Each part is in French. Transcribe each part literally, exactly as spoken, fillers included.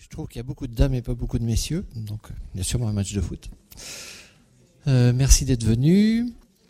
Je trouve qu'il y a beaucoup de dames et pas beaucoup de messieurs, donc il y a sûrement un match de foot. Euh, merci d'être venus.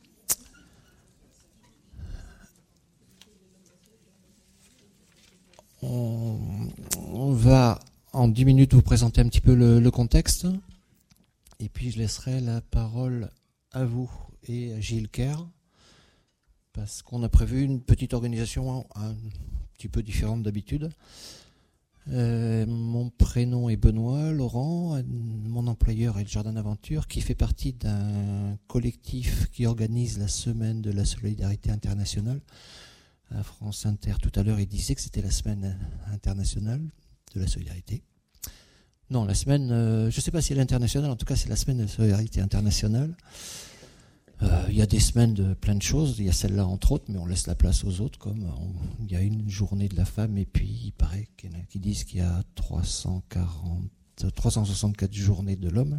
On, on va en dix minutes vous présenter un petit peu le, le contexte, et puis je laisserai la parole à vous et à Gilles Kerr, parce qu'on a prévu une petite organisation un petit peu différente d'habitude. Euh, mon prénom est Benoît Laurent, mon employeur est le Jardin d'Aventure, qui fait partie d'un collectif qui organise la semaine de la solidarité internationale. À France Inter, tout à l'heure, il disait que c'était la semaine internationale de la solidarité. Non, la semaine, euh, je ne sais pas si elle est internationale, en tout cas c'est la semaine de la solidarité internationale. Euh, il y a des semaines de plein de choses, il y a celle-là entre autres, mais on laisse la place aux autres, comme on, il y a une journée de la femme, et puis il paraît qu'il y en a qui disent qu'il y a trois cent quarante, trois cent soixante-quatre journées de l'homme.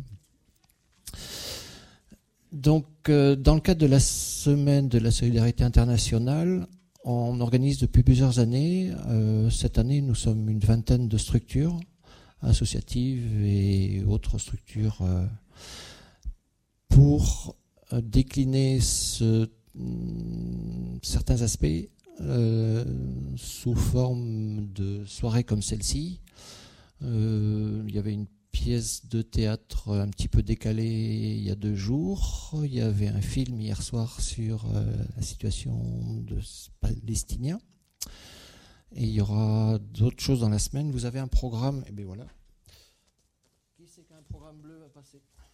Donc, euh, dans le cadre de la semaine de la solidarité internationale, on organise depuis plusieurs années, euh, cette année nous sommes une vingtaine de structures associatives et autres structures euh, pour décliner ce, certains aspects euh, sous forme de soirées comme celle-ci. Euh, il y avait une pièce de théâtre un petit peu décalée il y a deux jours. Il y avait un film hier soir sur euh, la situation des Palestiniens. Et il y aura d'autres choses dans la semaine. Vous avez un programme. Et bien voilà. Qui c'est qui a un programme bleu à passer ? Non ?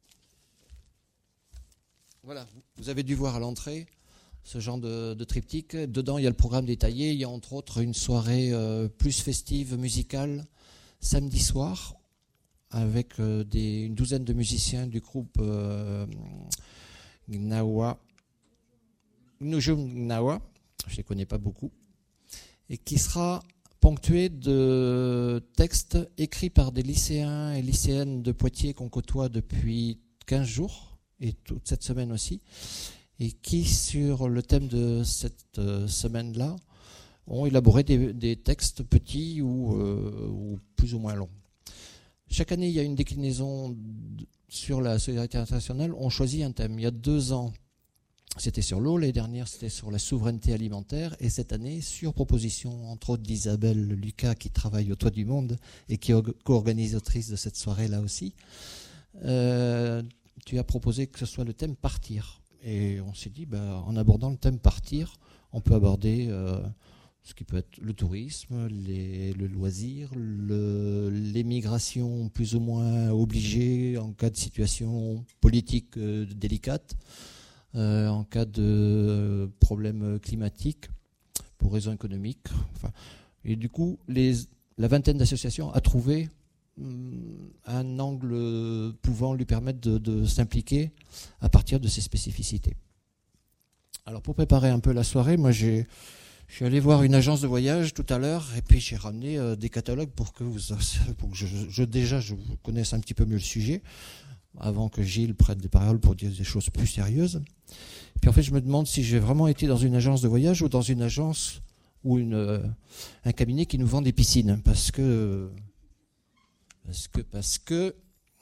Voilà, vous avez dû voir à l'entrée ce genre de, de triptyque. Dedans, il y a le programme détaillé. Il y a entre autres une soirée euh, plus festive, musicale, samedi soir, avec euh, des, une douzaine de musiciens du groupe euh, Gnawa, Gnujum Gnawa, je ne les connais pas beaucoup, et qui sera ponctué de textes écrits par des lycéens et lycéennes de Poitiers qu'on côtoie depuis quinze jours. Et toute cette semaine aussi, et qui, sur le thème de cette euh, semaine-là, ont élaboré des, des textes petits ou, euh, ou plus ou moins longs. Chaque année, il y a une déclinaison de, sur la solidarité internationale. On choisit un thème. Il y a deux ans, c'était sur l'eau, l'année dernière, c'était sur la souveraineté alimentaire, et cette année, sur proposition, entre autres, d'Isabelle Lucas, qui travaille au Toit du Monde et qui est co-organisatrice de cette soirée-là aussi, euh, tu as proposé que ce soit le thème partir. Et on s'est dit, ben, en abordant le thème partir, on peut aborder euh, ce qui peut être le tourisme, les, le loisir, le, l'émigration plus ou moins obligée en cas de situation politique euh, délicate, euh, en cas de problème climatique, pour raisons économiques. Enfin, et du coup, les, la vingtaine d'associations a trouvé un angle pouvant lui permettre de, de s'impliquer à partir de ses spécificités. Alors pour préparer un peu la soirée, moi j'ai, je suis allé voir une agence de voyage tout à l'heure, et puis j'ai ramené euh, des catalogues pour que, vous, pour que je, je, déjà je connaisse un petit peu mieux le sujet, avant que Gilles prenne des paroles pour dire des choses plus sérieuses. Et puis en fait je me demande si j'ai vraiment été dans une agence de voyage ou dans une agence ou une, euh, un cabinet qui nous vend des piscines, parce que Parce que, parce que,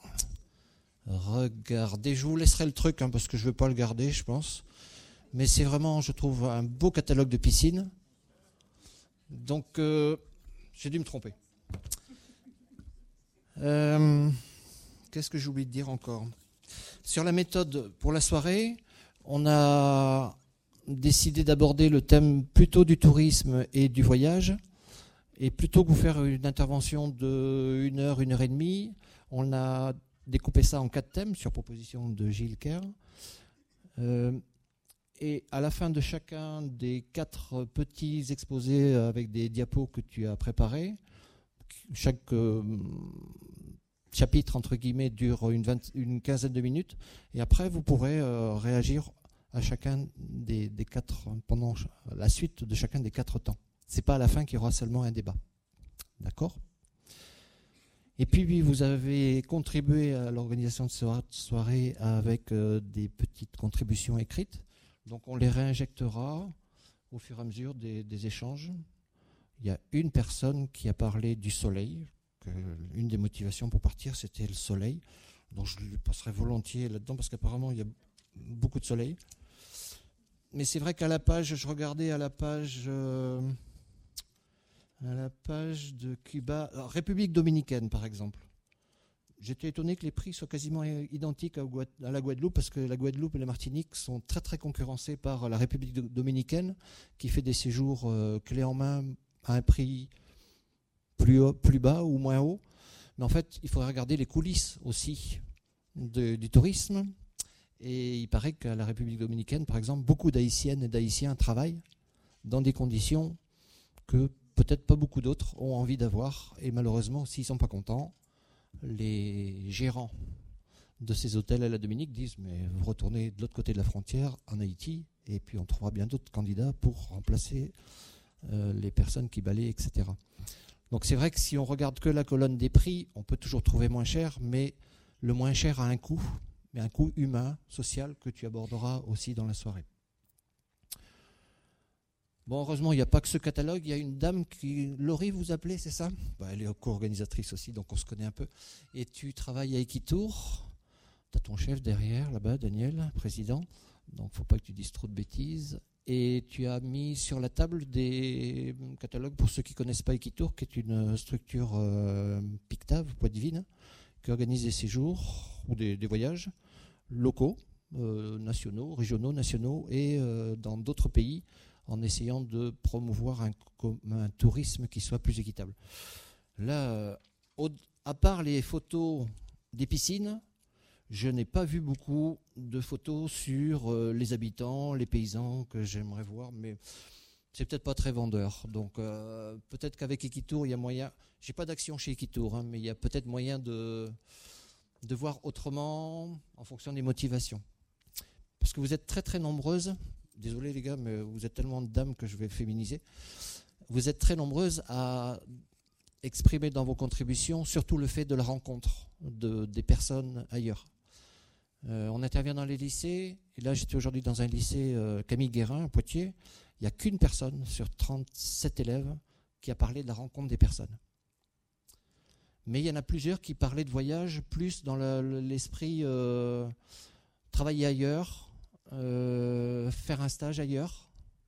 regardez, je vous laisserai le truc, hein, parce que je ne veux pas le garder, je pense. Mais c'est vraiment, je trouve, un beau catalogue de piscines. Donc, euh, j'ai dû me tromper. Euh, qu'est-ce que j'ai oublié de dire encore ? Sur la méthode pour la soirée, on a décidé d'aborder le thème plutôt du tourisme et du voyage. Et plutôt que vous faire une intervention de une heure, une heure et demie, on a découpé ça en quatre thèmes sur proposition de Gilles Kerr. Euh, et à la fin de chacun des quatre petits exposés avec des diapos que tu as préparés, chaque euh, chapitre entre guillemets dure une, vingt, une quinzaine de minutes. Et après, vous pourrez euh, réagir à chacun des, des quatre pendant la suite de chacun des quatre temps. Ce n'est pas à la fin qu'il y aura seulement un débat. D'accord ? Et puis, vous avez contribué à l'organisation de cette soirée avec euh, des petites contributions écrites. Donc, on les réinjectera au fur et à mesure des, des échanges. Il y a une personne qui a parlé du soleil, euh, une des motivations pour partir, c'était le soleil. Donc je lui passerai volontiers là-dedans parce qu'apparemment il y a beaucoup de soleil. Mais c'est vrai qu'à la page, je regardais à la page, euh, à la page de Cuba, alors, République dominicaine par exemple. J'étais étonné que les prix soient quasiment identiques à, Guad- à la Guadeloupe, parce que la Guadeloupe et la Martinique sont très très concurrencées par la République dominicaine, qui fait des séjours euh, clés en main à un prix plus, haut, plus bas ou moins haut. Mais en fait, il faudrait regarder les coulisses aussi de, du tourisme. Et il paraît qu'à la République dominicaine, par exemple, beaucoup d'Haïtiennes et d'Haïtiens travaillent dans des conditions que peut-être pas beaucoup d'autres ont envie d'avoir. Et malheureusement, s'ils ne sont pas contents, les gérants de ces hôtels à la Dominique disent mais vous retournez de l'autre côté de la frontière en Haïti et puis on trouvera bien d'autres candidats pour remplacer euh, les personnes qui balaient, et cetera. Donc c'est vrai que si on regarde que la colonne des prix, on peut toujours trouver moins cher, mais le moins cher a un coût, mais un coût humain, social, que tu aborderas aussi dans la soirée. Bon, heureusement, il n'y a pas que ce catalogue. Il y a une dame qui... Laurie, vous appelez, c'est ça? Bah, elle est co-organisatrice aussi, donc on se connaît un peu. Et tu travailles à Equitour. Tu as ton chef derrière, là-bas, Daniel, président. Donc, il ne faut pas que tu dises trop de bêtises. Et tu as mis sur la table des catalogues, pour ceux qui ne connaissent pas Equitour, qui est une structure euh, Pictave, Poitevine, qui organise des séjours ou des, des voyages locaux, euh, nationaux, régionaux, nationaux, et euh, dans d'autres pays, en essayant de promouvoir un, un tourisme qui soit plus équitable. Là, euh, au, à part les photos des piscines, je n'ai pas vu beaucoup de photos sur euh, les habitants, les paysans que j'aimerais voir, mais c'est peut-être pas très vendeur. Donc euh, peut-être qu'avec Equitour, il y a moyen. J'ai pas d'action chez Equitour, hein, mais il y a peut-être moyen de, de voir autrement en fonction des motivations. Parce que vous êtes très très nombreuses. Désolé les gars, mais vous êtes tellement de dames que je vais féminiser. Vous êtes très nombreuses à exprimer dans vos contributions surtout le fait de la rencontre de, des personnes ailleurs. Euh, on intervient dans les lycées, et là j'étais aujourd'hui dans un lycée euh, Camille Guérin à Poitiers. Il n'y a qu'une personne sur trente-sept élèves qui a parlé de la rencontre des personnes. Mais il y en a plusieurs qui parlaient de voyage plus dans le, l'esprit euh, travailler ailleurs, Euh, faire un stage ailleurs.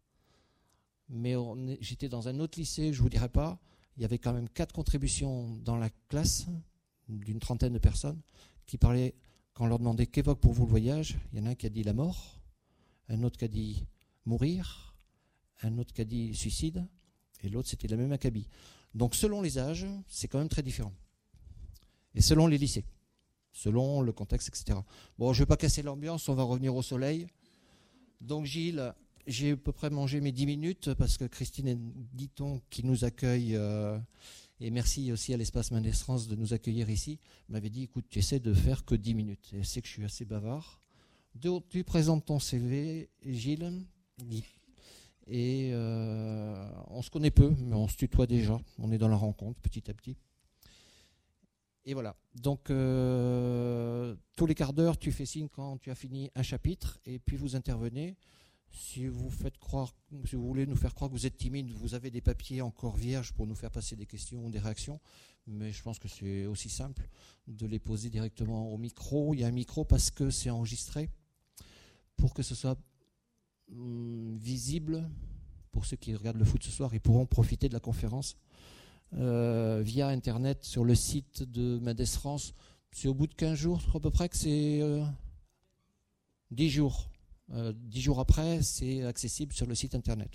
Mais on est, j'étais dans un autre lycée, je ne vous dirai pas, il y avait quand même quatre contributions dans la classe d'une trentaine de personnes qui parlaient, quand on leur demandait qu'évoque pour vous le voyage, il y en a un qui a dit la mort, un autre qui a dit mourir, un autre qui a dit suicide, et l'autre c'était la même acabit. Donc selon les âges, c'est quand même très différent. Et selon les lycées, selon le contexte, et cetera. Bon, je ne vais pas casser l'ambiance, on va revenir au soleil. Donc Gilles, j'ai à peu près mangé mes dix minutes parce que Christine Guiton, qui nous accueille, euh, et merci aussi à l'Espace Mendès-France de nous accueillir ici, m'avait dit, écoute, tu essaies de faire que dix minutes. Et elle sait que je suis assez bavard. Donc, tu présentes ton C V, Gilles, et euh, on se connaît peu, mais on se tutoie déjà. On est dans la rencontre petit à petit. Et voilà, donc euh, tous les quarts d'heure, tu fais signe quand tu as fini un chapitre, et puis vous intervenez. Si vous faites croire, si vous voulez nous faire croire que vous êtes timide, vous avez des papiers encore vierges pour nous faire passer des questions ou des réactions, mais je pense que c'est aussi simple de les poser directement au micro. Il y a un micro parce que c'est enregistré, pour que ce soit hum, visible pour ceux qui regardent le foot ce soir. Ils pourront profiter de la conférence Euh, via Internet sur le site de Mendès France. C'est au bout de quinze jours à peu près que c'est euh, dix jours. Euh, dix jours après, c'est accessible sur le site Internet.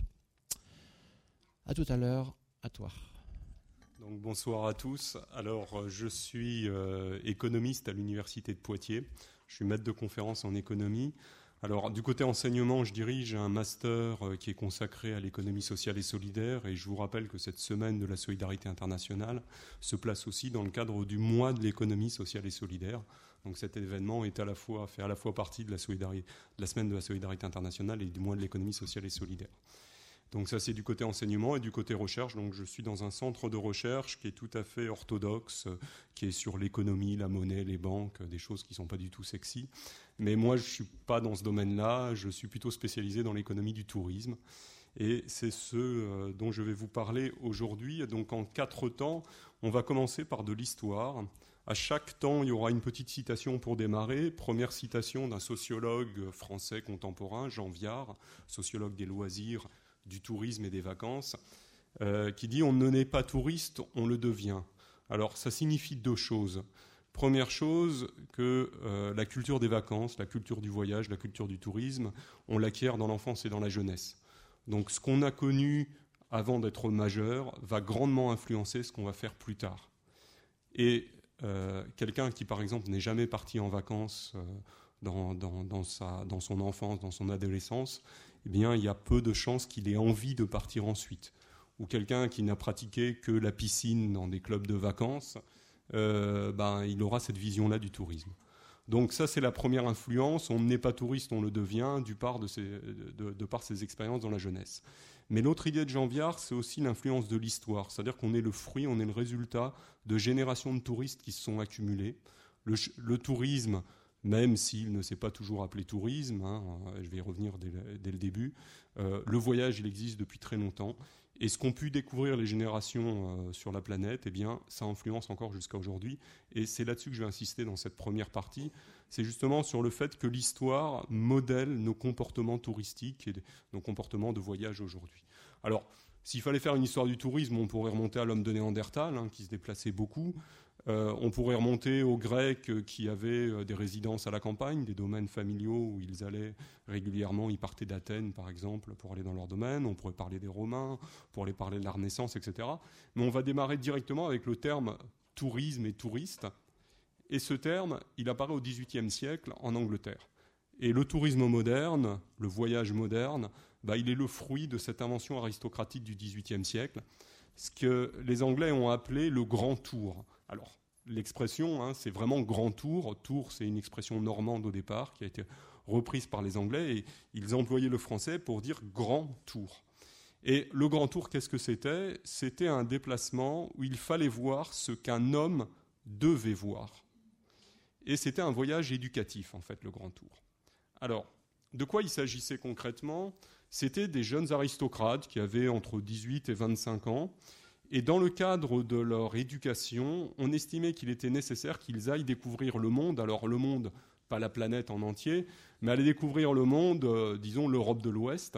À tout à l'heure, à toi. Donc, bonsoir à tous. Alors, je suis euh, économiste à l'Université de Poitiers. Je suis maître de conférence en économie. Alors, du côté enseignement, je dirige un master qui est consacré à l'économie sociale et solidaire, et je vous rappelle que cette semaine de la solidarité internationale se place aussi dans le cadre du mois de l'économie sociale et solidaire. Donc, cet événement est à la fois, fait à la fois partie de la, solidarité, de la semaine de la solidarité internationale et du mois de l'économie sociale et solidaire. Donc ça, c'est du côté enseignement et du côté recherche. Donc je suis dans un centre de recherche qui est tout à fait orthodoxe, qui est sur l'économie, la monnaie, les banques, des choses qui ne sont pas du tout sexy. Mais moi, je ne suis pas dans ce domaine-là. Je suis plutôt spécialisé dans l'économie du tourisme. Et c'est ce euh, dont je vais vous parler aujourd'hui. Donc en quatre temps, on va commencer par de l'histoire. À chaque temps, il y aura une petite citation pour démarrer. Première citation d'un sociologue français contemporain, Jean Viard, sociologue des loisirs, du tourisme et des vacances, euh, qui dit « On ne naît pas touriste, on le devient ». Alors ça signifie deux choses. Première chose, que euh, la culture des vacances, la culture du voyage, la culture du tourisme, on l'acquiert dans l'enfance et dans la jeunesse. Donc ce qu'on a connu avant d'être majeur va grandement influencer ce qu'on va faire plus tard. Et euh, quelqu'un qui, par exemple, n'est jamais parti en vacances euh, dans, dans, dans, sa, dans son enfance, dans son adolescence, eh bien, il y a peu de chances qu'il ait envie de partir ensuite. Ou quelqu'un qui n'a pratiqué que la piscine dans des clubs de vacances, euh, ben, il aura cette vision-là du tourisme. Donc ça, c'est la première influence. On n'est pas touriste, on le devient, du part de, ses, de, de par ses expériences dans la jeunesse. Mais l'autre idée de Jean Viard, c'est aussi l'influence de l'histoire. C'est-à-dire qu'on est le fruit, on est le résultat de générations de touristes qui se sont accumulés. Le, le tourisme, même s'il ne s'est pas toujours appelé tourisme, hein, je vais y revenir dès le, dès le début, euh, le voyage, il existe depuis très longtemps. Et ce qu'ont pu découvrir les générations euh, sur la planète, eh bien, ça influence encore jusqu'à aujourd'hui. Et c'est là-dessus que je vais insister dans cette première partie. C'est justement sur le fait que l'histoire modèle nos comportements touristiques et nos comportements de voyage aujourd'hui. Alors, s'il fallait faire une histoire du tourisme, on pourrait remonter à l'homme de Néandertal, hein, qui se déplaçait beaucoup. Euh, on pourrait remonter aux Grecs qui avaient des résidences à la campagne, des domaines familiaux où ils allaient régulièrement. Ils partaient d'Athènes, par exemple, pour aller dans leur domaine. On pourrait parler des Romains, pour aller parler de la Renaissance, et cetera. Mais on va démarrer directement avec le terme tourisme et touriste. Et ce terme, il apparaît au dix-huitième siècle en Angleterre. Et le tourisme moderne, le voyage moderne, bah, il est le fruit de cette invention aristocratique du dix-huitième siècle, ce que les Anglais ont appelé le Grand Tour. Alors, l'expression, hein, c'est vraiment Grand Tour. Tour, c'est une expression normande au départ qui a été reprise par les Anglais et ils employaient le français pour dire Grand Tour. Et le Grand Tour, qu'est-ce que c'était ? C'était un déplacement où il fallait voir ce qu'un homme devait voir. Et c'était un voyage éducatif, en fait, le Grand Tour. Alors, de quoi il s'agissait concrètement ? C'était des jeunes aristocrates qui avaient entre dix-huit et vingt-cinq ans. Et dans le cadre de leur éducation, on estimait qu'il était nécessaire qu'ils aillent découvrir le monde. Alors le monde, pas la planète en entier, mais aller découvrir le monde, euh, disons l'Europe de l'Ouest.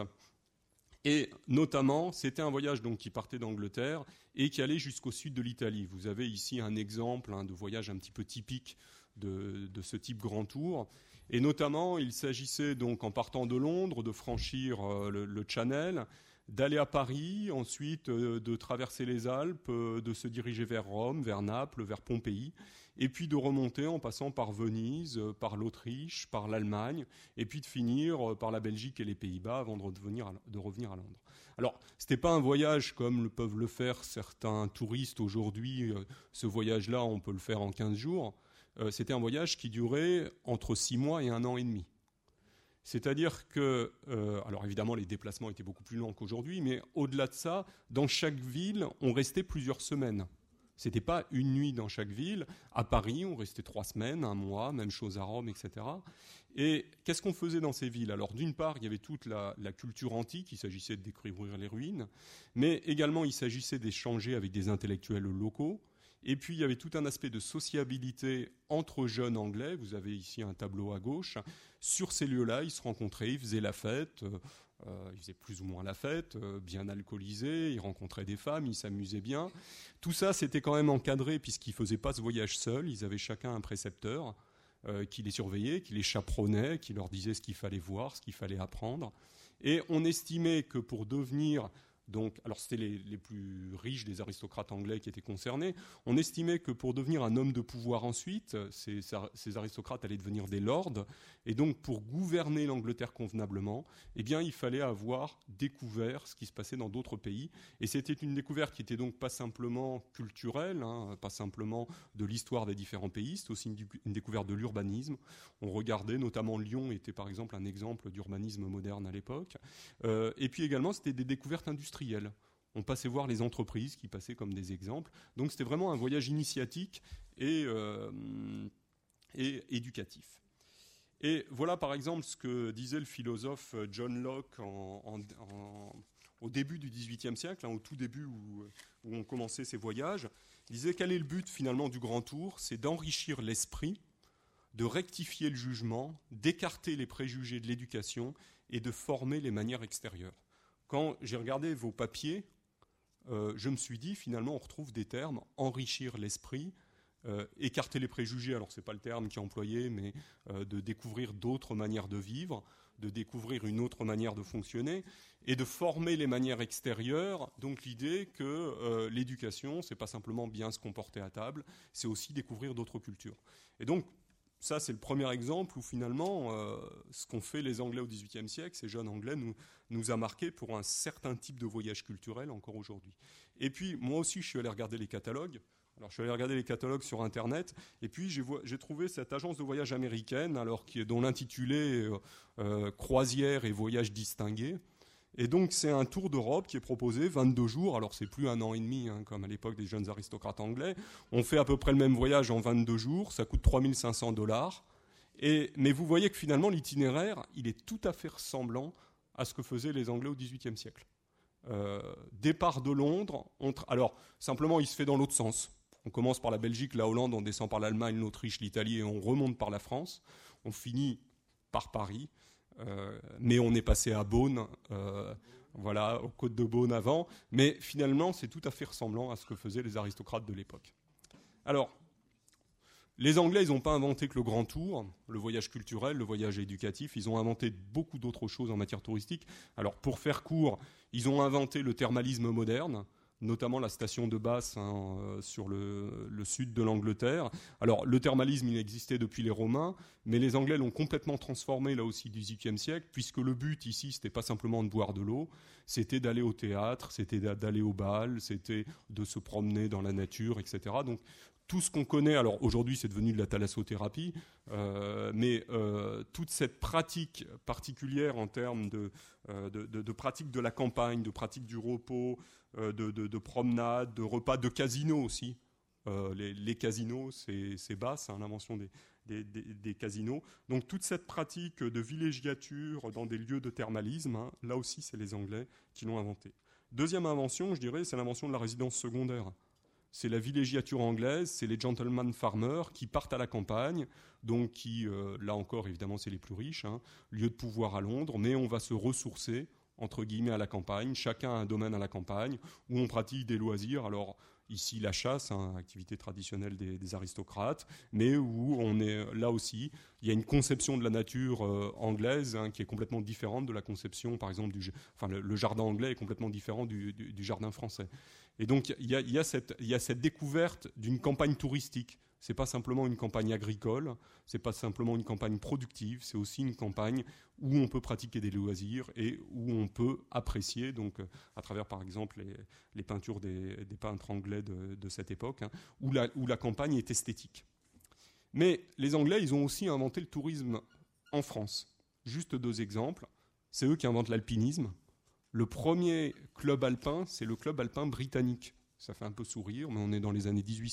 Et notamment, c'était un voyage donc, qui partait d'Angleterre et qui allait jusqu'au sud de l'Italie. Vous avez ici un exemple hein, de voyage un petit peu typique de, de ce type Grand Tour. Et notamment, il s'agissait donc en partant de Londres de franchir euh, le, le Channel, d'aller à Paris, ensuite euh, de traverser les Alpes, euh, de se diriger vers Rome, vers Naples, vers Pompéi, et puis de remonter en passant par Venise, euh, par l'Autriche, par l'Allemagne, et puis de finir euh, par la Belgique et les Pays-Bas avant de revenir à, de revenir à Londres. Alors, ce n'était pas un voyage comme le peuvent le faire certains touristes aujourd'hui. Euh, ce voyage-là, on peut le faire en quinze jours. Euh, c'était un voyage qui durait entre six mois et un an et demi. C'est-à-dire que, euh, alors évidemment les déplacements étaient beaucoup plus longs qu'aujourd'hui, mais au-delà de ça, dans chaque ville, on restait plusieurs semaines. Ce n'était pas une nuit dans chaque ville. À Paris, on restait trois semaines, un mois, même chose à Rome, et cetera. Et qu'est-ce qu'on faisait dans ces villes ? Alors d'une part, il y avait toute la, la culture antique, il s'agissait de découvrir les ruines, mais également il s'agissait d'échanger avec des intellectuels locaux. Et puis, il y avait tout un aspect de sociabilité entre jeunes anglais. Vous avez ici un tableau à gauche. Sur ces lieux-là, ils se rencontraient, ils faisaient la fête. Euh, ils faisaient plus ou moins la fête, euh, bien alcoolisés. Ils rencontraient des femmes, ils s'amusaient bien. Tout ça, c'était quand même encadré puisqu'ils ne faisaient pas ce voyage seuls. Ils avaient chacun un précepteur euh, qui les surveillait, qui les chaperonnait, qui leur disait ce qu'il fallait voir, ce qu'il fallait apprendre. Et on estimait que pour devenir... Donc, alors c'était les, les plus riches des aristocrates anglais qui étaient concernés. On estimait que pour devenir un homme de pouvoir ensuite, ces, ces aristocrates allaient devenir des lords. Et donc, pour gouverner l'Angleterre convenablement, eh bien, il fallait avoir découvert ce qui se passait dans d'autres pays. Et c'était une découverte qui était donc pas simplement culturelle, hein, pas simplement de l'histoire des différents pays, c'était aussi une, une découverte de l'urbanisme. On regardait, notamment Lyon était par exemple un exemple d'urbanisme moderne à l'époque. Euh, et puis également, c'était des découvertes industrielles. On passait voir les entreprises qui passaient comme des exemples. Donc c'était vraiment un voyage initiatique et, euh, et éducatif. Et voilà par exemple ce que disait le philosophe John Locke en, en, en, au début du dix-huitième siècle, hein, au tout début où, où on commençait ces voyages. Il disait quel est le but finalement du grand tour? C'est d'enrichir l'esprit, de rectifier le jugement, d'écarter les préjugés de l'éducation et de former les manières extérieures. Quand j'ai regardé vos papiers, euh, je me suis dit finalement on retrouve des termes, enrichir l'esprit, euh, écarter les préjugés, alors ce n'est pas le terme qui est employé, mais euh, de découvrir d'autres manières de vivre, de découvrir une autre manière de fonctionner et de former les manières extérieures. Donc l'idée que euh, l'éducation, c'est pas simplement bien se comporter à table, c'est aussi découvrir d'autres cultures. Et donc ça, c'est le premier exemple où finalement, euh, ce qu'ont fait les Anglais au dix-huitième siècle, ces jeunes Anglais, nous, nous a marqué pour un certain type de voyage culturel encore aujourd'hui. Et puis moi aussi, je suis allé regarder les catalogues. Alors, je suis allé regarder les catalogues sur Internet, et puis j'ai, vo- j'ai trouvé cette agence de voyage américaine, alors qui est, dont l'intitulé euh, euh, Croisière et voyage distingués. Et donc, c'est un tour d'Europe qui est proposé vingt-deux jours. Alors, c'est plus un an et demi, hein, comme à l'époque des jeunes aristocrates anglais. On fait à peu près le même voyage en vingt-deux jours. Ça coûte trois mille cinq cents dollars. Et, mais vous voyez que finalement, l'itinéraire, il est tout à fait ressemblant à ce que faisaient les Anglais au dix-huitième siècle. Euh, départ de Londres. On tra- alors, simplement, il se fait dans l'autre sens. On commence par la Belgique, la Hollande, on descend par l'Allemagne, l'Autriche, l'Italie et on remonte par la France. On finit par Paris, euh, mais on est passé à Beaune, euh, voilà, aux côtes de Beaune avant. Mais finalement, c'est tout à fait ressemblant à ce que faisaient les aristocrates de l'époque. Alors, les Anglais, ils n'ont pas inventé que le grand tour, le voyage culturel, le voyage éducatif. Ils ont inventé beaucoup d'autres choses en matière touristique. Alors, pour faire court, ils ont inventé le thermalisme moderne, notamment la station de Bath hein, euh, sur le, le sud de l'Angleterre. Alors, le thermalisme, il existait depuis les Romains, mais les Anglais l'ont complètement transformé, là aussi, du dix-huitième siècle, puisque le but, ici, c'était pas simplement de boire de l'eau, c'était d'aller au théâtre, c'était d'aller au bal, c'était de se promener dans la nature, et cetera. Donc, tout ce qu'on connaît, alors aujourd'hui c'est devenu de la thalassothérapie, euh, mais euh, toute cette pratique particulière en termes de, euh, de, de, de pratique de la campagne, de pratique du repos, euh, de, de, de promenade, de repas, de casinos aussi. Euh, les, les casinos, c'est, c'est bas, c'est l'invention des, des, des, des casinos. Donc toute cette pratique de villégiature dans des lieux de thermalisme, hein, là aussi c'est les Anglais qui l'ont inventé. Deuxième invention, je dirais, c'est l'invention de la résidence secondaire. C'est la villégiature anglaise, c'est les gentleman farmers qui partent à la campagne, donc qui, euh, là encore, évidemment, c'est les plus riches, hein, lieu de pouvoir à Londres, mais on va se ressourcer, entre guillemets, à la campagne. Chacun a un domaine à la campagne où on pratique des loisirs. Alors, ici, la chasse, hein, activité traditionnelle des, des aristocrates, mais où on est, là aussi, il y a une conception de la nature euh, anglaise hein, qui est complètement différente de la conception, par exemple, du, enfin, le, le jardin anglais est complètement différent du, du, du jardin français. Et donc, il y a, il y a cette, il y a cette découverte d'une campagne touristique. Ce n'est pas simplement une campagne agricole, ce n'est pas simplement une campagne productive, c'est aussi une campagne où on peut pratiquer des loisirs et où on peut apprécier, donc, à travers, par exemple, les, les peintures des, des peintres anglais de, de cette époque, hein, où, la, où la campagne est esthétique. Mais les Anglais, ils ont aussi inventé le tourisme en France. Juste deux exemples. C'est eux qui inventent l'alpinisme. Le premier club alpin, c'est le club alpin britannique. Ça fait un peu sourire, mais on est dans les années dix-huit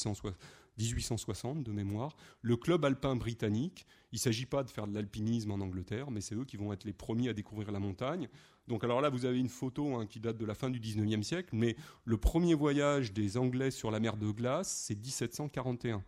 cent soixante de mémoire. Le club alpin britannique, il ne s'agit pas de faire de l'alpinisme en Angleterre, mais c'est eux qui vont être les premiers à découvrir la montagne. Donc alors là, vous avez une photo hein, qui date de la fin du dix-neuvième siècle, mais le premier voyage des Anglais sur la mer de glace, c'est dix-sept cent quarante et un.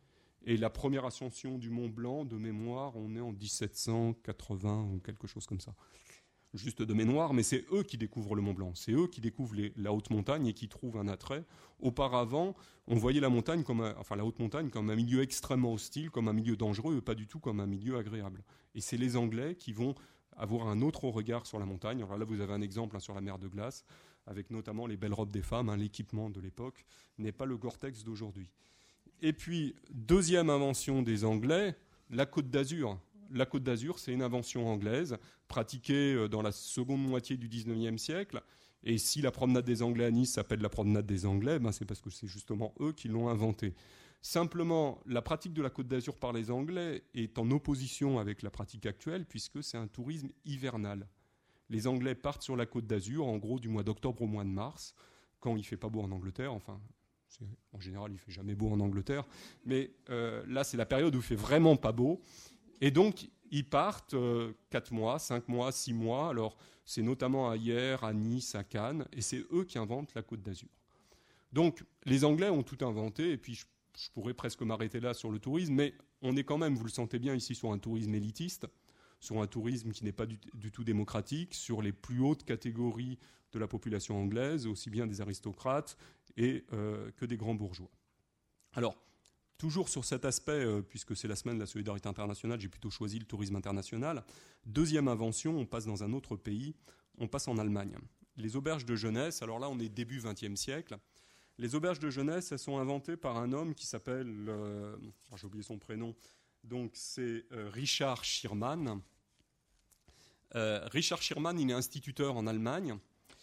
Et la première ascension du Mont Blanc, de mémoire, on est en dix-sept cent quatre-vingts ou quelque chose comme ça. Juste de mémoire, mais c'est eux qui découvrent le Mont Blanc, c'est eux qui découvrent les, la haute montagne et qui trouvent un attrait. Auparavant, on voyait la montagne comme un, enfin la haute montagne comme un milieu extrêmement hostile, comme un milieu dangereux, et pas du tout comme un milieu agréable. Et c'est les Anglais qui vont avoir un autre regard sur la montagne. Alors là, vous avez un exemple hein, sur la mer de glace, avec notamment les belles robes des femmes, hein, l'équipement de l'époque n'est pas le Gore-Tex d'aujourd'hui. Et puis, deuxième invention des Anglais, la Côte d'Azur. La Côte d'Azur, c'est une invention anglaise, pratiquée dans la seconde moitié du dix-neuvième siècle. Et si la promenade des Anglais à Nice s'appelle la promenade des Anglais, ben c'est parce que c'est justement eux qui l'ont inventée. Simplement, la pratique de la Côte d'Azur par les Anglais est en opposition avec la pratique actuelle, puisque c'est un tourisme hivernal. Les Anglais partent sur la Côte d'Azur, en gros, du mois d'octobre au mois de mars, quand il ne fait pas beau en Angleterre, enfin... En général, il ne fait jamais beau en Angleterre. Mais euh, là, c'est la période où il ne fait vraiment pas beau. Et donc, ils partent euh, quatre mois, cinq mois, six mois. Alors, c'est notamment à Hyères, à Nice, à Cannes, et c'est eux qui inventent la Côte d'Azur. Donc, les Anglais ont tout inventé, et puis je, je pourrais presque m'arrêter là sur le tourisme, mais on est quand même, vous le sentez bien ici, sur un tourisme élitiste, sur un tourisme qui n'est pas du, du tout démocratique, sur les plus hautes catégories de la population anglaise, aussi bien des aristocrates et, euh, que des grands bourgeois. Alors, toujours sur cet aspect, euh, puisque c'est la semaine de la solidarité internationale, j'ai plutôt choisi le tourisme international. Deuxième invention, on passe dans un autre pays, on passe en Allemagne. Les auberges de jeunesse, alors là on est début vingtième siècle. Les auberges de jeunesse, elles sont inventées par un homme qui s'appelle, euh, j'ai oublié son prénom, donc c'est euh, Richard Schirman. Euh, Richard Schirman, il est instituteur en Allemagne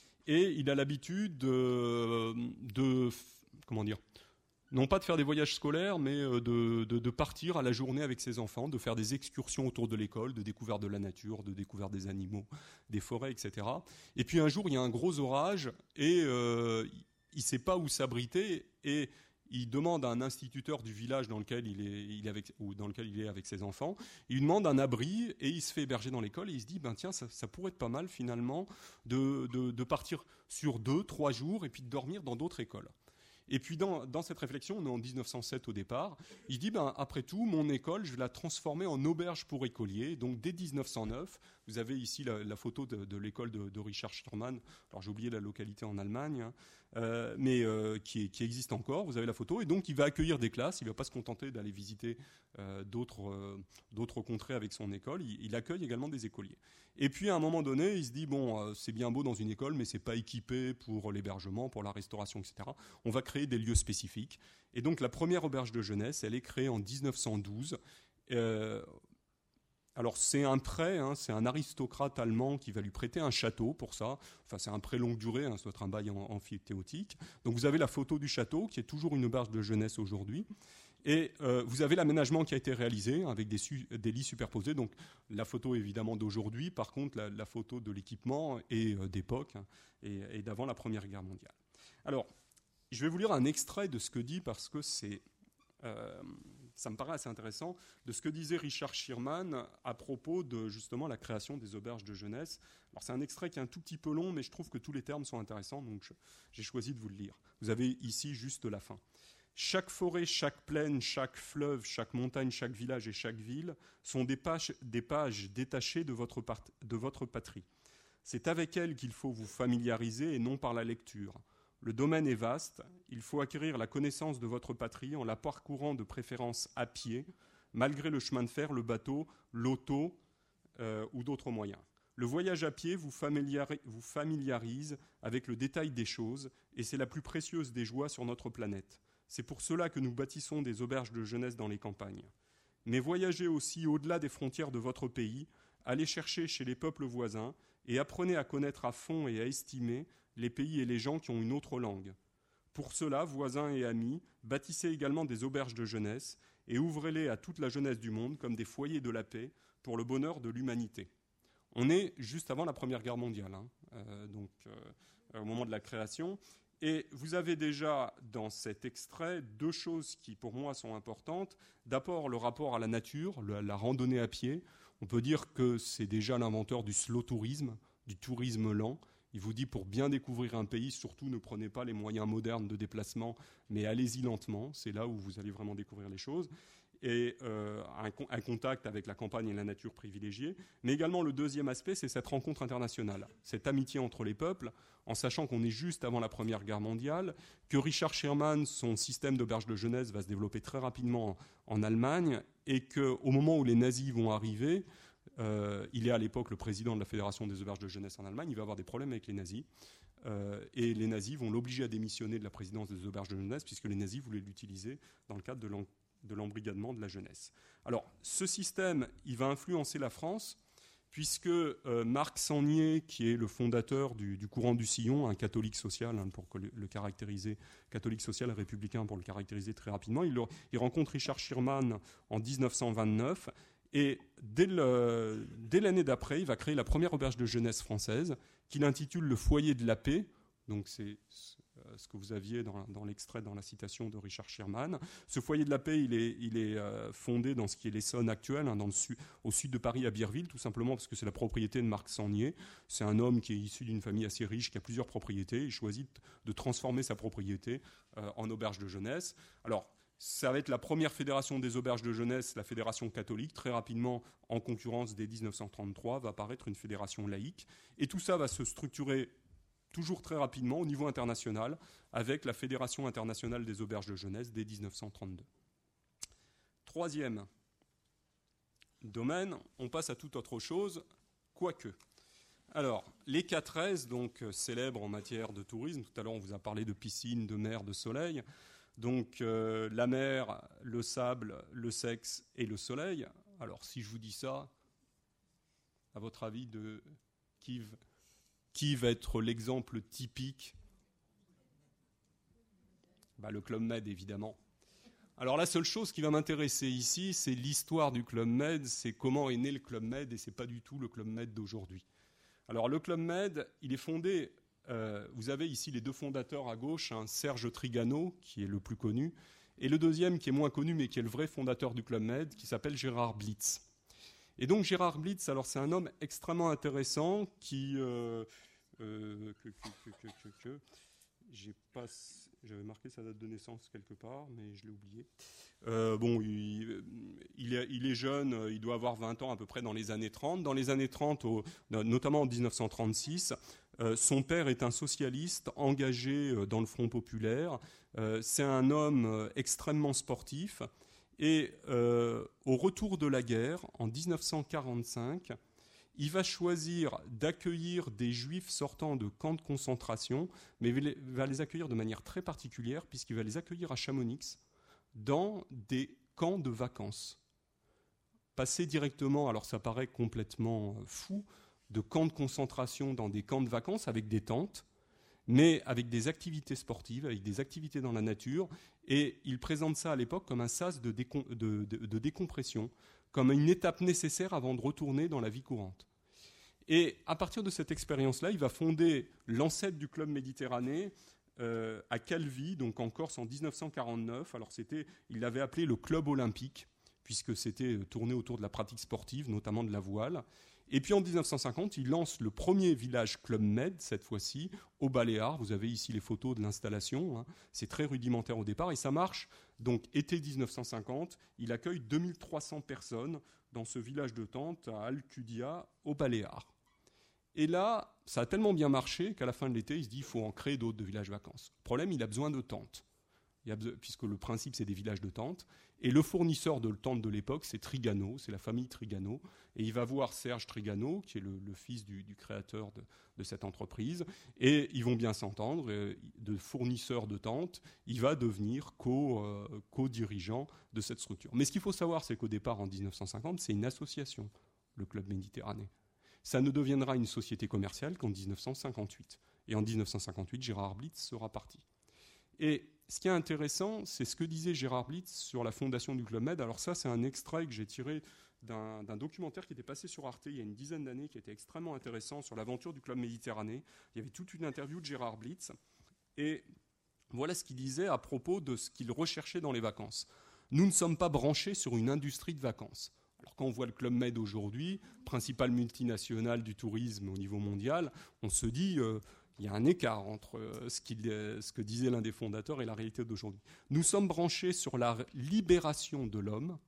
et il a l'habitude de, de comment dire, non pas de faire des voyages scolaires, mais de, de, de partir à la journée avec ses enfants, de faire des excursions autour de l'école, de découverte de la nature, de découverte des animaux, des forêts, et cetera. Et puis un jour, il y a un gros orage et euh, il ne sait pas où s'abriter et il demande à un instituteur du village dans lequel il est, il est avec, ou dans lequel il est avec ses enfants, il lui demande un abri et il se fait héberger dans l'école et il se dit, ben tiens, ça, ça pourrait être pas mal finalement de, de, de partir sur deux, trois jours et puis de dormir dans d'autres écoles. Et puis dans, dans cette réflexion, on est en dix-neuf cent sept au départ, il dit, ben, après tout, mon école, je vais la transformer en auberge pour écoliers. Donc dès dix-neuf cent neuf, vous avez ici la, la photo de, de l'école de, de Richard Schirman, alors j'ai oublié la localité en Allemagne, hein, euh, mais euh, qui, qui existe encore, vous avez la photo, et donc il va accueillir des classes, il ne va pas se contenter d'aller visiter euh, d'autres, euh, d'autres contrées avec son école, il, il accueille également des écoliers. Et puis à un moment donné, il se dit, bon, euh, c'est bien beau dans une école, mais ce n'est pas équipé pour l'hébergement, pour la restauration, et cetera. On va créer des lieux spécifiques. Et donc la première auberge de jeunesse, elle est créée en dix-neuf cent douze. Euh, alors c'est un prêt, hein, c'est un aristocrate allemand qui va lui prêter un château pour ça. Enfin c'est un prêt longue durée, hein, ça doit être un bail amphithéotique. Donc vous avez la photo du château qui est toujours une auberge de jeunesse aujourd'hui. Et euh, vous avez l'aménagement qui a été réalisé avec des, su- des lits superposés. Donc la photo évidemment d'aujourd'hui, par contre la, la photo de l'équipement est euh, d'époque, hein, et, et d'avant la Première Guerre mondiale. Alors je vais vous lire un extrait de ce que dit, parce que c'est, euh, ça me paraît assez intéressant, de ce que disait Richard Schirman à propos de justement la création des auberges de jeunesse. Alors c'est un extrait qui est un tout petit peu long, mais je trouve que tous les termes sont intéressants, donc je, j'ai choisi de vous le lire. Vous avez ici juste la fin. Chaque forêt, chaque plaine, chaque fleuve, chaque montagne, chaque village et chaque ville sont des pages, des pages détachées de votre, part, de votre patrie. C'est avec elles qu'il faut vous familiariser et non par la lecture. Le domaine est vaste, il faut acquérir la connaissance de votre patrie en la parcourant de préférence à pied, malgré le chemin de fer, le bateau, l'auto euh, ou d'autres moyens. Le voyage à pied vous, familiari- vous familiarise avec le détail des choses et c'est la plus précieuse des joies sur notre planète. C'est pour cela que nous bâtissons des auberges de jeunesse dans les campagnes. Mais voyagez aussi au-delà des frontières de votre pays, allez chercher chez les peuples voisins et apprenez à connaître à fond et à estimer les pays et les gens qui ont une autre langue. Pour cela, voisins et amis, bâtissez également des auberges de jeunesse et ouvrez-les à toute la jeunesse du monde comme des foyers de la paix pour le bonheur de l'humanité. On est juste avant la Première Guerre mondiale, hein, euh, donc euh, au moment de la création. Et vous avez déjà dans cet extrait deux choses qui pour moi sont importantes. D'abord le rapport à la nature, le, la randonnée à pied. On peut dire que c'est déjà l'inventeur du slow tourisme, du tourisme lent. Il vous dit pour bien découvrir un pays, surtout ne prenez pas les moyens modernes de déplacement, mais allez-y lentement. C'est là où vous allez vraiment découvrir les choses. Et euh, un, un contact avec la campagne et la nature privilégiée. Mais également le deuxième aspect, c'est cette rencontre internationale, cette amitié entre les peuples, en sachant qu'on est juste avant la Première Guerre mondiale, que Richard Schirman, son système d'auberge de jeunesse va se développer très rapidement en, en Allemagne, et qu'au moment où les nazis vont arriver, Euh, il est à l'époque le président de la Fédération des auberges de jeunesse en Allemagne, il va avoir des problèmes avec les nazis, euh, et les nazis vont l'obliger à démissionner de la présidence des auberges de jeunesse, puisque les nazis voulaient l'utiliser dans le cadre de, l'en, de l'embrigadement de la jeunesse. Alors, ce système, il va influencer la France, puisque euh, Marc Sangnier, qui est le fondateur du, du courant du Sillon, un catholique social, hein, pour le, le caractériser, catholique social et républicain pour le caractériser très rapidement, il, il rencontre Richard Schirman en dix-neuf cent vingt-neuf, et dès, le, dès l'année d'après, il va créer la première auberge de jeunesse française, qu'il intitule le Foyer de la Paix. Donc c'est, ce que vous aviez dans, dans l'extrait, dans la citation de Richard Sherman. Ce foyer de la paix, il est, il est euh, fondé dans ce qui est l'Essonne actuelle, hein, dans le su- au sud de Paris, à Birville, tout simplement parce que c'est la propriété de Marc Sangnier. C'est un homme qui est issu d'une famille assez riche, qui a plusieurs propriétés. Il choisit de transformer sa propriété euh, en auberge de jeunesse. Alors, ça va être la première fédération des auberges de jeunesse, la fédération catholique. Très rapidement, en concurrence, dès dix-neuf cent trente-trois, va apparaître une fédération laïque. Et tout ça va se structurer toujours très rapidement au niveau international avec la Fédération internationale des auberges de jeunesse dès dix-neuf cent trente-deux. Troisième domaine, on passe à toute autre chose, quoique. Alors, les quatre S, donc célèbres en matière de tourisme, tout à l'heure on vous a parlé de piscine, de mer, de soleil. Donc euh, la mer, le sable, le sexe et le soleil. Alors si je vous dis ça, à votre avis, de qui, qui va être l'exemple typique? Bah, le Club Med, évidemment. Alors la seule chose qui va m'intéresser ici, c'est l'histoire du Club Med, c'est comment est né le Club Med, et c'est pas du tout le Club Med d'aujourd'hui. Alors le Club Med, il est fondé... Euh, vous avez ici les deux fondateurs à gauche, hein, Serge Trigano, qui est le plus connu, et le deuxième qui est moins connu, mais qui est le vrai fondateur du Club Med, qui s'appelle Gérard Blitz. Et donc Gérard Blitz, alors c'est un homme extrêmement intéressant qui... Euh, euh, que, que, que, que, que, que, j'ai pas, j'avais marqué sa date de naissance quelque part, mais je l'ai oublié. Euh, bon, il, il, est, il est jeune, il doit avoir vingt ans à peu près dans les années trente. Dans les années trente, au, notamment en dix-neuf cent trente-six, euh, son père est un socialiste engagé dans le Front populaire. Euh, c'est un homme extrêmement sportif. Et euh, au retour de la guerre, en dix-neuf cent quarante-cinq, il va choisir d'accueillir des juifs sortant de camps de concentration, mais il va les accueillir de manière très particulière, puisqu'il va les accueillir à Chamonix, dans des camps de vacances. Passer directement, alors ça paraît complètement fou, de camps de concentration dans des camps de vacances avec des tentes, mais avec des activités sportives, avec des activités dans la nature, et il présente ça à l'époque comme un sas de, décom- de, de, de décompression, comme une étape nécessaire avant de retourner dans la vie courante. Et à partir de cette expérience-là, il va fonder l'ancêtre du Club Méditerranée euh, à Calvi, donc en Corse, en dix-neuf cent quarante-neuf. Alors c'était, il l'avait appelé le Club Olympique, puisque c'était tourné autour de la pratique sportive, notamment de la voile. Et puis en dix-neuf cent cinquante, il lance le premier village Club Med, cette fois-ci, au Baléares. Vous avez ici les photos de l'installation. Hein. C'est très rudimentaire au départ et ça marche. Donc été dix-neuf cent cinquante, il accueille deux mille trois cents personnes dans ce village de tente à Alcudia, au Baléares. Et là, ça a tellement bien marché qu'à la fin de l'été, il se dit qu'il faut en créer d'autres de villages vacances. Le problème, il a besoin de tentes, il a besoin, puisque le principe, c'est des villages de tentes. Et le fournisseur de tentes de l'époque, c'est Trigano, c'est la famille Trigano. Et il va voir Serge Trigano, qui est le, le fils du, du créateur de, de cette entreprise. Et ils vont bien s'entendre. Et de fournisseur de tentes, il va devenir co, euh, co-dirigeant de cette structure. Mais ce qu'il faut savoir, c'est qu'au départ, en dix-neuf cent cinquante, c'est une association, le Club Méditerranée. Ça ne deviendra une société commerciale qu'en dix-neuf cent cinquante-huit. Et en dix-neuf cent cinquante-huit, Gérard Blitz sera parti. Et ce qui est intéressant, c'est ce que disait Gérard Blitz sur la fondation du Club Med. Alors ça, c'est un extrait que j'ai tiré d'un, d'un documentaire qui était passé sur Arte il y a une dizaine d'années, qui était extrêmement intéressant sur l'aventure du Club Méditerranée. Il y avait toute une interview de Gérard Blitz. Et voilà ce qu'il disait à propos de ce qu'il recherchait dans les vacances. Nous ne sommes pas branchés sur une industrie de vacances. Alors quand on voit le Club Med aujourd'hui, principale multinationale du tourisme au niveau mondial, on se dit... Euh, Il y a un écart entre ce, qu'il, ce que disait l'un des fondateurs et la réalité d'aujourd'hui. Nous sommes branchés sur la libération de l'homme,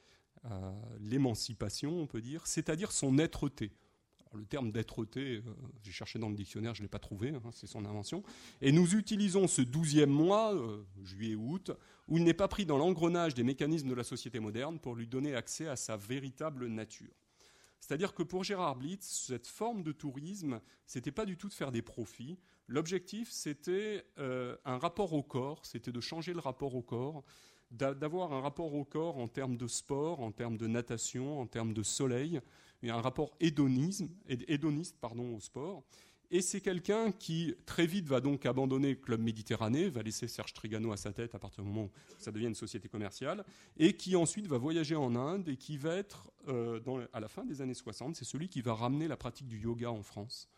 euh, l'émancipation, on peut dire, c'est-à-dire son êtreté. Alors, le terme d'êtreté, euh, j'ai cherché dans le dictionnaire, je ne l'ai pas trouvé, hein, c'est son invention. Et nous utilisons ce douzième mois, euh, juillet-août, où il n'est pas pris dans l'engrenage des mécanismes de la société moderne pour lui donner accès à sa véritable nature. C'est-à-dire que pour Gérard Blitz, cette forme de tourisme, ce n'était pas du tout de faire des profits. L'objectif, c'était euh, un rapport au corps, c'était de changer le rapport au corps, d'a- d'avoir un rapport au corps en termes de sport, en termes de natation, en termes de soleil, et un rapport hédonisme, hédoniste pardon, au sport. Et c'est quelqu'un qui, très vite, va donc abandonner le Club Méditerranée, va laisser Serge Trigano à sa tête à partir du moment où ça devient une société commerciale, et qui ensuite va voyager en Inde et qui va être, euh, dans, à la fin des années soixante, c'est celui qui va ramener la pratique du yoga en France.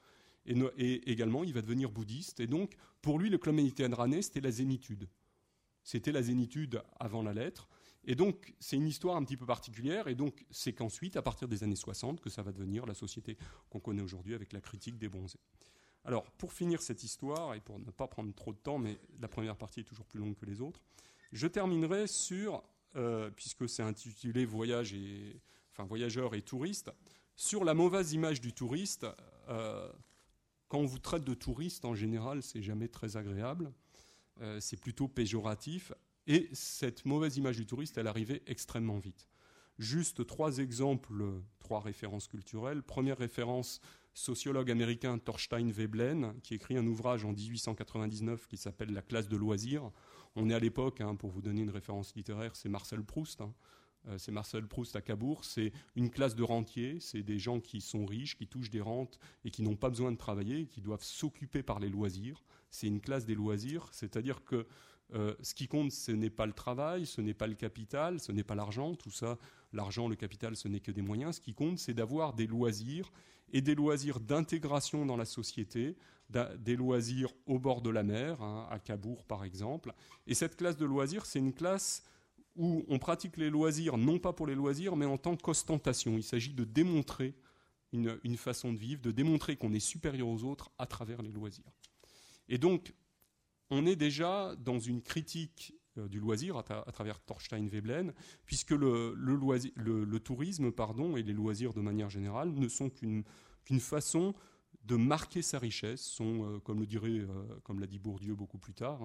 Et, no, et également, il va devenir bouddhiste. Et donc, pour lui, le club méditerranéen, c'était la zénitude. C'était la zénitude avant la lettre. Et donc, c'est une histoire un petit peu particulière. Et donc, c'est qu'ensuite, à partir des années soixante, que ça va devenir la société qu'on connaît aujourd'hui avec la critique des bronzés. Alors, pour finir cette histoire, et pour ne pas prendre trop de temps, mais la première partie est toujours plus longue que les autres, je terminerai sur, euh, puisque c'est intitulé Voyage et, enfin, Voyageurs et touristes, sur la mauvaise image du touriste. Euh, quand on vous traite de touriste, en général, c'est jamais très agréable. Euh, c'est plutôt péjoratif. Et cette mauvaise image du touriste, elle arrivait extrêmement vite. Juste trois exemples, trois références culturelles. Première référence, sociologue américain Thorstein Veblen, qui écrit un ouvrage en dix-huit cent quatre-vingt-dix-neuf qui s'appelle « La classe de loisirs ». On est à l'époque, hein, pour vous donner une référence littéraire, c'est Marcel Proust. Hein. Euh, c'est Marcel Proust à Cabourg. C'est une classe de rentiers. C'est des gens qui sont riches, qui touchent des rentes et qui n'ont pas besoin de travailler, qui doivent s'occuper par les loisirs. C'est une classe des loisirs, c'est-à-dire que Euh, ce qui compte, ce n'est pas le travail, ce n'est pas le capital, ce n'est pas l'argent, tout ça, l'argent, le capital, ce n'est que des moyens. Ce qui compte, c'est d'avoir des loisirs, et des loisirs d'intégration dans la société, des loisirs au bord de la mer, hein, à Cabourg par exemple. Et cette classe de loisirs, c'est une classe où on pratique les loisirs, non pas pour les loisirs, mais en tant qu'ostentation. Il s'agit de démontrer une, une façon de vivre, de démontrer qu'on est supérieur aux autres à travers les loisirs. Et donc, on est déjà dans une critique euh, du loisir à, ta, à travers Thorstein Veblen, puisque le, le, loisir, le, le tourisme pardon, et les loisirs de manière générale ne sont qu'une, qu'une façon de marquer sa richesse, sont, euh, comme le dirait, euh, comme l'a dit Bourdieu beaucoup plus tard, hein,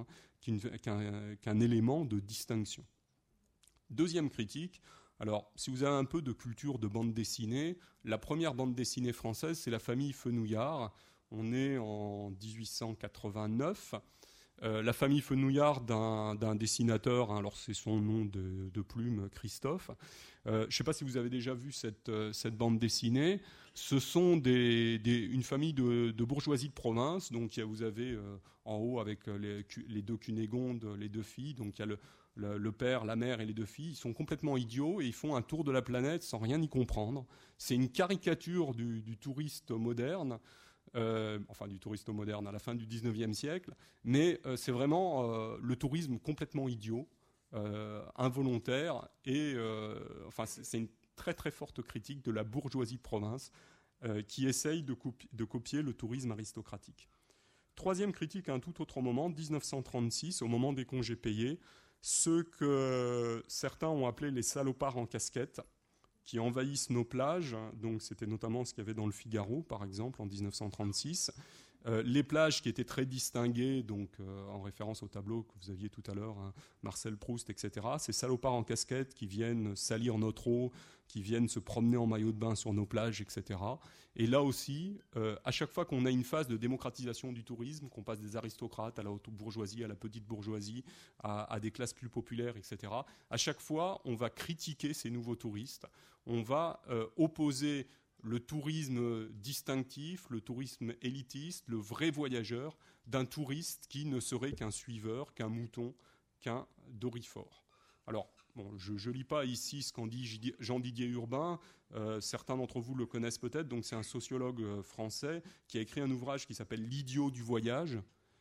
qu'un, qu'un élément de distinction. Deuxième critique, alors si vous avez un peu de culture de bande dessinée, la première bande dessinée française, c'est La Famille Fenouillard. On est en dix-huit cent quatre-vingt-neuf. Euh, la famille Fenouillard d'un, d'un dessinateur, hein, alors c'est son nom de, de plume, Christophe. Euh, je ne sais pas si vous avez déjà vu cette, euh, cette bande dessinée. Ce sont des, des, une famille de, de bourgeoisie de province. Donc il y a, vous avez euh, en haut avec les, les deux Cunégonde, les deux filles. Donc il y a le, le, le père, la mère et les deux filles. Ils sont complètement idiots et ils font un tour de la planète sans rien y comprendre. C'est une caricature du, du touriste moderne. Euh, enfin du touriste moderne à la fin du dix-neuvième siècle, mais euh, c'est vraiment euh, le tourisme complètement idiot, euh, involontaire, et euh, enfin c'est, c'est une très très forte critique de la bourgeoisie de province euh, qui essaye de, copi- de copier le tourisme aristocratique. Troisième critique à un tout autre moment, dix-neuf cent trente-six, au moment des congés payés, ceux que certains ont appelés les salopards en casquette, qui envahissent nos plages. Donc c'était notamment ce qu'il y avait dans le Figaro, par exemple, en dix-neuf cent trente-six. Euh, les plages qui étaient très distinguées, donc euh, en référence au tableau que vous aviez tout à l'heure, hein, Marcel Proust, et cetera. Ces salopards en casquette qui viennent salir notre eau, qui viennent se promener en maillot de bain sur nos plages, et cetera. Et là aussi, euh, à chaque fois qu'on a une phase de démocratisation du tourisme, qu'on passe des aristocrates à la haute bourgeoisie, à la petite bourgeoisie, à, à des classes plus populaires, et cetera, à chaque fois, on va critiquer ces nouveaux touristes. On va euh, opposer le tourisme distinctif, le tourisme élitiste, le vrai voyageur, d'un touriste qui ne serait qu'un suiveur, qu'un mouton, qu'un dorifort. Alors, bon, je ne lis pas ici ce qu'en dit Jean-Didier Urbain, euh, certains d'entre vous le connaissent peut-être, donc c'est un sociologue euh, français qui a écrit un ouvrage qui s'appelle « L'idiot du voyage »,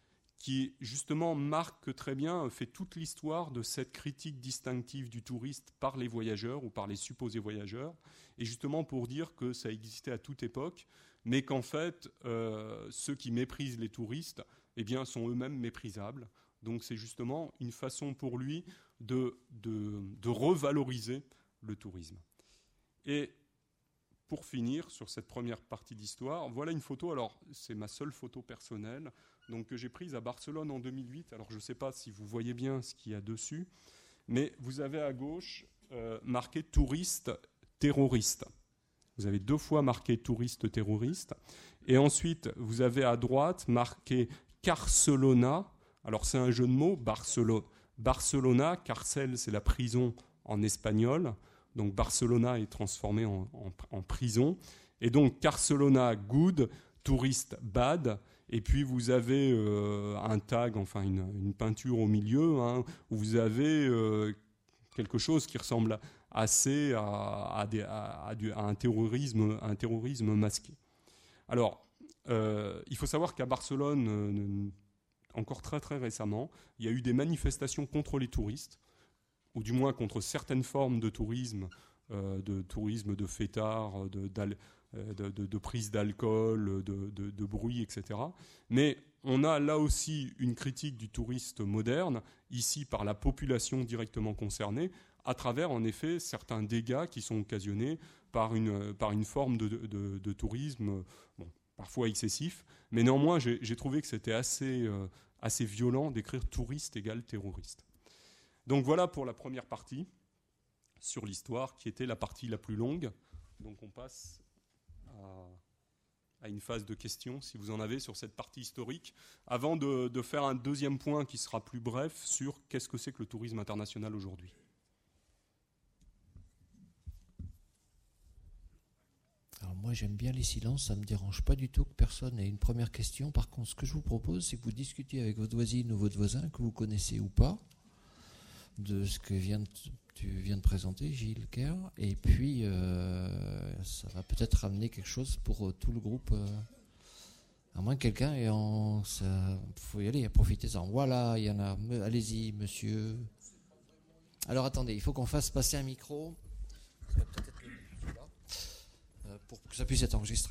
qui justement marque très bien, fait toute l'histoire de cette critique distinctive du touriste par les voyageurs ou par les supposés voyageurs, et justement pour dire que ça existait à toute époque, mais qu'en fait, euh, ceux qui méprisent les touristes, eh bien, sont eux-mêmes méprisables. Donc c'est justement une façon pour lui de, de, de revaloriser le tourisme. Et pour finir sur cette première partie d'histoire, voilà une photo, alors c'est ma seule photo personnelle, donc, que j'ai prise à Barcelone en deux mille huit. Alors je ne sais pas si vous voyez bien ce qu'il y a dessus, mais vous avez à gauche euh, marqué « touriste terroriste ». Vous avez deux fois marqué « touriste terroriste ». Et ensuite, vous avez à droite marqué « Carcelona ». Alors c'est un jeu de mots, Barcelone. Barcelona, carcel, c'est la prison en espagnol. Donc Barcelona est transformé en, en, en prison. Et donc Carcelona, good, touriste, bad. Et puis vous avez euh, un tag, enfin une, une peinture au milieu, hein, où vous avez euh, quelque chose qui ressemble assez à, à, des, à, à, du, à un, terrorisme, un terrorisme masqué. Alors, euh, il faut savoir qu'à Barcelone, euh, encore très très récemment, il y a eu des manifestations contre les touristes, ou du moins contre certaines formes de tourisme, euh, de tourisme de fêtard, de, de, de, de prise d'alcool, de, de, de bruit, et cetera. Mais on a là aussi une critique du touriste moderne, ici par la population directement concernée, à travers en effet certains dégâts qui sont occasionnés par une, par une forme de, de, de tourisme, bon, parfois excessif, mais néanmoins j'ai, j'ai trouvé que c'était assez, euh, assez violent d'écrire touriste égale terroriste. Donc voilà pour la première partie sur l'histoire, qui était la partie la plus longue. Donc on passe à, à une phase de questions, si vous en avez, sur cette partie historique, avant de, de faire un deuxième point qui sera plus bref sur qu'est-ce que c'est que le tourisme international aujourd'hui. Alors moi j'aime bien les silences, ça ne me dérange pas du tout que personne ait une première question. Par contre, ce que je vous propose, c'est que vous discutiez avec votre voisine ou votre voisin, que vous connaissez ou pas, de ce que vient de, tu viens de présenter, Gilles Kerr, et puis euh, ça va peut-être ramener quelque chose pour tout le groupe, euh, à moins que quelqu'un ait en... Il faut y aller, profitez-en. Voilà, il y en a, allez-y monsieur. Alors attendez, il faut qu'on fasse passer un micro. Ça va peut-être être celui-là, pour que ça puisse être enregistré.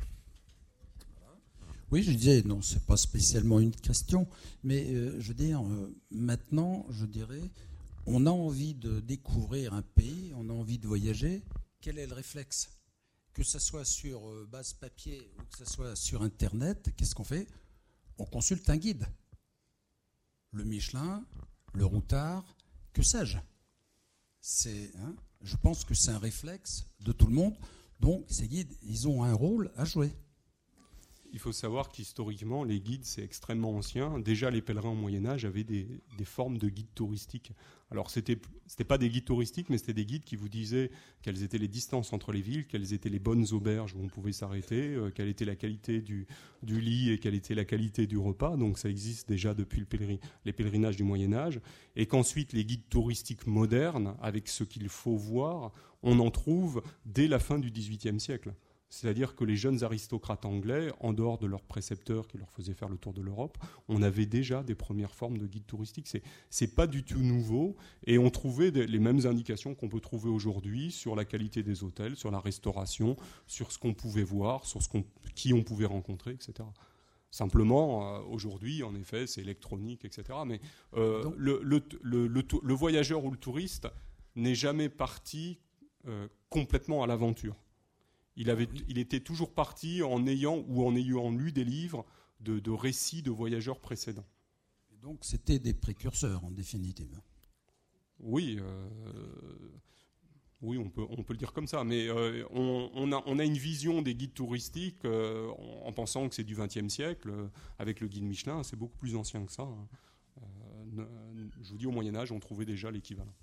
Oui, je disais, non, c'est pas spécialement une question, mais euh, je veux dire, euh, maintenant, je dirais, on a envie de découvrir un pays, on a envie de voyager. Quel est le réflexe ? Que ce soit sur euh, base papier ou que ce soit sur Internet, qu'est-ce qu'on fait ? On consulte un guide. Le Michelin, le Routard, que sais-je ? C'est, hein, je pense que c'est un réflexe de tout le monde. Donc, ces guides, ils ont un rôle à jouer. Il faut savoir qu'historiquement, les guides, c'est extrêmement ancien. Déjà, les pèlerins au Moyen-Âge avaient des, des formes de guides touristiques. Alors, ce n'était pas des guides touristiques, mais c'était des guides qui vous disaient quelles étaient les distances entre les villes, quelles étaient les bonnes auberges où on pouvait s'arrêter, euh, quelle était la qualité du, du lit et quelle était la qualité du repas. Donc, ça existe déjà depuis le pèlerin, les pèlerinages du Moyen-Âge. Et qu'ensuite, les guides touristiques modernes, avec ce qu'il faut voir, on en trouve dès la fin du dix-huitième siècle. C'est-à-dire que les jeunes aristocrates anglais, en dehors de leurs précepteurs qui leur faisaient faire le tour de l'Europe, on avait déjà des premières formes de guides touristiques. C'est, c'est pas du tout nouveau, et on trouvait des, les mêmes indications qu'on peut trouver aujourd'hui sur la qualité des hôtels, sur la restauration, sur ce qu'on pouvait voir, sur ce qu'on, qui on pouvait rencontrer, et cetera. Simplement, euh, aujourd'hui, en effet, c'est électronique, et cetera. Mais euh, le, le, le, le, le voyageur ou le touriste n'est jamais parti euh, complètement à l'aventure. Il, avait, il était toujours parti en ayant ou en ayant lu des livres de, de récits de voyageurs précédents. Et donc c'était des précurseurs en définitive. Oui, euh, oui, on peut, on peut le dire comme ça. Mais euh, on, on, a, on a une vision des guides touristiques euh, en, en pensant que c'est du vingtième siècle. Euh, avec le guide Michelin, c'est beaucoup plus ancien que ça. Hein. Euh, je vous dis, au Moyen-Âge, on trouvait déjà l'équivalent.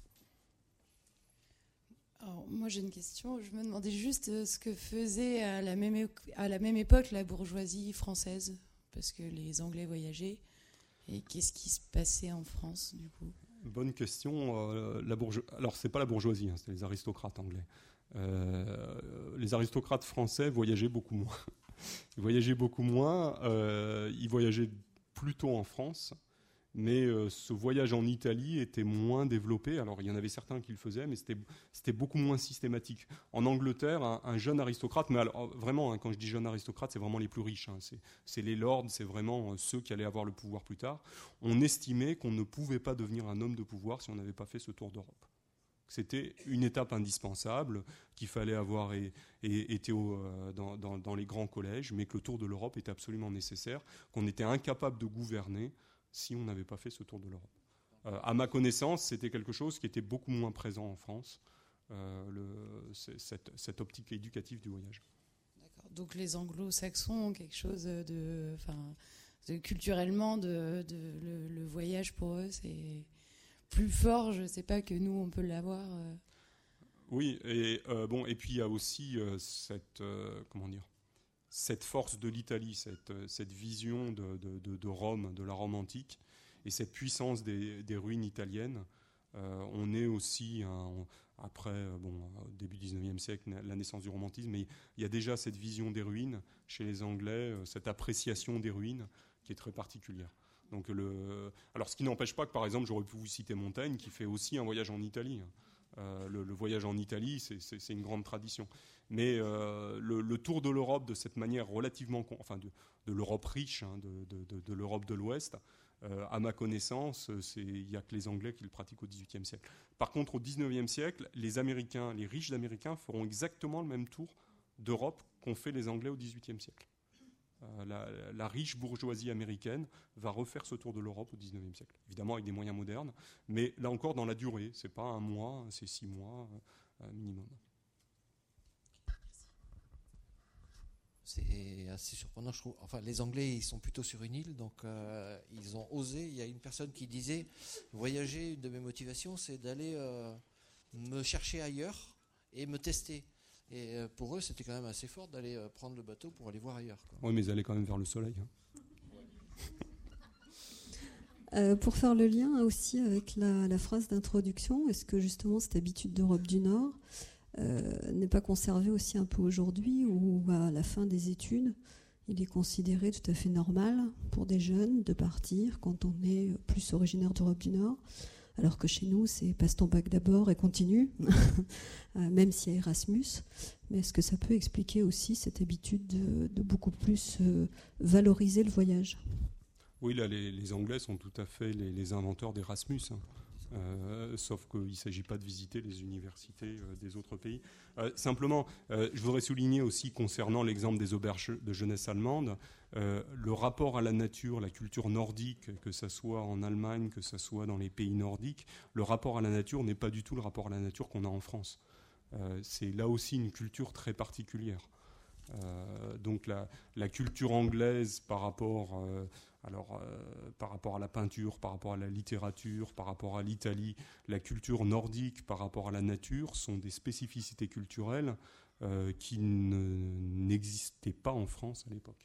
Alors, moi j'ai une question, je me demandais juste ce que faisait à la même, é- à la même époque la bourgeoisie française, parce que les Anglais voyageaient, et qu'est-ce qui se passait en France du coup ? Bonne question. Euh, la bourge... Alors c'est pas la bourgeoisie, hein, c'était les aristocrates anglais. Euh, les aristocrates français voyageaient beaucoup moins. Ils voyageaient beaucoup moins, euh, ils voyageaient plutôt en France. Mais euh, ce voyage en Italie était moins développé. Alors, il y en avait certains qui le faisaient, mais c'était, c'était beaucoup moins systématique. En Angleterre, un, un jeune aristocrate, mais alors, vraiment, hein, quand je dis jeune aristocrate, c'est vraiment les plus riches. Hein, c'est, c'est les lords, c'est vraiment euh, ceux qui allaient avoir le pouvoir plus tard. On estimait qu'on ne pouvait pas devenir un homme de pouvoir si on n'avait pas fait ce tour d'Europe. C'était une étape indispensable, qu'il fallait avoir et, et, été au, euh, dans, dans, dans les grands collèges, mais que le tour de l'Europe était absolument nécessaire, qu'on était incapable de gouverner si on n'avait pas fait ce tour de l'Europe. Euh, à ma connaissance, c'était quelque chose qui était beaucoup moins présent en France, euh, le, cette, cette optique éducative du voyage. D'accord. Donc les anglo-saxons ont quelque chose de... Enfin, de culturellement, de, de, le, le voyage pour eux, c'est plus fort, je ne sais pas, que nous, on peut l'avoir. Euh. Oui, et, euh, bon, et puis il y a aussi euh, cette... Euh, comment dire cette force de l'Italie, cette, cette vision de, de, de, de Rome, de la Rome antique, et cette puissance des, des ruines italiennes. Euh, on est aussi un, après, bon, au début du dix-neuvième siècle, la naissance du romantisme, mais il y a déjà cette vision des ruines chez les Anglais, cette appréciation des ruines qui est très particulière. Donc le, alors ce qui n'empêche pas que, par exemple, j'aurais pu vous citer Montaigne, qui fait aussi un voyage en Italie. Euh, le, le voyage en Italie, c'est, c'est, c'est une grande tradition. Mais euh, le, le tour de l'Europe de cette manière relativement, enfin de, de l'Europe riche, hein, de, de, de, de l'Europe de l'Ouest, euh, à ma connaissance, il n'y a que les Anglais qui le pratiquent au dix-huitième siècle. Par contre, au dix-neuvième siècle, les Américains, les riches d'Américains feront exactement le même tour d'Europe qu'ont fait les Anglais au dix-huitième siècle. Euh, la, la riche bourgeoisie américaine va refaire ce tour de l'Europe au dix-neuvième siècle, évidemment avec des moyens modernes, mais là encore dans la durée, c'est pas un mois, c'est six mois euh, minimum. C'est assez surprenant, je trouve. Enfin, les Anglais, ils sont plutôt sur une île, donc euh, ils ont osé. Il y a une personne qui disait, voyager, une de mes motivations, c'est d'aller euh, me chercher ailleurs et me tester. Et pour eux, c'était quand même assez fort d'aller prendre le bateau pour aller voir ailleurs, quoi. Oui, mais ils allaient quand même vers le soleil. Hein. Euh, pour faire le lien aussi avec la, la phrase d'introduction, est-ce que justement cette habitude d'Europe du Nord euh, n'est pas conservée aussi un peu aujourd'hui, où à la fin des études, il est considéré tout à fait normal pour des jeunes de partir quand on est plus originaire d'Europe du Nord, alors que chez nous, c'est passe ton bac d'abord et continue, même s'il y a Erasmus. Mais est-ce que ça peut expliquer aussi cette habitude de, de beaucoup plus euh, valoriser le voyage ? Oui, là, les, les Anglais sont tout à fait les, les inventeurs d'Erasmus, hein. Euh, sauf qu'il ne s'agit pas de visiter les universités euh, des autres pays. Euh, simplement, euh, je voudrais souligner aussi, concernant l'exemple des auberges de jeunesse allemandes, euh, le rapport à la nature, la culture nordique, que ce soit en Allemagne, que ce soit dans les pays nordiques, le rapport à la nature n'est pas du tout le rapport à la nature qu'on a en France. Euh, c'est là aussi une culture très particulière. Euh, donc la, la culture anglaise par rapport, euh, alors, euh, par rapport à la peinture, par rapport à la littérature, par rapport à l'Italie, la culture nordique par rapport à la nature sont des spécificités culturelles euh, qui ne, n'existaient pas en France à l'époque.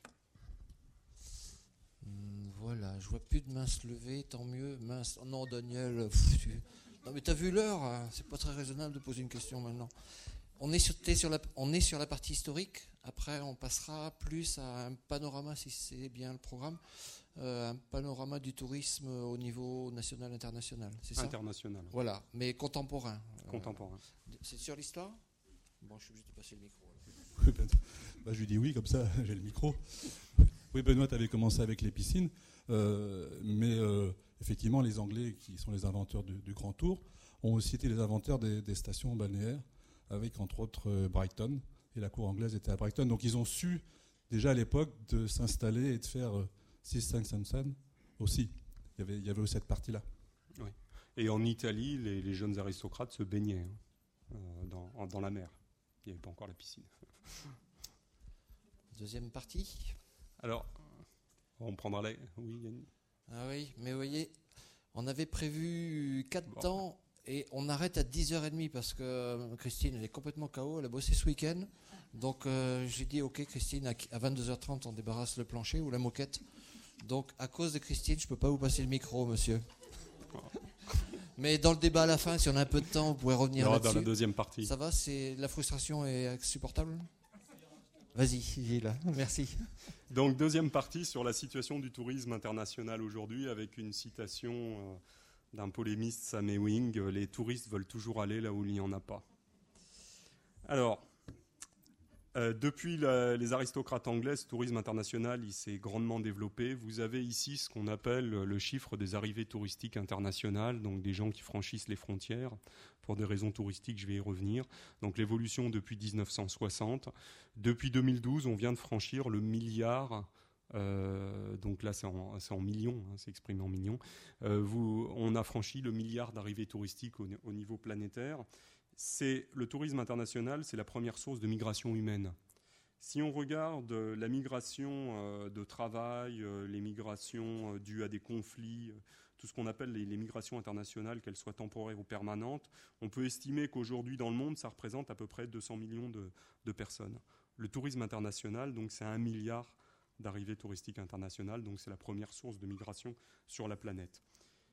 Voilà, je vois plus de mains se lever, tant mieux. Mince, oh non, Daniel, pff, tu... non mais t'as vu l'heure, hein, c'est pas très raisonnable de poser une question maintenant. On est, sur, sur la, on est sur la partie historique, après on passera plus à un panorama, si c'est bien le programme, euh, un panorama du tourisme au niveau national, international, c'est ça ? International. Voilà, mais contemporain. Contemporain. Euh, c'est sur l'histoire ? Bon, je suis obligé de passer le micro. Oui, ben, bah, je lui dis oui, comme ça j'ai le micro. Oui, Benoît, tu avais commencé avec les piscines, euh, mais euh, effectivement les Anglais, qui sont les inventeurs du, du Grand Tour, ont aussi été les inventeurs des, des stations balnéaires, avec entre autres euh, Brighton, et la cour anglaise était à Brighton. Donc ils ont su déjà à l'époque de s'installer et de faire euh, six cinq Samson aussi. Il y avait, il y avait aussi cette partie-là. Oui. Et en Italie, les, les jeunes aristocrates se baignaient hein, euh, dans, dans la mer. Il n'y avait pas encore la piscine. Deuxième partie. Alors, on prendra la... Oui, Yann. Ah oui, mais vous voyez, on avait prévu quatre Bon. temps et on arrête à dix heures trente parce que Christine, elle est complètement K O, elle a bossé ce week-end. Donc euh, j'ai dit, ok Christine, à vingt-deux heures trente, on débarrasse le plancher ou la moquette. Donc à cause de Christine, je ne peux pas vous passer le micro, monsieur. Mais dans le débat à la fin, si on a un peu de temps, vous pouvez revenir là-dessus. Dans la deuxième partie. Ça va, c'est, la frustration est supportable ? Vas-y, Gilles, merci. Donc, deuxième partie sur la situation du tourisme international aujourd'hui, avec une citation euh, d'un polémiste, Sam Ewing, « Les touristes veulent toujours aller là où il n'y en a pas ». Alors, euh, depuis la, les aristocrates anglais, ce tourisme international, il s'est grandement développé. Vous avez ici ce qu'on appelle le chiffre des arrivées touristiques internationales, donc des gens qui franchissent les frontières. Pour des raisons touristiques, je vais y revenir. Donc l'évolution depuis dix-neuf cent soixante. Depuis deux mille douze, on vient de franchir le milliard. Euh, donc là, c'est en, c'est en millions, hein, c'est exprimé en millions. Euh, vous, on a franchi le milliard d'arrivées touristiques au, au niveau planétaire. C'est, le tourisme international, c'est la première source de migration humaine. Si on regarde la migration euh, de travail, euh, les migrations euh, dues à des conflits, euh, tout ce qu'on appelle les, les migrations internationales, qu'elles soient temporaires ou permanentes, on peut estimer qu'aujourd'hui dans le monde, ça représente à peu près deux cents millions de, de personnes. Le tourisme international, donc c'est un milliard d'arrivées touristiques internationales, donc c'est la première source de migration sur la planète.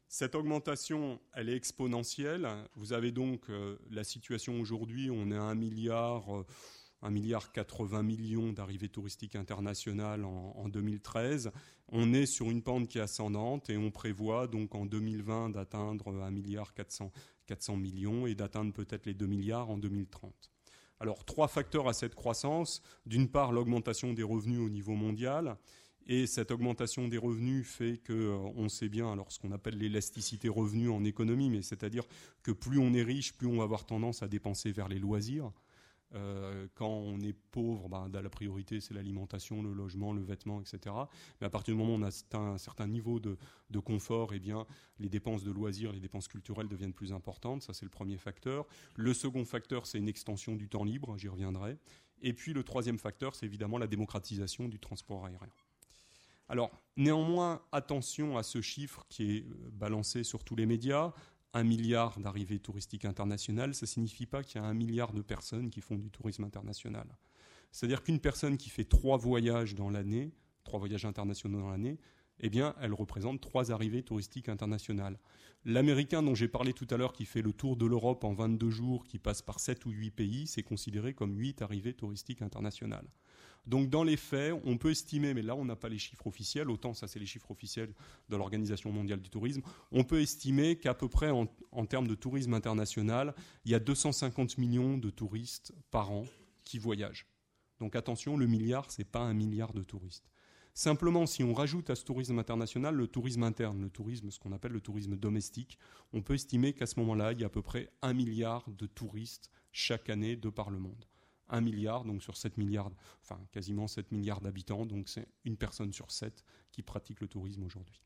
Cette augmentation, elle est exponentielle. Vous avez donc euh, la situation aujourd'hui, on est à un milliard, euh, un milliard quatre-vingts millions d'arrivées touristiques internationales en, en deux mille treize. On est sur une pente qui est ascendante et on prévoit donc en deux mille vingt d'atteindre un milliard quatre cents millions et d'atteindre peut-être les deux milliards en deux mille trente. Alors, trois facteurs à cette croissance. D'une part, l'augmentation des revenus au niveau mondial. Et cette augmentation des revenus fait que, euh, on sait bien, alors ce qu'on appelle l'élasticité revenu en économie, mais c'est-à-dire que plus on est riche, plus on va avoir tendance à dépenser vers les loisirs. Euh, quand on est pauvre, ben, la priorité c'est l'alimentation, le logement, le vêtement, et cetera. Mais à partir du moment où on a atteint un certain niveau de, de confort, eh bien, les dépenses de loisirs, les dépenses culturelles deviennent plus importantes. Ça, c'est le premier facteur. Le second facteur, c'est une extension du temps libre, j'y reviendrai. Et puis le troisième facteur, c'est évidemment la démocratisation du transport aérien. Alors, néanmoins, attention à ce chiffre qui est balancé sur tous les médias. Un milliard d'arrivées touristiques internationales, ça ne signifie pas qu'il y a un milliard de personnes qui font du tourisme international. C'est-à-dire qu'une personne qui fait trois voyages dans l'année, trois voyages internationaux dans l'année, eh bien, elle représente trois arrivées touristiques internationales. L'Américain dont j'ai parlé tout à l'heure, qui fait le tour de l'Europe en vingt-deux jours, qui passe par sept ou huit pays, c'est considéré comme huit arrivées touristiques internationales. Donc dans les faits, on peut estimer, mais là on n'a pas les chiffres officiels, autant ça c'est les chiffres officiels de l'Organisation mondiale du tourisme, on peut estimer qu'à peu près en, en termes de tourisme international, il y a deux cent cinquante millions de touristes par an qui voyagent. Donc attention, le milliard, ce n'est pas un milliard de touristes. Simplement, si on rajoute à ce tourisme international le tourisme interne, le tourisme, ce qu'on appelle le tourisme domestique, on peut estimer qu'à ce moment-là, il y a à peu près un milliard de touristes chaque année de par le monde. un milliard, donc sur sept milliards, enfin quasiment sept milliards d'habitants, donc c'est une personne sur sept qui pratique le tourisme aujourd'hui.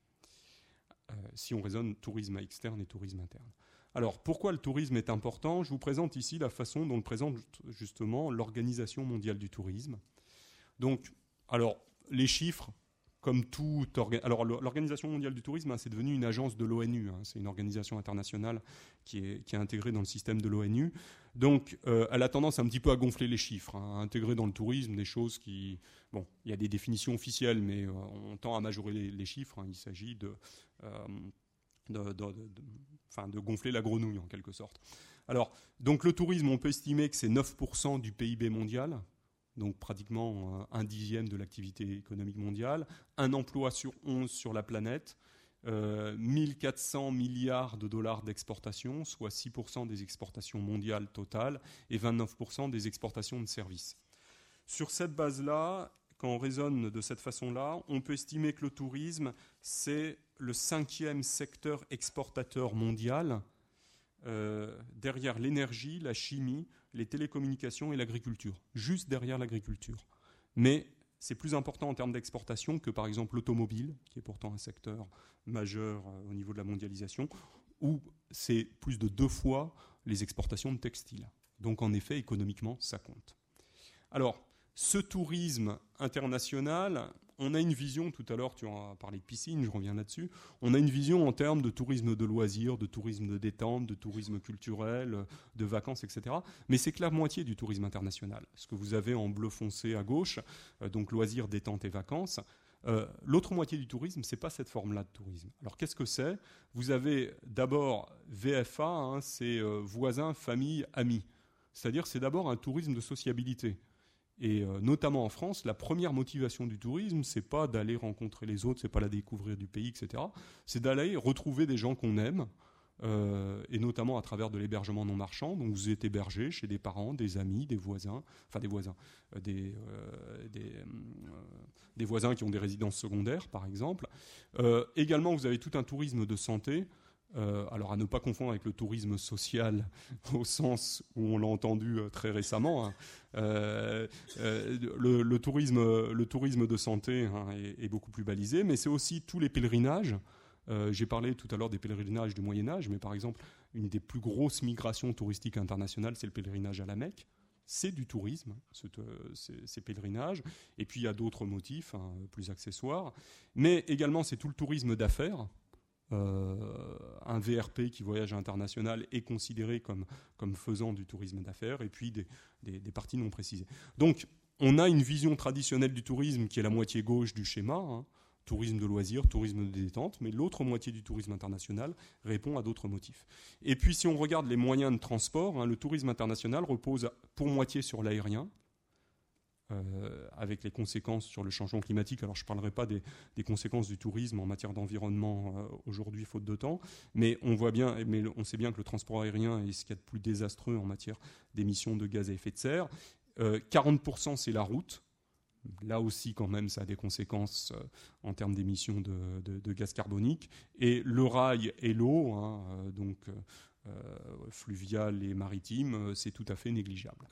Euh, si on raisonne tourisme externe et tourisme interne. Alors, pourquoi le tourisme est important ? Je vous présente ici la façon dont le présente justement l'Organisation mondiale du tourisme. Donc, alors, les chiffres, comme tout... Orga... Alors, l'Organisation mondiale du tourisme, hein, c'est devenu une agence de l'ONU. Hein, c'est une organisation internationale qui est, qui est intégrée dans le système de l'ONU. Donc, euh, elle a tendance un petit peu à gonfler les chiffres, hein, à intégrer dans le tourisme des choses qui... Bon, il y a des définitions officielles, mais euh, on tend à majorer les, les chiffres. Hein, il s'agit de... Euh, De, de, de, de, enfin, de gonfler la grenouille en quelque sorte. Alors, donc le tourisme, on peut estimer que c'est neuf pour cent du P I B mondial, donc pratiquement euh, un dixième de l'activité économique mondiale, un emploi sur onze sur la planète, euh, mille quatre cents milliards de dollars d'exportation, soit six pour cent des exportations mondiales totales et vingt-neuf pour cent des exportations de services. Sur cette base-là, quand on raisonne de cette façon-là, on peut estimer que le tourisme, c'est le cinquième secteur exportateur mondial, euh, derrière l'énergie, la chimie, les télécommunications et l'agriculture, juste derrière l'agriculture. Mais c'est plus important en termes d'exportation que par exemple l'automobile, qui est pourtant un secteur majeur euh, au niveau de la mondialisation, où c'est plus de deux fois les exportations de textiles. Donc en effet, économiquement, ça compte. Alors, ce tourisme international, on a une vision, tout à l'heure tu en as parlé de piscine, je reviens là-dessus, on a une vision en termes de tourisme de loisirs, de tourisme de détente, de tourisme culturel, de vacances, et cetera. Mais c'est que la moitié du tourisme international. Ce que vous avez en bleu foncé à gauche, euh, donc loisirs, détente et vacances. Euh, l'autre moitié du tourisme, ce n'est pas cette forme-là de tourisme. Alors qu'est-ce que c'est ? Vous avez d'abord V F A, hein, c'est euh, voisins, famille, amis. C'est-à-dire c'est d'abord un tourisme de sociabilité. Et euh, notamment en France, la première motivation du tourisme, c'est pas d'aller rencontrer les autres, c'est pas la découvrir du pays, et cetera. C'est d'aller retrouver des gens qu'on aime, euh, et notamment à travers de l'hébergement non marchand. Donc vous êtes hébergé chez des parents, des amis, des voisins, enfin des voisins, euh, des, euh, des, euh, des voisins qui ont des résidences secondaires, par exemple. Euh, également, vous avez tout un tourisme de santé. Euh, alors à ne pas confondre avec le tourisme social au sens où on l'a entendu euh, très récemment. Hein. Euh, euh, le, le, tourisme, le tourisme de santé hein, est, est beaucoup plus balisé, mais c'est aussi tous les pèlerinages. Euh, j'ai parlé tout à l'heure des pèlerinages du Moyen-Âge, mais par exemple, une des plus grosses migrations touristiques internationales, c'est le pèlerinage à la Mecque. C'est du tourisme, ce, ces, ces pèlerinages. Et puis il y a d'autres motifs hein, plus accessoires. Mais également, c'est tout le tourisme d'affaires. Euh, un V R P qui voyage à l'international est considéré comme, comme faisant du tourisme d'affaires, et puis des, des, des parties non précisées. Donc, on a une vision traditionnelle du tourisme qui est la moitié gauche du schéma, hein, tourisme de loisirs, tourisme de détente, mais l'autre moitié du tourisme international répond à d'autres motifs. Et puis si on regarde les moyens de transport, hein, le tourisme international repose pour moitié sur l'aérien, euh, avec les conséquences sur le changement climatique. Alors je ne parlerai pas des, des conséquences du tourisme en matière d'environnement euh, aujourd'hui, faute de temps, mais on voit bien, mais on sait bien que le transport aérien est ce qu'il y a de plus désastreux en matière d'émissions de gaz à effet de serre. Euh, quarante pour cent c'est la route. Là aussi, quand même, ça a des conséquences euh, en termes d'émissions de, de, de gaz carbonique. Et le rail et l'eau, hein, euh, donc euh, fluvial et maritime, euh, c'est tout à fait négligeable.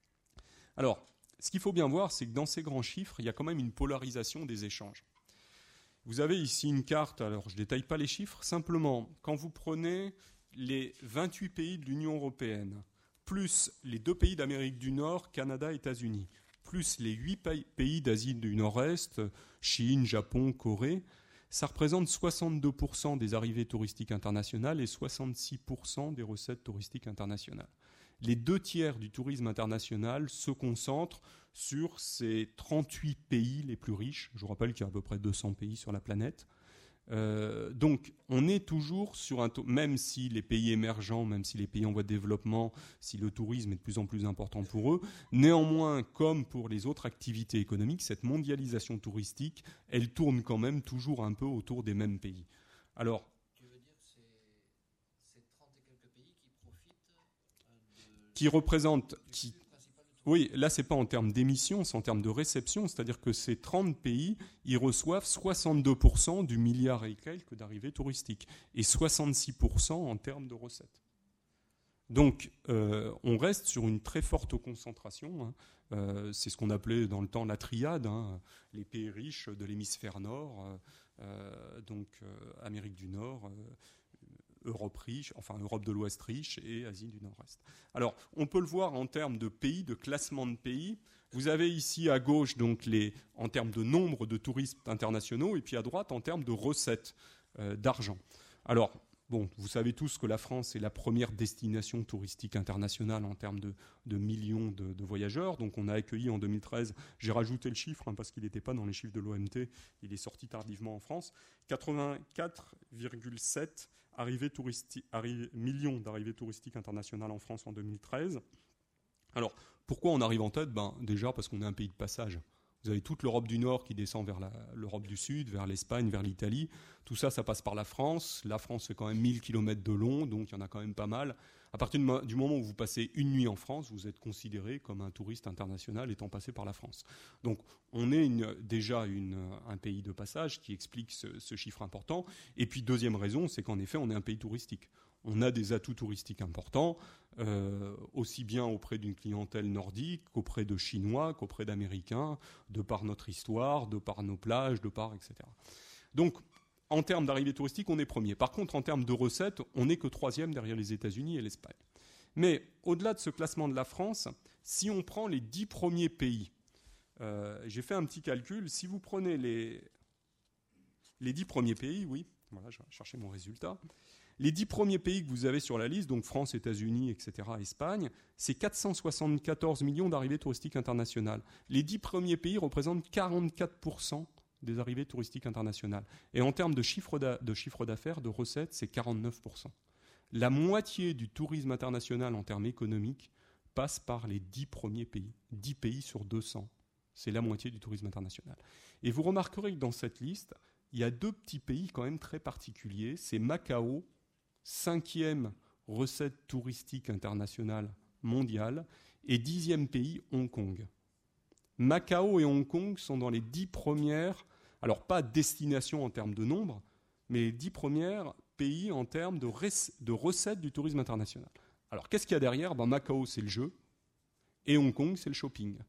Alors, ce qu'il faut bien voir, c'est que dans ces grands chiffres, il y a quand même une polarisation des échanges. Vous avez ici une carte, alors je ne détaille pas les chiffres, simplement, quand vous prenez les vingt-huit pays de l'Union européenne, plus les deux pays d'Amérique du Nord, Canada, États-Unis, plus les huit pays d'Asie du Nord-Est, Chine, Japon, Corée, ça représente soixante-deux pour cent des arrivées touristiques internationales et soixante-six pour cent des recettes touristiques internationales. Les deux tiers du tourisme international se concentrent sur ces trente-huit pays les plus riches. Je vous rappelle qu'il y a à peu près deux cents pays sur la planète. Euh, donc, on est toujours sur un taux, même si les pays émergents, même si les pays en voie de développement, si le tourisme est de plus en plus important pour eux, néanmoins, comme pour les autres activités économiques, cette mondialisation touristique, elle tourne quand même toujours un peu autour des mêmes pays. Alors, tu veux dire que c'est trente et quelques pays qui profitent de... qui représentent... Qui, Oui, là, ce n'est pas en termes d'émissions, c'est en termes de réception. C'est-à-dire que ces trente pays, ils reçoivent soixante-deux pour cent du milliard et quelques d'arrivées touristiques et soixante-six pour cent en termes de recettes. Donc, euh, on reste sur une très forte concentration. Hein. Euh, c'est ce qu'on appelait dans le temps la triade, hein, les pays riches de l'hémisphère nord, euh, donc euh, Amérique du Nord, euh, Europe riche, enfin Europe de l'Ouest riche et Asie du Nord-Est. Alors, on peut le voir en termes de pays, de classement de pays. Vous avez ici à gauche, donc, les, en termes de nombre de touristes internationaux, et puis à droite, en termes de recettes euh, d'argent. Alors, bon, vous savez tous que la France est la première destination touristique internationale en termes de, de millions de, de voyageurs. Donc, on a accueilli en deux mille treize, j'ai rajouté le chiffre hein, parce qu'il n'était pas dans les chiffres de l'O M T, il est sorti tardivement en France, quatre-vingt-quatre virgule sept Arrivées touristiques, arrivées, millions d'arrivées touristiques internationales en France en deux mille treize. Alors, pourquoi on arrive en tête ? Ben, déjà parce qu'on est un pays de passage. Vous avez toute l'Europe du Nord qui descend vers la, l'Europe du Sud, vers l'Espagne, vers l'Italie. Tout ça, ça passe par la France. La France fait quand même mille kilomètres de long, donc il y en a quand même pas mal. À partir du moment où vous passez une nuit en France, vous êtes considéré comme un touriste international étant passé par la France. Donc on est une, déjà une, un pays de passage qui explique ce, ce chiffre important. Et puis deuxième raison, c'est qu'en effet, on est un pays touristique. On a des atouts touristiques importants, euh, aussi bien auprès d'une clientèle nordique qu'auprès de Chinois, qu'auprès d'Américains, de par notre histoire, de par nos plages, de par et cetera. Donc, en termes d'arrivée touristique, on est premier. Par contre, en termes de recettes, on n'est que troisième derrière les États-Unis et l'Espagne. Mais au-delà de ce classement de la France, si on prend les dix premiers pays, euh, j'ai fait un petit calcul, si vous prenez les, les dix premiers pays, oui, voilà, je vais chercher mon résultat. Les dix premiers pays que vous avez sur la liste, donc France, États-Unis, et cetera, Espagne, c'est quatre cent soixante-quatorze millions d'arrivées touristiques internationales. Les dix premiers pays représentent quarante-quatre pour cent des arrivées touristiques internationales. Et en termes de chiffre, d'a- de chiffre d'affaires, de recettes, c'est quarante-neuf pour cent. La moitié du tourisme international en termes économiques passe par les dix premiers pays. dix pays sur deux cents. C'est la moitié du tourisme international. Et vous remarquerez que dans cette liste, il y a deux petits pays quand même très particuliers. C'est Macao, cinquième recette touristique internationale mondiale, et dixième pays, Hong Kong. Macao et Hong Kong sont dans les dix premières, alors pas destination en termes de nombre, mais les dix premières pays en termes de, rec- de recettes du tourisme international. Alors qu'est-ce qu'il y a derrière ? Ben, Macao, c'est le jeu, et Hong Kong, c'est le shopping.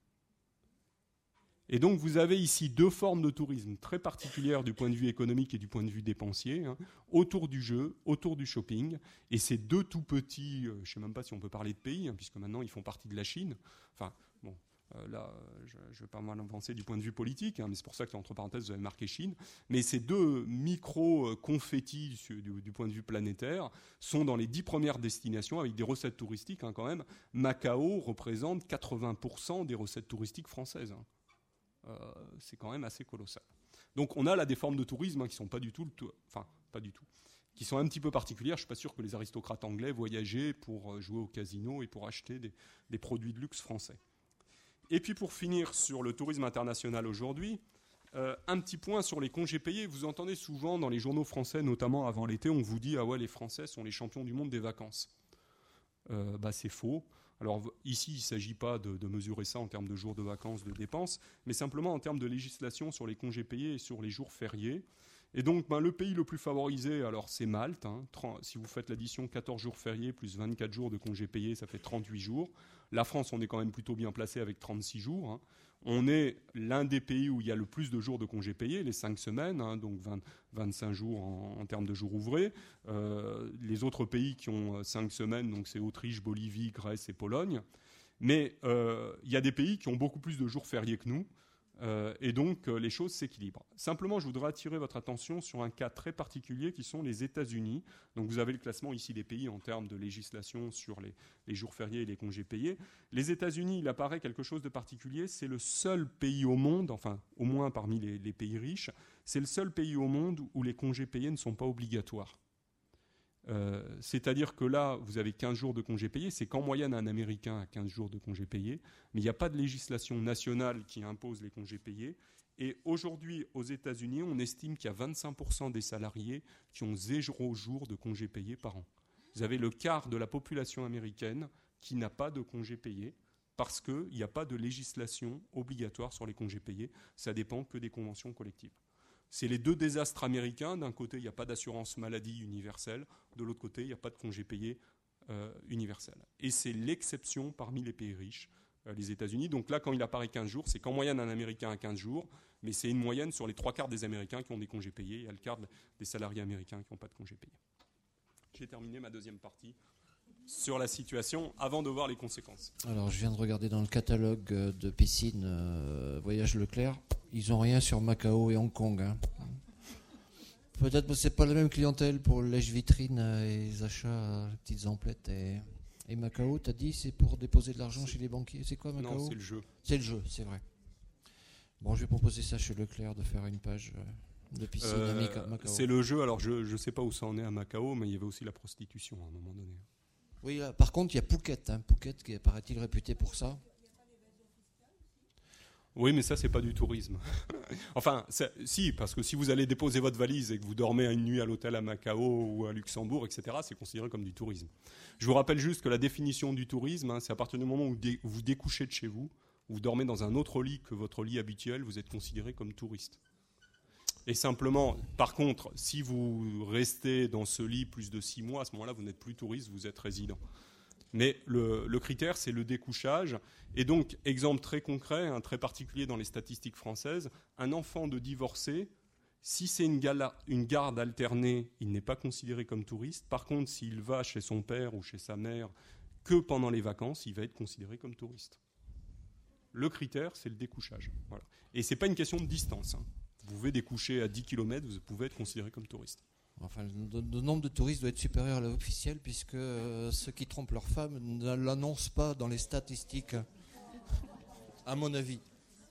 Et donc vous avez ici deux formes de tourisme très particulières du point de vue économique et du point de vue dépensier, hein, autour du jeu, autour du shopping. Et ces deux tout petits, euh, je ne sais même pas si on peut parler de pays, hein, puisque maintenant ils font partie de la Chine. Enfin, bon, euh, là, je ne vais pas mal avancer du point de vue politique, hein, mais c'est pour ça qu'entre parenthèses, vous avez marqué Chine. Mais ces deux micro-confettis du, du, du point de vue planétaire sont dans les dix premières destinations avec des recettes touristiques, hein, quand même. Macao représente quatre-vingts pour cent des recettes touristiques françaises. Hein. Euh, c'est quand même assez colossal. Donc on a là des formes de tourisme hein, qui sont pas du tout, le tout, enfin pas du tout, qui sont un petit peu particulières. Je suis pas sûr que les aristocrates anglais voyageaient pour jouer au casino et pour acheter des, des produits de luxe français. Et puis pour finir sur le tourisme international aujourd'hui, euh, un petit point sur les congés payés. Vous entendez souvent dans les journaux français, notamment avant l'été, on vous dit ah ouais les Français sont les champions du monde des vacances. Euh, bah c'est faux. Alors ici, il ne s'agit pas de, de mesurer ça en termes de jours de vacances, de dépenses, mais simplement en termes de législation sur les congés payés et sur les jours fériés. Et donc, ben, le pays le plus favorisé, alors c'est Malte. Hein, trente, si vous faites l'addition, quatorze jours fériés plus vingt-quatre jours de congés payés, ça fait trente-huit jours. La France, on est quand même plutôt bien placé avec trente-six jours. Hein. On est l'un des pays où il y a le plus de jours de congés payés, les cinq semaines, hein, donc vingt, vingt-cinq jours en, en termes de jours ouvrés. Euh, les autres pays qui ont cinq semaines, donc c'est Autriche, Bolivie, Grèce et Pologne. Mais euh, il y a des pays qui ont beaucoup plus de jours fériés que nous. Euh, et donc, euh, les choses s'équilibrent. Simplement, je voudrais attirer votre attention sur un cas très particulier qui sont les États-Unis. Donc, vous avez le classement ici des pays en termes de législation sur les, les jours fériés et les congés payés. Les États-Unis, il apparaît quelque chose de particulier. C'est le seul pays au monde, enfin, au moins parmi les, les pays riches, c'est le seul pays au monde où les congés payés ne sont pas obligatoires. Euh, c'est-à-dire que là, vous avez quinze jours de congés payés. C'est qu'en moyenne, un Américain a quinze jours de congés payés. Mais il n'y a pas de législation nationale qui impose les congés payés. Et aujourd'hui, aux États-Unis, on estime qu'il y a vingt-cinq pour cent des salariés qui ont zéro jour de congés payés par an. Vous avez le quart de la population américaine qui n'a pas de congés payés parce qu'il n'y a pas de législation obligatoire sur les congés payés. Ça dépend que des conventions collectives. C'est les deux désastres américains. D'un côté, il n'y a pas d'assurance maladie universelle. De l'autre côté, il n'y a pas de congés payés euh, universels. Et c'est l'exception parmi les pays riches, euh, les États-Unis. Donc là, quand il apparaît quinze jours, c'est qu'en moyenne, un Américain a quinze jours. Mais c'est une moyenne sur les trois quarts des Américains qui ont des congés payés. Il y a le quart des salariés américains qui n'ont pas de congés payés. J'ai terminé ma deuxième partie sur la situation avant de voir les conséquences. Alors, je viens de regarder dans le catalogue de piscine euh, Voyage Leclerc. Ils n'ont rien sur Macao et Hong Kong. Hein. Peut-être que ce n'est pas la même clientèle pour les lèche-vitrines et les achats, les petites emplettes. Et, et Macao, tu as dit, c'est pour déposer de l'argent chez les banquiers. C'est quoi Macao ? Non, c'est le jeu. C'est le jeu, c'est vrai. Bon, je vais proposer ça chez Leclerc, de faire une page de piscine euh, à Macao. C'est le jeu. Alors, je ne sais pas où ça en est à Macao, mais il y avait aussi la prostitution à un moment donné. Oui, là, par contre, il y a Phuket. Hein. Phuket qui est, paraît-il, réputé pour ça. Oui, mais ça, c'est pas du tourisme. Enfin, si, parce que si vous allez déposer votre valise et que vous dormez une nuit à l'hôtel à Macao ou à Luxembourg, et cetera, c'est considéré comme du tourisme. Je vous rappelle juste que la définition du tourisme, hein, c'est à partir du moment où dé- vous découchez de chez vous, vous dormez dans un autre lit que votre lit habituel, vous êtes considéré comme touriste. Et simplement, par contre, si vous restez dans ce lit plus de six mois, à ce moment-là, vous n'êtes plus touriste, vous êtes résident. Mais le, le critère, c'est le découchage. Et donc, exemple très concret, hein, très particulier dans les statistiques françaises, un enfant de divorcé, si c'est une, gala, une garde alternée, il n'est pas considéré comme touriste. Par contre, s'il va chez son père ou chez sa mère que pendant les vacances, il va être considéré comme touriste. Le critère, c'est le découchage. Voilà. Et ce n'est pas une question de distance. Hein. Vous pouvez découcher à dix kilomètres, vous pouvez être considéré comme touriste. Enfin, le, le nombre de touristes doit être supérieur à l'officiel puisque euh, ceux qui trompent leurs femmes ne l'annoncent pas dans les statistiques, à mon avis.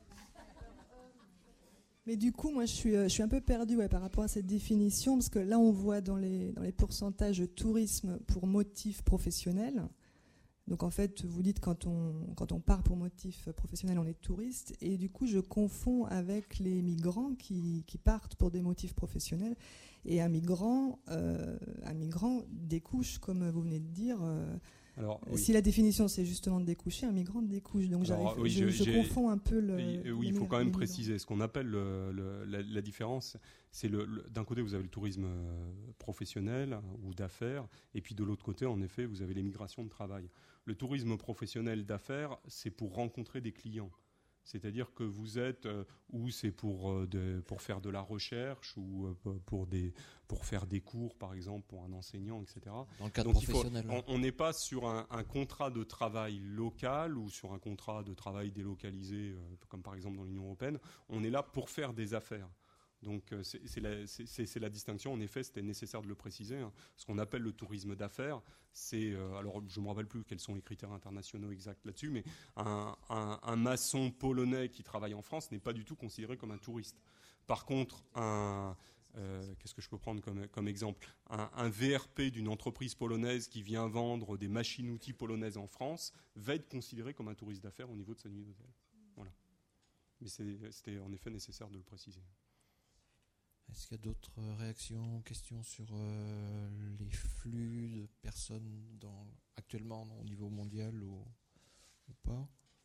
Mais du coup, moi, je suis, je suis un peu perdue ouais, par rapport à cette définition, parce que là, on voit dans les, dans les pourcentages de tourisme pour motif professionnel. Donc, en fait, vous dites quand on, quand on part pour motif professionnel, on est touriste. Et du coup, je confonds avec les migrants qui, qui partent pour des motifs professionnels. Et un migrant, euh, un migrant découche, comme vous venez de dire. Euh, Alors, oui. Si la définition, c'est justement de découcher, un migrant découche. Donc, Alors, oui, je, je confonds un peu le... Oui, oui il faut quand même préciser. Ce qu'on appelle le, le, la, la différence, c'est le, le, d'un côté, vous avez le tourisme professionnel ou d'affaires. Et puis, de l'autre côté, en effet, vous avez les migrations de travail. Le tourisme professionnel d'affaires, c'est pour rencontrer des clients. C'est-à-dire que vous êtes, euh, ou c'est pour, euh, de, pour faire de la recherche, ou euh, pour, des, pour faire des cours, par exemple, pour un enseignant, et cetera. Dans le cadre Donc, professionnel. Il faut, on n'est pas sur un, un contrat de travail local ou sur un contrat de travail délocalisé, euh, comme par exemple dans l'Union européenne. On est là pour faire des affaires. Donc c'est, c'est, la, c'est, c'est la distinction, en effet, c'était nécessaire de le préciser. Hein. Ce qu'on appelle le tourisme d'affaires, c'est, euh, alors je ne me rappelle plus quels sont les critères internationaux exacts là-dessus, mais un, un, un maçon polonais qui travaille en France n'est pas du tout considéré comme un touriste. Par contre, un, euh, qu'est-ce que je peux prendre comme, comme exemple, un, un V R P d'une entreprise polonaise qui vient vendre des machines-outils polonaises en France va être considéré comme un touriste d'affaires au niveau de sa nuit d'hôtel. Voilà. Mais c'est, c'était en effet nécessaire de le préciser. Est-ce qu'il y a d'autres réactions, questions sur euh, les flux de personnes dans, actuellement au niveau mondial ou, ou pas?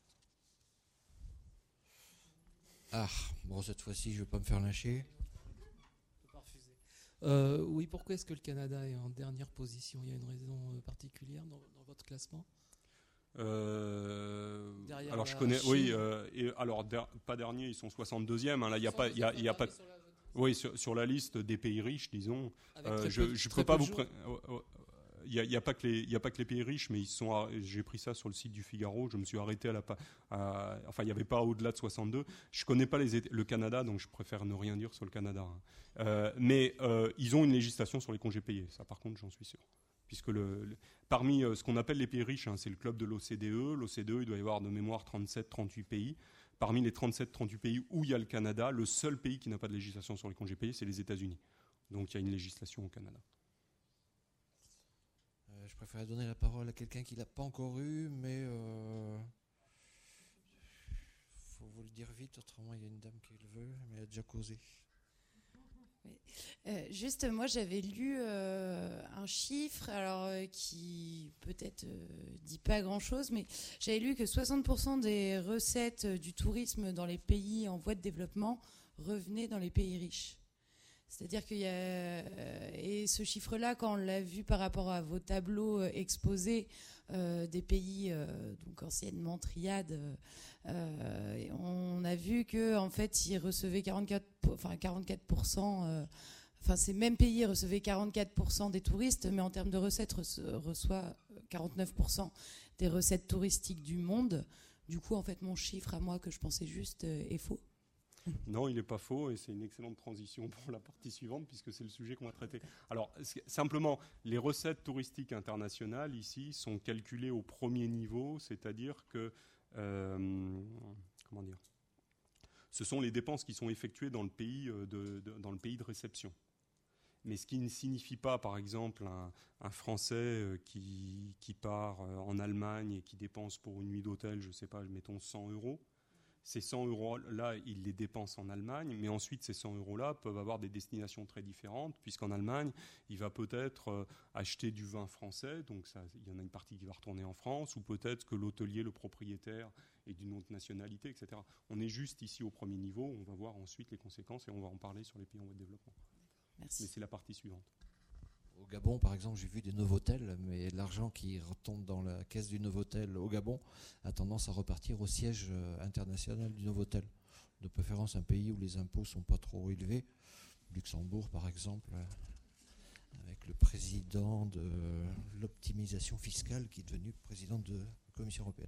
Ah, bon, cette fois-ci, je ne vais pas me faire lyncher. Euh, oui, pourquoi est-ce que le Canada est en dernière position? Il y a une raison particulière dans, dans votre classement? Euh, alors je connais, Chine. oui, euh, et alors der, pas dernier, ils sont soixante-deuxième. Hein, là, il y a pas, il y a, y a pas, sur la, oui, sur, sur la liste des pays riches, disons. Euh, je ne peux pas vous. Pré- Il n'y a, a, a pas que les pays riches, mais ils sont. J'ai pris ça sur le site du Figaro. Je me suis arrêté à la. À, enfin, il n'y avait pas au-delà de soixante-deux. Je ne connais pas les, le Canada, donc je préfère ne rien dire sur le Canada. Hein. Euh, mais euh, ils ont une législation sur les congés payés. Ça, par contre, j'en suis sûr. Puisque le, le, parmi euh, ce qu'on appelle les pays riches, hein, c'est le club de l'O C D E. L'O C D E, il doit y avoir de mémoire trente-sept trente-huit pays. Parmi les trente-sept trente-huit pays où il y a le Canada, le seul pays qui n'a pas de législation sur les congés payés, c'est les États-Unis. Donc il y a une législation au Canada. Euh, je préfère donner la parole à quelqu'un qui ne l'a pas encore eu, mais il euh, faut vous le dire vite, autrement il y a une dame qui le veut, mais elle a déjà causé. Oui. Euh, juste, moi j'avais lu euh, un chiffre, alors euh, qui peut-être euh, dit pas grand-chose, mais j'avais lu que soixante pour cent des recettes du tourisme dans les pays en voie de développement revenaient dans les pays riches. C'est-à-dire qu'il y a euh, et ce chiffre-là, quand on l'a vu par rapport à vos tableaux euh, exposés euh, des pays euh, donc anciennement triades, euh, on a vu que en fait ils recevaient quarante-quatre, enfin quarante-quatre pour cent. Euh, enfin, ces mêmes pays recevaient quarante-quatre pour cent des touristes, mais en termes de recettes reçoit quarante-neuf pour cent des recettes touristiques du monde. Du coup, en fait, mon chiffre à moi que je pensais juste euh, est faux. Non, il n'est pas faux et c'est une excellente transition pour la partie suivante puisque c'est le sujet qu'on va traiter. Alors, simplement, les recettes touristiques internationales ici sont calculées au premier niveau, c'est-à-dire que, euh, comment dire, ce sont les dépenses qui sont effectuées dans le pays de, de, dans le pays de réception. Mais ce qui ne signifie pas, par exemple, un, un Français qui, qui part en Allemagne et qui dépense pour une nuit d'hôtel, je ne sais pas, mettons cent euros. Ces cent euros-là, il les dépense en Allemagne, mais ensuite ces cent euros-là peuvent avoir des destinations très différentes, puisqu'en Allemagne, il va peut-être euh, acheter du vin français, donc ça, il y en a une partie qui va retourner en France, ou peut-être que l'hôtelier, le propriétaire, est d'une autre nationalité, et cetera. On est juste ici au premier niveau, on va voir ensuite les conséquences et on va en parler sur les pays en voie de développement. Merci. Mais c'est la partie suivante. Au Gabon, par exemple, j'ai vu des Novotel, mais l'argent qui retombe dans la caisse du Novotel au Gabon a tendance à repartir au siège international du Novotel. De préférence, un pays où les impôts ne sont pas trop élevés. Luxembourg, par exemple, avec le président de l'optimisation fiscale qui est devenu président de la Commission européenne.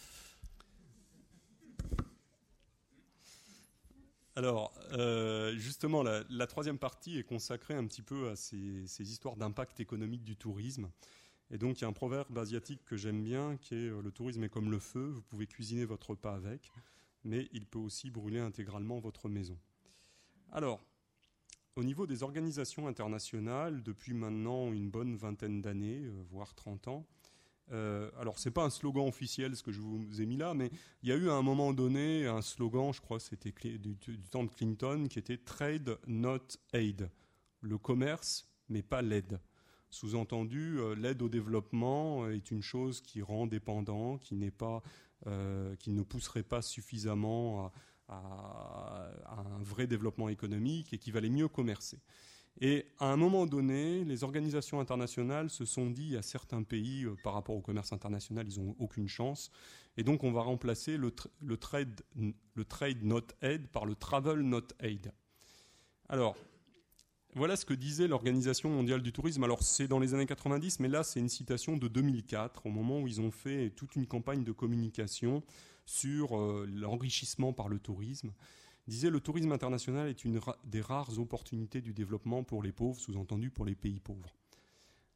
Alors, euh, justement, la, la troisième partie est consacrée un petit peu à ces, ces histoires d'impact économique du tourisme. Et donc, il y a un proverbe asiatique que j'aime bien, qui est « Le tourisme est comme le feu, vous pouvez cuisiner votre repas avec, mais il peut aussi brûler intégralement votre maison. » Alors, au niveau des organisations internationales, depuis maintenant une bonne vingtaine d'années, euh, voire trente ans, Euh, alors, ce n'est pas un slogan officiel, ce que je vous ai mis là, mais il y a eu à un moment donné un slogan, je crois que c'était du, du temps de Clinton, qui était « Trade, not aid ». Le commerce, mais pas l'aide. Sous-entendu, euh, l'aide au développement est une chose qui rend dépendant, qui, n'est pas, euh, qui ne pousserait pas suffisamment à, à, à un vrai développement économique et qui valait mieux commercer. Et à un moment donné, les organisations internationales se sont dit à certains pays, euh, par rapport au commerce international, ils n'ont aucune chance. Et donc, on va remplacer le, tra- le, trade, le trade not aid par le travel not aid. Alors, voilà ce que disait l'Organisation mondiale du tourisme. Alors, c'est dans les années quatre-vingt-dix, mais là, c'est une citation de deux mille quatre, au moment où ils ont fait toute une campagne de communication sur euh, l'enrichissement par le tourisme. Disait le tourisme international est une ra- des rares opportunités du développement pour les pauvres, sous-entendu pour les pays pauvres.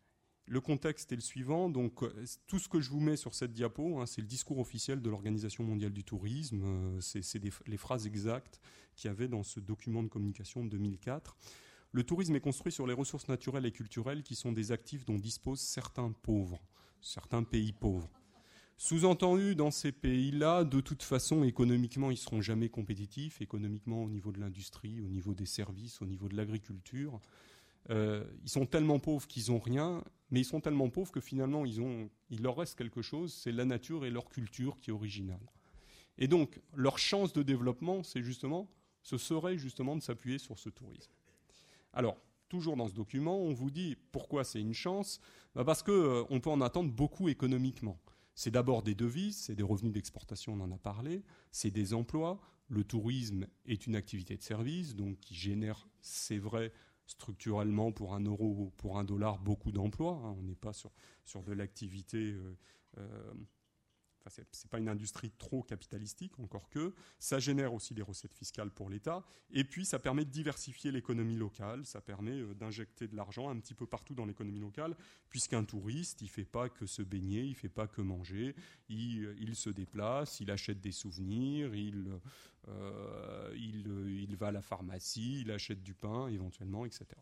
Le contexte est le suivant. Donc, tout ce que je vous mets sur cette diapo, hein, c'est le discours officiel de l'Organisation mondiale du tourisme. Euh, c'est c'est des, les phrases exactes qu'il y avait dans ce document de communication de deux mille quatre. Le tourisme est construit sur les ressources naturelles et culturelles qui sont des actifs dont disposent certains pauvres, certains pays pauvres. Sous-entendu, dans ces pays-là, de toute façon, économiquement, ils ne seront jamais compétitifs, économiquement au niveau de l'industrie, au niveau des services, au niveau de l'agriculture. Euh, ils sont tellement pauvres qu'ils n'ont rien, mais ils sont tellement pauvres que finalement, ils ont, il leur reste quelque chose, c'est la nature et leur culture qui est originale. Et donc, leur chance de développement, c'est justement, ce serait justement de s'appuyer sur ce tourisme. Alors, toujours dans ce document, on vous dit pourquoi c'est une chance, bah parce qu'on euh, peut en attendre beaucoup économiquement. C'est d'abord des devises, c'est des revenus d'exportation, on en a parlé, c'est des emplois. Le tourisme est une activité de service, donc qui génère, c'est vrai, structurellement pour un euro ou pour un dollar, beaucoup d'emplois. Hein. On n'est pas sur, sur de l'activité... Euh, euh, Enfin, c'est, c'est pas une industrie trop capitalistique, encore que. Ça génère aussi des recettes fiscales pour l'État. Et puis, ça permet de diversifier l'économie locale. Ça permet euh, d'injecter de l'argent un petit peu partout dans l'économie locale, puisqu'un touriste, il ne fait pas que se baigner, il ne fait pas que manger. Il, il se déplace, il achète des souvenirs, il, euh, il, il va à la pharmacie, il achète du pain, éventuellement, et cetera.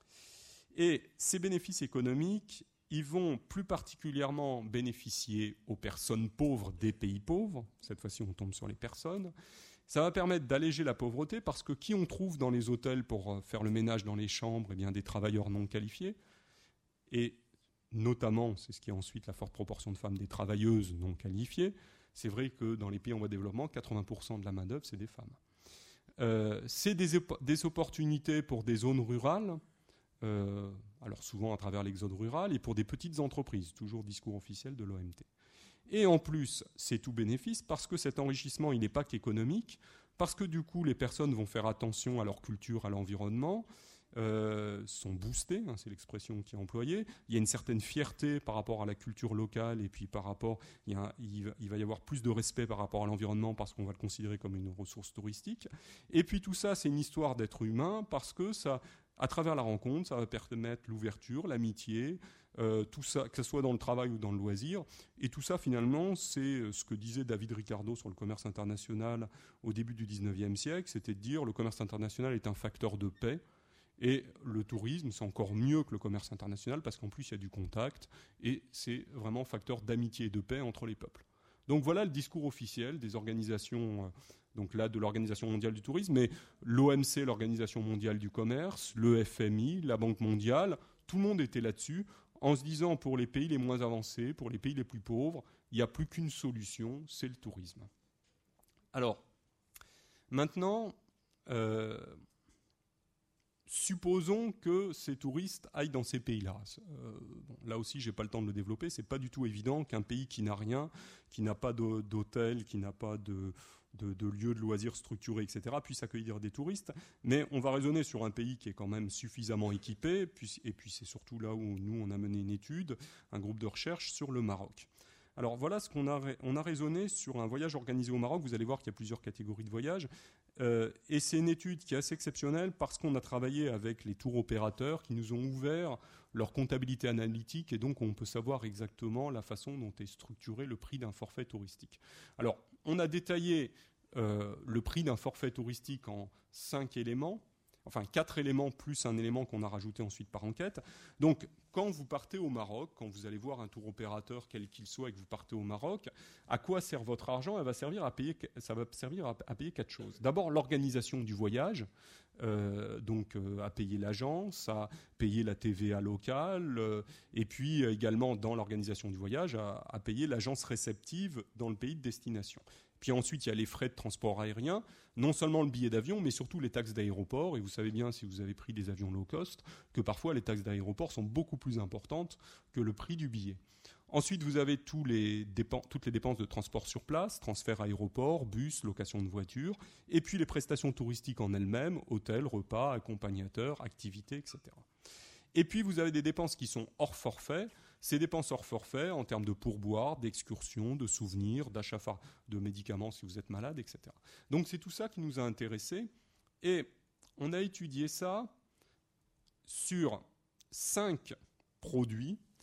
Et ces bénéfices économiques, ils vont plus particulièrement bénéficier aux personnes pauvres des pays pauvres. Cette fois-ci, on tombe sur les personnes. Ça va permettre d'alléger la pauvreté parce que qui on trouve dans les hôtels pour faire le ménage dans les chambres? Eh bien, des travailleurs non qualifiés. Et notamment, c'est ce qui est ensuite la forte proportion de femmes, des travailleuses non qualifiées. C'est vrai que dans les pays en voie de développement, quatre-vingts pour cent de la main-d'œuvre, c'est des femmes. Euh, c'est des, des opportunités pour des zones rurales. Euh, alors souvent à travers l'exode rural, et pour des petites entreprises, toujours discours officiel de l'O M T. Et en plus, c'est tout bénéfice, parce que cet enrichissement, il n'est pas qu'économique, parce que du coup, les personnes vont faire attention à leur culture, à l'environnement, euh, sont boostées, hein, c'est l'expression qui est employée. Il y a une certaine fierté par rapport à la culture locale, et puis par rapport, il, y a, il, va, il va y avoir plus de respect par rapport à l'environnement, parce qu'on va le considérer comme une ressource touristique. Et puis tout ça, c'est une histoire d'être humain, parce que ça... À travers la rencontre, ça va permettre l'ouverture, l'amitié, euh, tout ça, que ce soit dans le travail ou dans le loisir. Et tout ça, finalement, c'est ce que disait David Ricardo sur le commerce international au début du dix-neuvième siècle, c'était de dire que le commerce international est un facteur de paix. Et le tourisme, c'est encore mieux que le commerce international parce qu'en plus, il y a du contact. Et c'est vraiment un facteur d'amitié et de paix entre les peuples. Donc voilà le discours officiel des organisations... Euh, donc là de l'Organisation mondiale du tourisme, mais l'O M C, l'Organisation mondiale du commerce, le F M I, la Banque mondiale, tout le monde était là-dessus, en se disant pour les pays les moins avancés, pour les pays les plus pauvres, il n'y a plus qu'une solution, c'est le tourisme. Alors, maintenant, euh, supposons que ces touristes aillent dans ces pays-là. Euh, bon, là aussi, je n'ai pas le temps de le développer, ce n'est pas du tout évident qu'un pays qui n'a rien, qui n'a pas d'hôtel, qui n'a pas de... De, de lieux de loisirs structurés, et cetera, puissent accueillir des touristes. Mais on va raisonner sur un pays qui est quand même suffisamment équipé, puis, et puis c'est surtout là où nous, on a mené une étude, un groupe de recherche sur le Maroc. Alors voilà ce qu'on a, on a raisonné sur un voyage organisé au Maroc. Vous allez voir qu'il y a plusieurs catégories de voyages. Euh, et c'est une étude qui est assez exceptionnelle parce qu'on a travaillé avec les tours opérateurs qui nous ont ouvert leur comptabilité analytique et donc on peut savoir exactement la façon dont est structuré le prix d'un forfait touristique. Alors, on a détaillé euh, le prix d'un forfait touristique en cinq éléments, enfin quatre éléments plus un élément qu'on a rajouté ensuite par enquête. Donc, quand vous partez au Maroc, quand vous allez voir un tour opérateur quel qu'il soit et que vous partez au Maroc, à quoi sert votre argent ? Elle va servir à payer, ça va servir à, à payer quatre choses. D'abord, l'organisation du voyage, euh, donc euh, à payer l'agence, à payer la T V A locale, euh, et puis euh, également dans l'organisation du voyage, à, à payer l'agence réceptive dans le pays de destination. Puis ensuite, il y a les frais de transport aérien, non seulement le billet d'avion, mais surtout les taxes d'aéroport. Et vous savez bien, si vous avez pris des avions low cost, que parfois les taxes d'aéroport sont beaucoup plus importantes que le prix du billet. Ensuite, vous avez tous les dépenses, toutes les dépenses de transport sur place, transfert aéroport, bus, location de voiture, et puis les prestations touristiques en elles-mêmes, hôtels, repas, accompagnateurs, activités, et cetera. Et puis, vous avez des dépenses qui sont hors forfait. Ces dépenses hors forfait en termes de pourboire, d'excursions, de souvenirs, d'achat de médicaments si vous êtes malade, et cetera. Donc c'est tout ça qui nous a intéressés. Et on a étudié ça sur cinq produits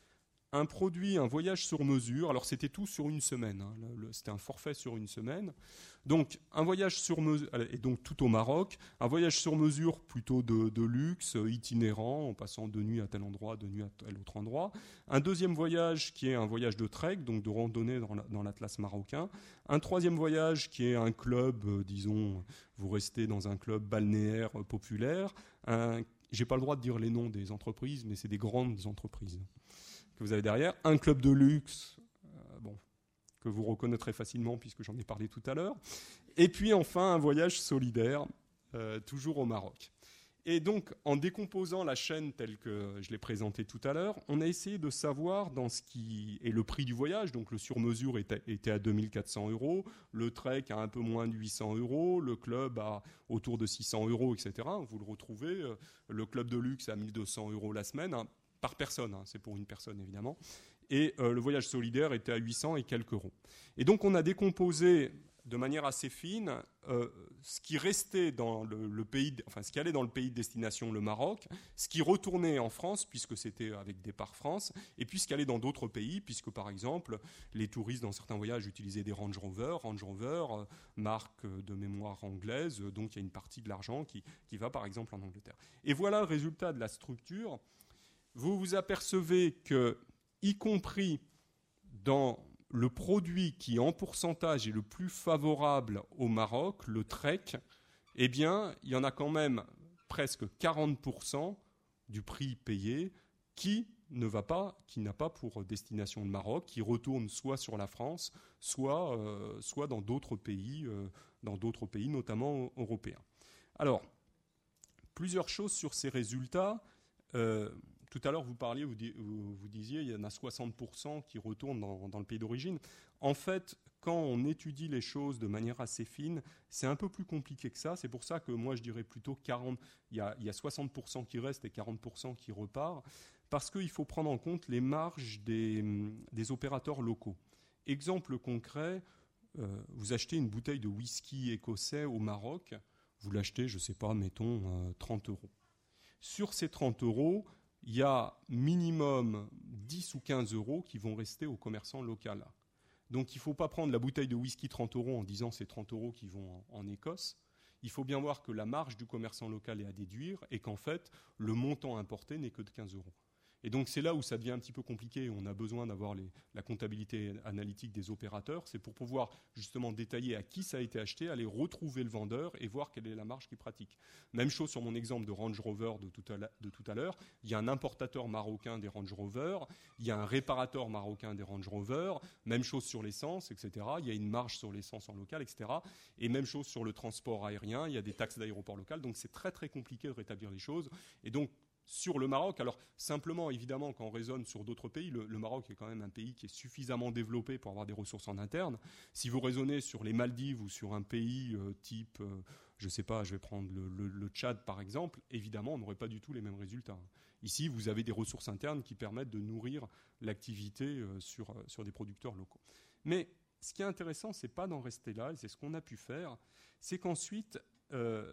un produit, un voyage sur mesure. Alors c'était tout sur une semaine, hein, le, le, c'était un forfait sur une semaine. Donc un voyage sur mesure, et donc tout au Maroc, un voyage sur mesure plutôt de, de luxe, itinérant, en passant de nuit à tel endroit, de nuit à tel autre endroit. Un deuxième voyage qui est un voyage de trek, donc de randonnée dans, la, dans l'Atlas marocain. Un troisième voyage qui est un club, euh, disons, vous restez dans un club balnéaire euh, populaire. Un, j'ai pas le droit de dire les noms des entreprises, mais c'est des grandes entreprises que vous avez derrière, un club de luxe, euh, bon, que vous reconnaîtrez facilement puisque j'en ai parlé tout à l'heure, et puis enfin un voyage solidaire, euh, toujours au Maroc. Et donc, en décomposant la chaîne telle que je l'ai présentée tout à l'heure, on a essayé de savoir dans ce qui est le prix du voyage. Donc, le sur-mesure était, était à deux mille quatre cents euros, le trek à un peu moins de huit cents euros, le club à autour de six cents euros, et cetera. Vous le retrouvez, euh, le club de luxe à mille deux cents euros la semaine, hein, par personne, hein, c'est pour une personne évidemment, et euh, le voyage solidaire était à huit cents et quelques euros. Et donc on a décomposé de manière assez fine euh, ce qui restait dans le, le pays, de, enfin ce qui allait dans le pays de destination, le Maroc, ce qui retournait en France puisque c'était avec départ France, et puis ce qui allait dans d'autres pays puisque par exemple les touristes dans certains voyages utilisaient des Range Rover, Range Rover, euh, marque de mémoire anglaise, donc il y a une partie de l'argent qui, qui va par exemple en Angleterre. Et voilà le résultat de la structure. Vous vous apercevez que, y compris dans le produit qui, en pourcentage, est le plus favorable au Maroc, le trek, eh bien, il y en a quand même presque quarante pour cent du prix payé qui ne va pas, qui n'a pas pour destination le Maroc, qui retourne soit sur la France, soit, euh, soit dans d'autres pays, euh, dans d'autres pays, notamment européens. Alors, plusieurs choses sur ces résultats. Euh, Tout à l'heure, vous parliez, vous, di- vous, vous disiez, il y en a soixante pour cent qui retournent dans, dans le pays d'origine. En fait, quand on étudie les choses de manière assez fine, c'est un peu plus compliqué que ça. C'est pour ça que moi, je dirais plutôt quarante. Il y a, il y a soixante pour cent qui restent et quarante pour cent qui repartent, parce qu'il faut prendre en compte les marges des, des opérateurs locaux. Exemple concret, euh, vous achetez une bouteille de whisky écossais au Maroc, vous l'achetez, je ne sais pas, mettons euh, trente euros. Sur ces trente euros, il y a minimum dix ou quinze euros qui vont rester au commerçant local. Donc il ne faut pas prendre la bouteille de whisky trente euros en disant c'est trente euros qui vont en, en Écosse. Il faut bien voir que la marge du commerçant local est à déduire et qu'en fait, le montant importé n'est que de quinze euros. Et donc c'est là où ça devient un petit peu compliqué. On a besoin d'avoir les, la comptabilité analytique des opérateurs. C'est pour pouvoir justement détailler à qui ça a été acheté, aller retrouver le vendeur et voir quelle est la marge qu'il pratique. Même chose sur mon exemple de Range Rover de tout, à de tout à l'heure. Il y a un importateur marocain des Range Rover, il y a un réparateur marocain des Range Rover, même chose sur l'essence, et cetera. Il y a une marge sur l'essence en local, et cetera. Et même chose sur le transport aérien, il y a des taxes d'aéroport local. Donc c'est très très compliqué de rétablir les choses. Et donc sur le Maroc, alors simplement, évidemment, quand on raisonne sur d'autres pays, le, le Maroc est quand même un pays qui est suffisamment développé pour avoir des ressources en interne. Si vous raisonnez sur les Maldives ou sur un pays euh, type, euh, je ne sais pas, je vais prendre le, le, le Tchad par exemple, évidemment, on n'aurait pas du tout les mêmes résultats. Ici, vous avez des ressources internes qui permettent de nourrir l'activité euh, sur, euh, sur des producteurs locaux. Mais ce qui est intéressant, ce n'est pas d'en rester là, et c'est ce qu'on a pu faire, c'est qu'ensuite... Euh,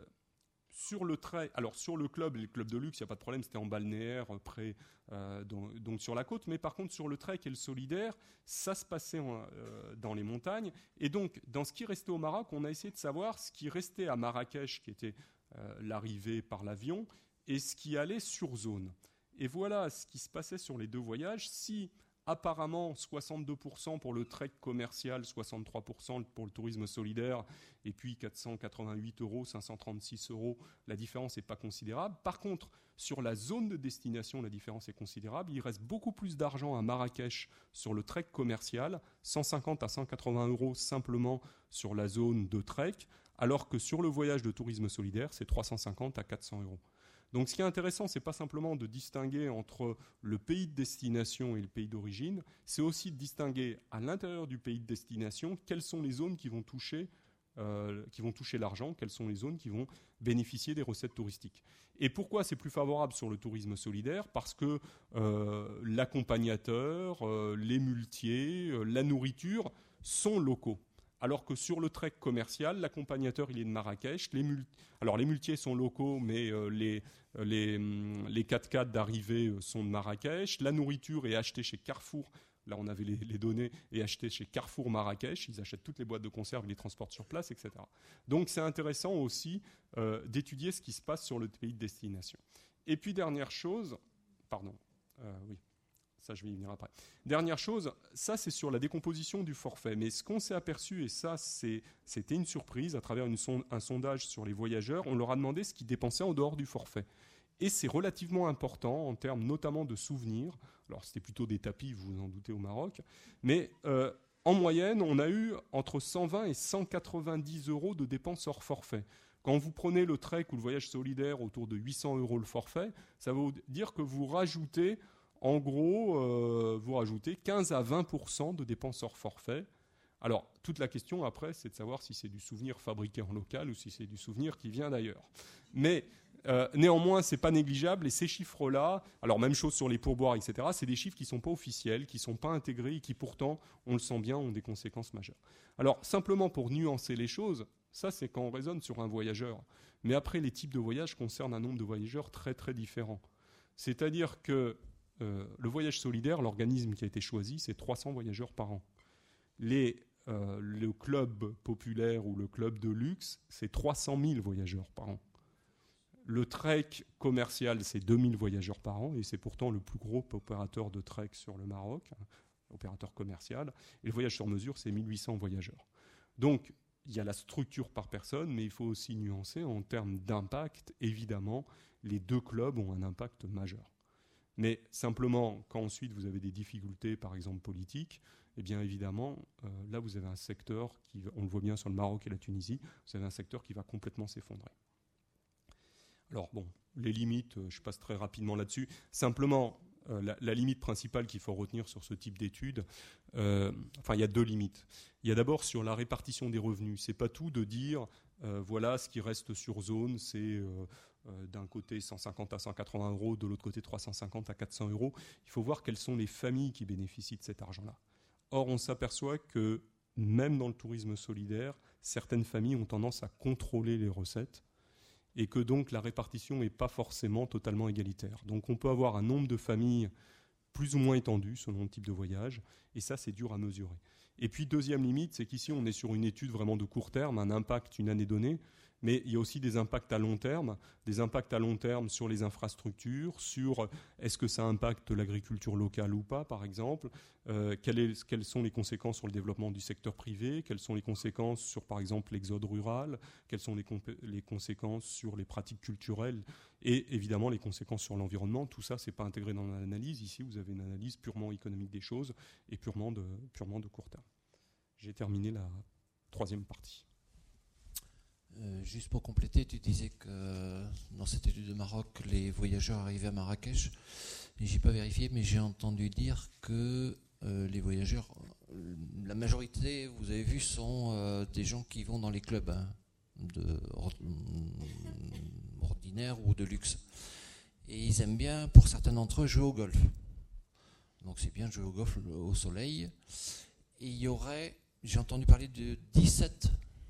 Sur le trait, alors sur le club, les clubs de luxe, il n'y a pas de problème, c'était en balnéaire, près, euh, donc, donc sur la côte. Mais par contre, sur le trek et le solidaire, ça se passait en, euh, dans les montagnes. Et donc, dans ce qui restait au Maroc, on a essayé de savoir ce qui restait à Marrakech, qui était euh, l'arrivée par l'avion, et ce qui allait sur zone. Et voilà ce qui se passait sur les deux voyages. Si apparemment soixante-deux pour cent pour le trek commercial, soixante-trois pour cent pour le tourisme solidaire, et puis quatre cent quatre-vingt-huit euros, cinq cent trente-six euros, la différence n'est pas considérable. Par contre, sur la zone de destination, la différence est considérable. Il reste beaucoup plus d'argent à Marrakech sur le trek commercial, cent cinquante à cent quatre-vingts euros simplement sur la zone de trek, alors que sur le voyage de tourisme solidaire, c'est trois cent cinquante à quatre cents euros. Donc ce qui est intéressant, ce n'est pas simplement de distinguer entre le pays de destination et le pays d'origine, c'est aussi de distinguer à l'intérieur du pays de destination quelles sont les zones qui vont toucher, euh, qui vont toucher l'argent, quelles sont les zones qui vont bénéficier des recettes touristiques. Et pourquoi c'est plus favorable sur le tourisme solidaire ? Parce que euh, l'accompagnateur, euh, les muletiers, euh, la nourriture sont locaux. Alors que sur le trek commercial, l'accompagnateur il est de Marrakech. Les mul- Alors les muletiers sont locaux, mais euh, les, les, les quatre-quatre d'arrivée sont de Marrakech. La nourriture est achetée chez Carrefour. Là, on avait les, les données, est achetée chez Carrefour Marrakech. Ils achètent toutes les boîtes de conserve, ils les transportent sur place, et cetera. Donc c'est intéressant aussi euh, d'étudier ce qui se passe sur le pays de destination. Et puis dernière chose, pardon, euh, oui. Ça, je vais y venir après. Dernière chose, ça, c'est sur la décomposition du forfait. Mais ce qu'on s'est aperçu, et ça, c'est, c'était une surprise, à travers une sonde, un sondage sur les voyageurs, on leur a demandé ce qu'ils dépensaient en dehors du forfait. Et c'est relativement important, en termes notamment de souvenirs. Alors, c'était plutôt des tapis, vous vous en doutez, au Maroc. Mais euh, en moyenne, on a eu entre cent vingt et cent quatre-vingt-dix euros de dépenses hors forfait. Quand vous prenez le trek ou le voyage solidaire autour de huit cents euros le forfait, ça veut dire que vous rajoutez... En gros, euh, vous rajoutez quinze à vingt pour cent de dépenses hors forfait. Alors, toute la question après, c'est de savoir si c'est du souvenir fabriqué en local ou si c'est du souvenir qui vient d'ailleurs. Mais euh, néanmoins, ce n'est pas négligeable. Et ces chiffres-là, alors même chose sur les pourboires, et cetera, c'est des chiffres qui ne sont pas officiels, qui ne sont pas intégrés et qui pourtant, on le sent bien, ont des conséquences majeures. Alors, simplement pour nuancer les choses, ça c'est quand on raisonne sur un voyageur. Mais après, les types de voyages concernent un nombre de voyageurs très très différents. C'est-à-dire que Euh, le voyage solidaire, l'organisme qui a été choisi, c'est trois cents voyageurs par an. Les, euh, le club populaire ou le club de luxe, c'est trois cent mille voyageurs par an. Le trek commercial, c'est deux mille voyageurs par an, et c'est pourtant le plus gros opérateur de trek sur le Maroc, hein, opérateur commercial. Et le voyage sur mesure, c'est mille huit cents voyageurs. Donc, il y a la structure par personne, mais il faut aussi nuancer en termes d'impact. Évidemment, les deux clubs ont un impact majeur. Mais simplement, quand ensuite vous avez des difficultés, par exemple politiques, eh bien évidemment, euh, là vous avez un secteur, qui, on le voit bien sur le Maroc et la Tunisie, vous avez un secteur qui va complètement s'effondrer. Alors bon, les limites, euh, je passe très rapidement là-dessus. Simplement, euh, la, la limite principale qu'il faut retenir sur ce type d'études, euh, enfin il y a deux limites. Il y a d'abord sur la répartition des revenus. C'est pas tout de dire, euh, voilà, ce qui reste sur zone, c'est... Euh, Euh, d'un côté cent cinquante à cent quatre-vingts euros, de l'autre côté trois cent cinquante à quatre cents euros. Il faut voir quelles sont les familles qui bénéficient de cet argent-là. Or, on s'aperçoit que même dans le tourisme solidaire, certaines familles ont tendance à contrôler les recettes et que donc la répartition n'est pas forcément totalement égalitaire. Donc on peut avoir un nombre de familles plus ou moins étendu selon le type de voyage, et ça c'est dur à mesurer. Et puis deuxième limite, c'est qu'ici on est sur une étude vraiment de court terme, un impact une année donnée, mais il y a aussi des impacts à long terme, des impacts à long terme sur les infrastructures, sur est-ce que ça impacte l'agriculture locale ou pas, par exemple, euh, quelle est, quelles sont les conséquences sur le développement du secteur privé, quelles sont les conséquences sur, par exemple, l'exode rural, quelles sont les, compé- les conséquences sur les pratiques culturelles et évidemment les conséquences sur l'environnement. Tout ça, ce n'est pas intégré dans l'analyse. Ici, vous avez une analyse purement économique des choses et purement de, purement de court terme. J'ai terminé la troisième partie. Euh, juste pour compléter, tu disais que euh, dans cette étude de Maroc, les voyageurs arrivaient à Marrakech. Et j'ai pas vérifié, mais j'ai entendu dire que euh, les voyageurs, euh, la majorité, vous avez vu, sont euh, des gens qui vont dans les clubs hein, de, ordinaires ou de luxe. Et ils aiment bien, pour certains d'entre eux, jouer au golf. Donc c'est bien de jouer au golf au soleil. Et il y aurait, j'ai entendu parler de dix-sept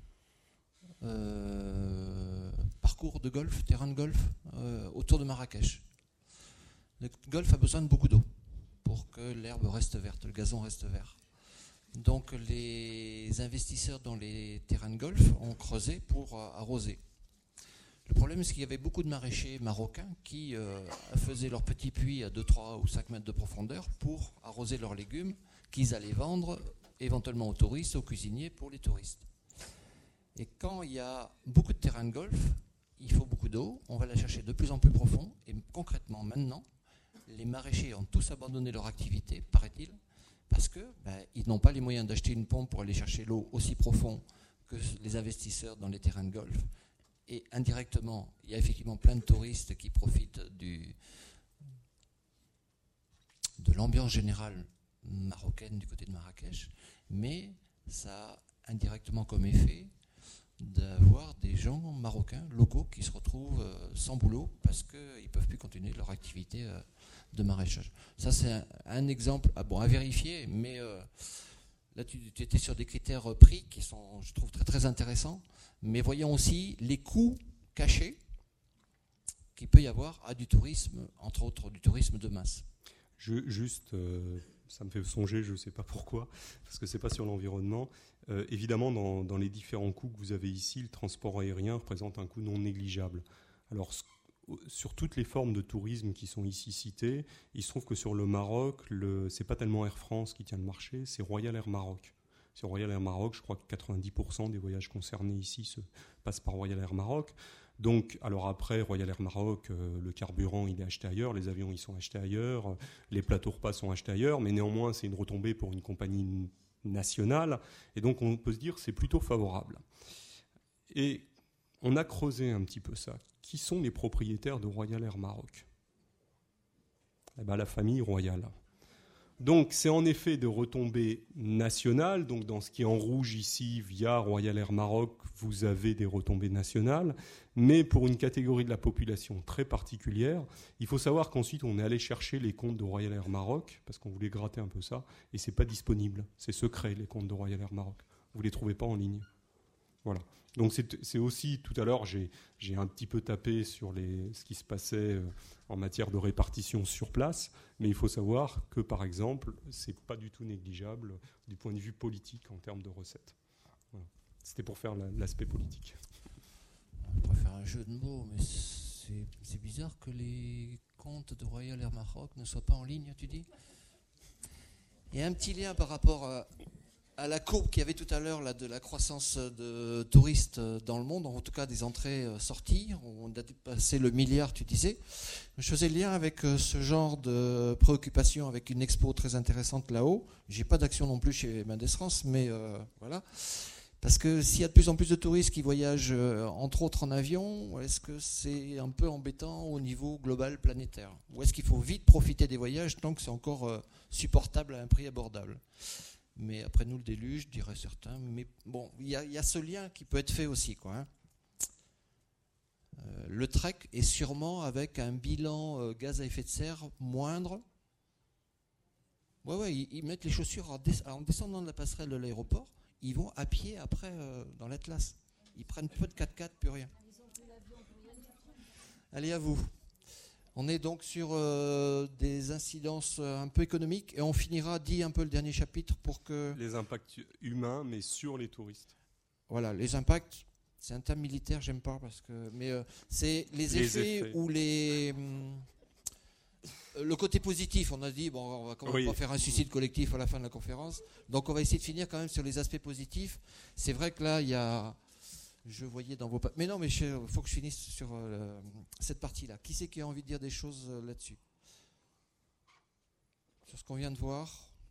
Euh, parcours de golf, terrain de golf euh, autour de Marrakech. Le golf a besoin de beaucoup d'eau pour que l'herbe reste verte, le gazon reste vert. Donc les investisseurs dans les terrains de golf ont creusé pour euh, arroser. Le problème, c'est qu'il y avait beaucoup de maraîchers marocains qui euh, faisaient leurs petits puits à deux, trois ou cinq mètres de profondeur pour arroser leurs légumes qu'ils allaient vendre éventuellement aux touristes, aux cuisiniers pour les touristes. Et quand il y a beaucoup de terrains de golf, il faut beaucoup d'eau, on va la chercher de plus en plus profond. Et concrètement, maintenant, les maraîchers ont tous abandonné leur activité, paraît-il, parce qu'ils ben, n'ont pas les moyens d'acheter une pompe pour aller chercher l'eau aussi profond que les investisseurs dans les terrains de golf. Et indirectement, il y a effectivement plein de touristes qui profitent du, de l'ambiance générale marocaine du côté de Marrakech, mais ça a indirectement comme effet d'avoir des gens marocains locaux qui se retrouvent euh, sans boulot parce qu'ils ne peuvent plus continuer leur activité euh, de maraîchage. Ça, c'est un, un exemple ah bon, à vérifier, mais euh, là tu, tu étais sur des critères prix qui sont, je trouve, très, très intéressants, mais voyons aussi les coûts cachés qu'il peut y avoir à du tourisme, entre autres du tourisme de masse. Je, juste, euh, ça me fait songer, je ne sais pas pourquoi, parce que ce n'est pas sur l'environnement. Euh, évidemment, dans, dans les différents coûts que vous avez ici, le transport aérien représente un coût non négligeable. Alors, sur toutes les formes de tourisme qui sont ici citées, il se trouve que sur le Maroc, ce n'est pas tellement Air France qui tient le marché, c'est Royal Air Maroc. Sur Royal Air Maroc, je crois que quatre-vingt-dix pour cent des voyages concernés ici se passent par Royal Air Maroc. Donc, alors après, Royal Air Maroc, euh, le carburant, il est acheté ailleurs, les avions, ils sont achetés ailleurs, euh, les plateaux repas sont achetés ailleurs, mais néanmoins, c'est une retombée pour une compagnie nationale, et donc on peut se dire que c'est plutôt favorable. Et on a creusé un petit peu ça. Qui sont les propriétaires de Royal Air Maroc ? Eh bien, la famille royale. Donc, c'est en effet de retombées nationales. Donc, dans ce qui est en rouge ici, via Royal Air Maroc, vous avez des retombées nationales. Mais pour une catégorie de la population très particulière, il faut savoir qu'ensuite, on est allé chercher les comptes de Royal Air Maroc, parce qu'on voulait gratter un peu ça, et ce n'est pas disponible. C'est secret, les comptes de Royal Air Maroc. Vous ne les trouvez pas en ligne. Voilà. Donc c'est, c'est aussi, tout à l'heure, j'ai, j'ai un petit peu tapé sur les, ce qui se passait en matière de répartition sur place, mais il faut savoir que, par exemple, ce n'est pas du tout négligeable du point de vue politique en termes de recettes. Voilà. C'était pour faire la, l'aspect politique. On pourrait faire un jeu de mots, mais c'est, c'est bizarre que les comptes de Royal Air Maroc ne soient pas en ligne, tu dis ? Il y a un petit lien par rapport à... à la courbe qu'il y avait tout à l'heure là, de la croissance de touristes dans le monde, en tout cas des entrées-sorties, on a dépassé le milliard, tu disais. Je faisais le lien avec ce genre de préoccupation, avec une expo très intéressante là-haut. J'ai pas d'action non plus chez Mendes France, mais euh, voilà. Parce que s'il y a de plus en plus de touristes qui voyagent, entre autres en avion, est-ce que c'est un peu embêtant au niveau global planétaire ? Ou est-ce qu'il faut vite profiter des voyages tant que c'est encore euh, supportable à un prix abordable ? Mais après nous, le déluge, diraient certains. Mais bon, il y, y a ce lien qui peut être fait aussi, quoi. Hein. Euh, le trek est sûrement avec un bilan euh, gaz à effet de serre moindre. Ouais, ouais, ils, ils mettent les chaussures en, des, en descendant de la passerelle de l'aéroport. Ils vont à pied après euh, dans l'Atlas. Ils prennent peu de quatre-quatre, plus rien. Allez, à vous. On est donc sur euh, des incidences un peu économiques et on finira, dit un peu le dernier chapitre pour que... Les impacts humains, mais sur les touristes. Voilà, les impacts, c'est un terme militaire, j'aime pas, parce que, mais euh, c'est les, les effets, effets ou les... Hum, le côté positif, on a dit, bon, on va quand même oui. pas faire un suicide collectif à la fin de la conférence, donc on va essayer de finir quand même sur les aspects positifs. C'est vrai que là, il y a... Je voyais dans vos... Mais non, mais il faut que je finisse sur euh, cette partie-là. Qui c'est qui a envie de dire des choses euh, là-dessus ? Sur ce qu'on vient de voir.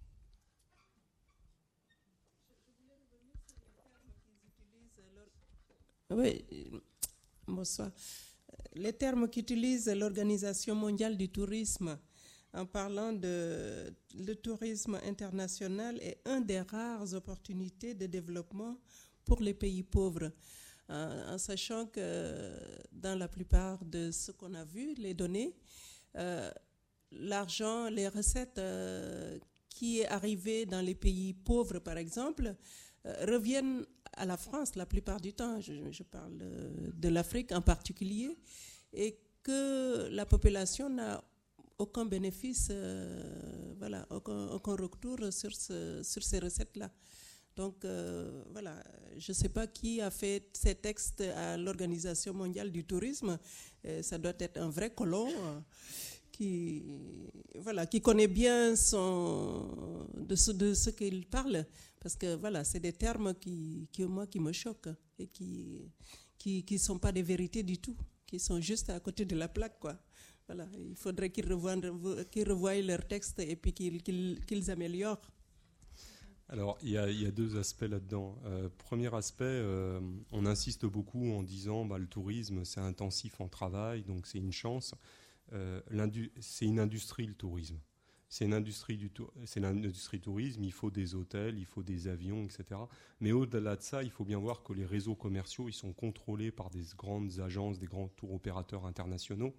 Oui, bonsoir. Les termes qu'utilise l'Organisation mondiale du tourisme en parlant de le tourisme international est une des rares opportunités de développement pour les pays pauvres. En, en sachant que dans la plupart de ce qu'on a vu, les données, euh, l'argent, les recettes euh, qui est arrivé dans les pays pauvres, par exemple, euh, reviennent à la France la plupart du temps. Je, je parle de, de l'Afrique en particulier, et que la population n'a aucun bénéfice, euh, voilà, aucun, aucun retour sur, ce, sur ces recettes-là. Donc, euh, voilà, je ne sais pas qui a fait ces textes à l'Organisation mondiale du tourisme. Euh, ça doit être un vrai colon euh, qui, voilà, qui connaît bien son, de ce, de ce qu'il parle. Parce que, voilà, c'est des termes qui, qui, moi, qui me choquent et qui qui qui sont pas des vérités du tout, qui sont juste à côté de la plaque, quoi. Voilà, il faudrait qu'ils revoient, qu'ils revoient leurs textes et puis qu'ils, qu'ils, qu'ils améliorent. Alors, il y, a, il y a deux aspects là-dedans. Euh, premier aspect, euh, on insiste beaucoup en disant bah, le tourisme, c'est intensif en travail, donc c'est une chance. Euh, c'est une industrie, le tourisme. C'est, une industrie du tour, c'est l'industrie tourisme, il faut des hôtels, il faut des avions, et cetera. Mais au-delà de ça, il faut bien voir que les réseaux commerciaux, ils sont contrôlés par des grandes agences, des grands tours opérateurs internationaux.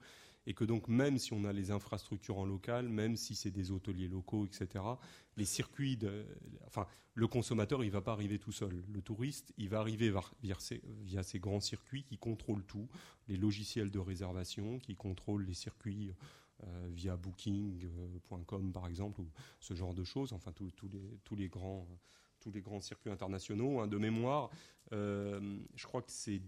Et que donc, même si on a les infrastructures en local, même si c'est des hôteliers locaux, et cetera, les circuits, de, enfin, le consommateur, il ne va pas arriver tout seul. Le touriste, il va arriver via ces, via ces grands circuits qui contrôlent tout, les logiciels de réservation, qui contrôlent les circuits euh, via booking point com, par exemple, ou ce genre de choses, enfin, tous les, tous les grands... tous les grands circuits internationaux. Hein, de mémoire, euh, je crois que c'est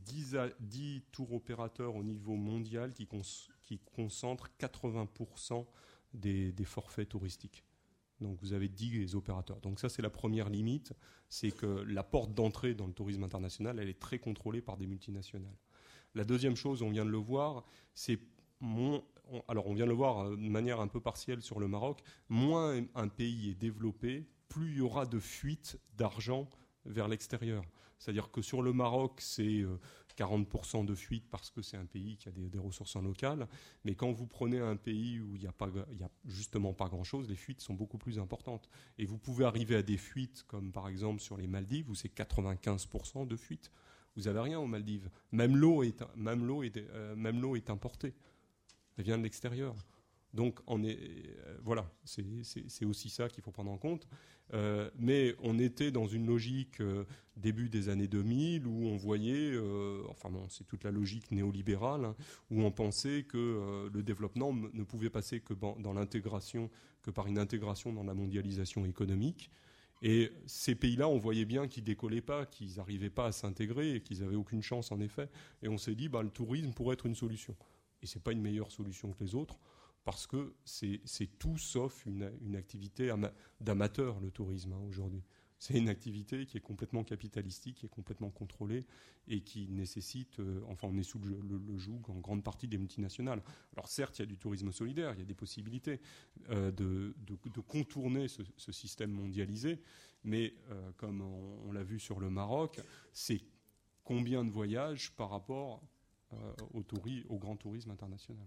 dix tours opérateurs au niveau mondial qui, cons, qui concentrent quatre-vingts pour cent des, des forfaits touristiques. Donc vous avez dix opérateurs. Donc ça, c'est la première limite, c'est que la porte d'entrée dans le tourisme international, elle est très contrôlée par des multinationales. La deuxième chose, on vient de le voir, c'est... Mon, on, alors on vient de le voir de manière un peu partielle sur le Maroc, moins un pays est développé, plus il y aura de fuite d'argent vers l'extérieur. C'est-à-dire que sur le Maroc, c'est quarante pour cent de fuite parce que c'est un pays qui a des, des ressources en local. Mais quand vous prenez un pays où il n'y a, pas, il y a justement pas grand-chose, les fuites sont beaucoup plus importantes. Et vous pouvez arriver à des fuites, comme par exemple sur les Maldives, où c'est quatre-vingt-quinze pour cent de fuite. Vous n'avez rien aux Maldives. Même l'eau est, même l'eau est, euh, même l'eau est importée. Elle vient de l'extérieur. Donc, on est, euh, voilà, c'est, c'est, c'est aussi ça qu'il faut prendre en compte. Euh, mais on était dans une logique euh, début des années deux mille où on voyait, euh, enfin bon, c'est toute la logique néolibérale, hein, où on pensait que euh, le développement m- ne pouvait passer que dans, dans l'intégration, que par une intégration dans la mondialisation économique. Et ces pays-là, on voyait bien qu'ils décollaient pas, qu'ils n'arrivaient pas à s'intégrer et qu'ils n'avaient aucune chance en effet. Et on s'est dit, bah, le tourisme pourrait être une solution. Et c'est pas une meilleure solution que les autres. Parce que c'est, c'est tout sauf une, une activité ama- d'amateur, le tourisme, hein, aujourd'hui. C'est une activité qui est complètement capitalistique, qui est complètement contrôlée et qui nécessite... Euh, enfin, on est sous le, le, le joug en grande partie des multinationales. Alors certes, il y a du tourisme solidaire, il y a des possibilités euh, de, de, de contourner ce, ce système mondialisé, mais euh, comme on, on l'a vu sur le Maroc, c'est combien de voyages par rapport euh, au, touri- au grand tourisme international.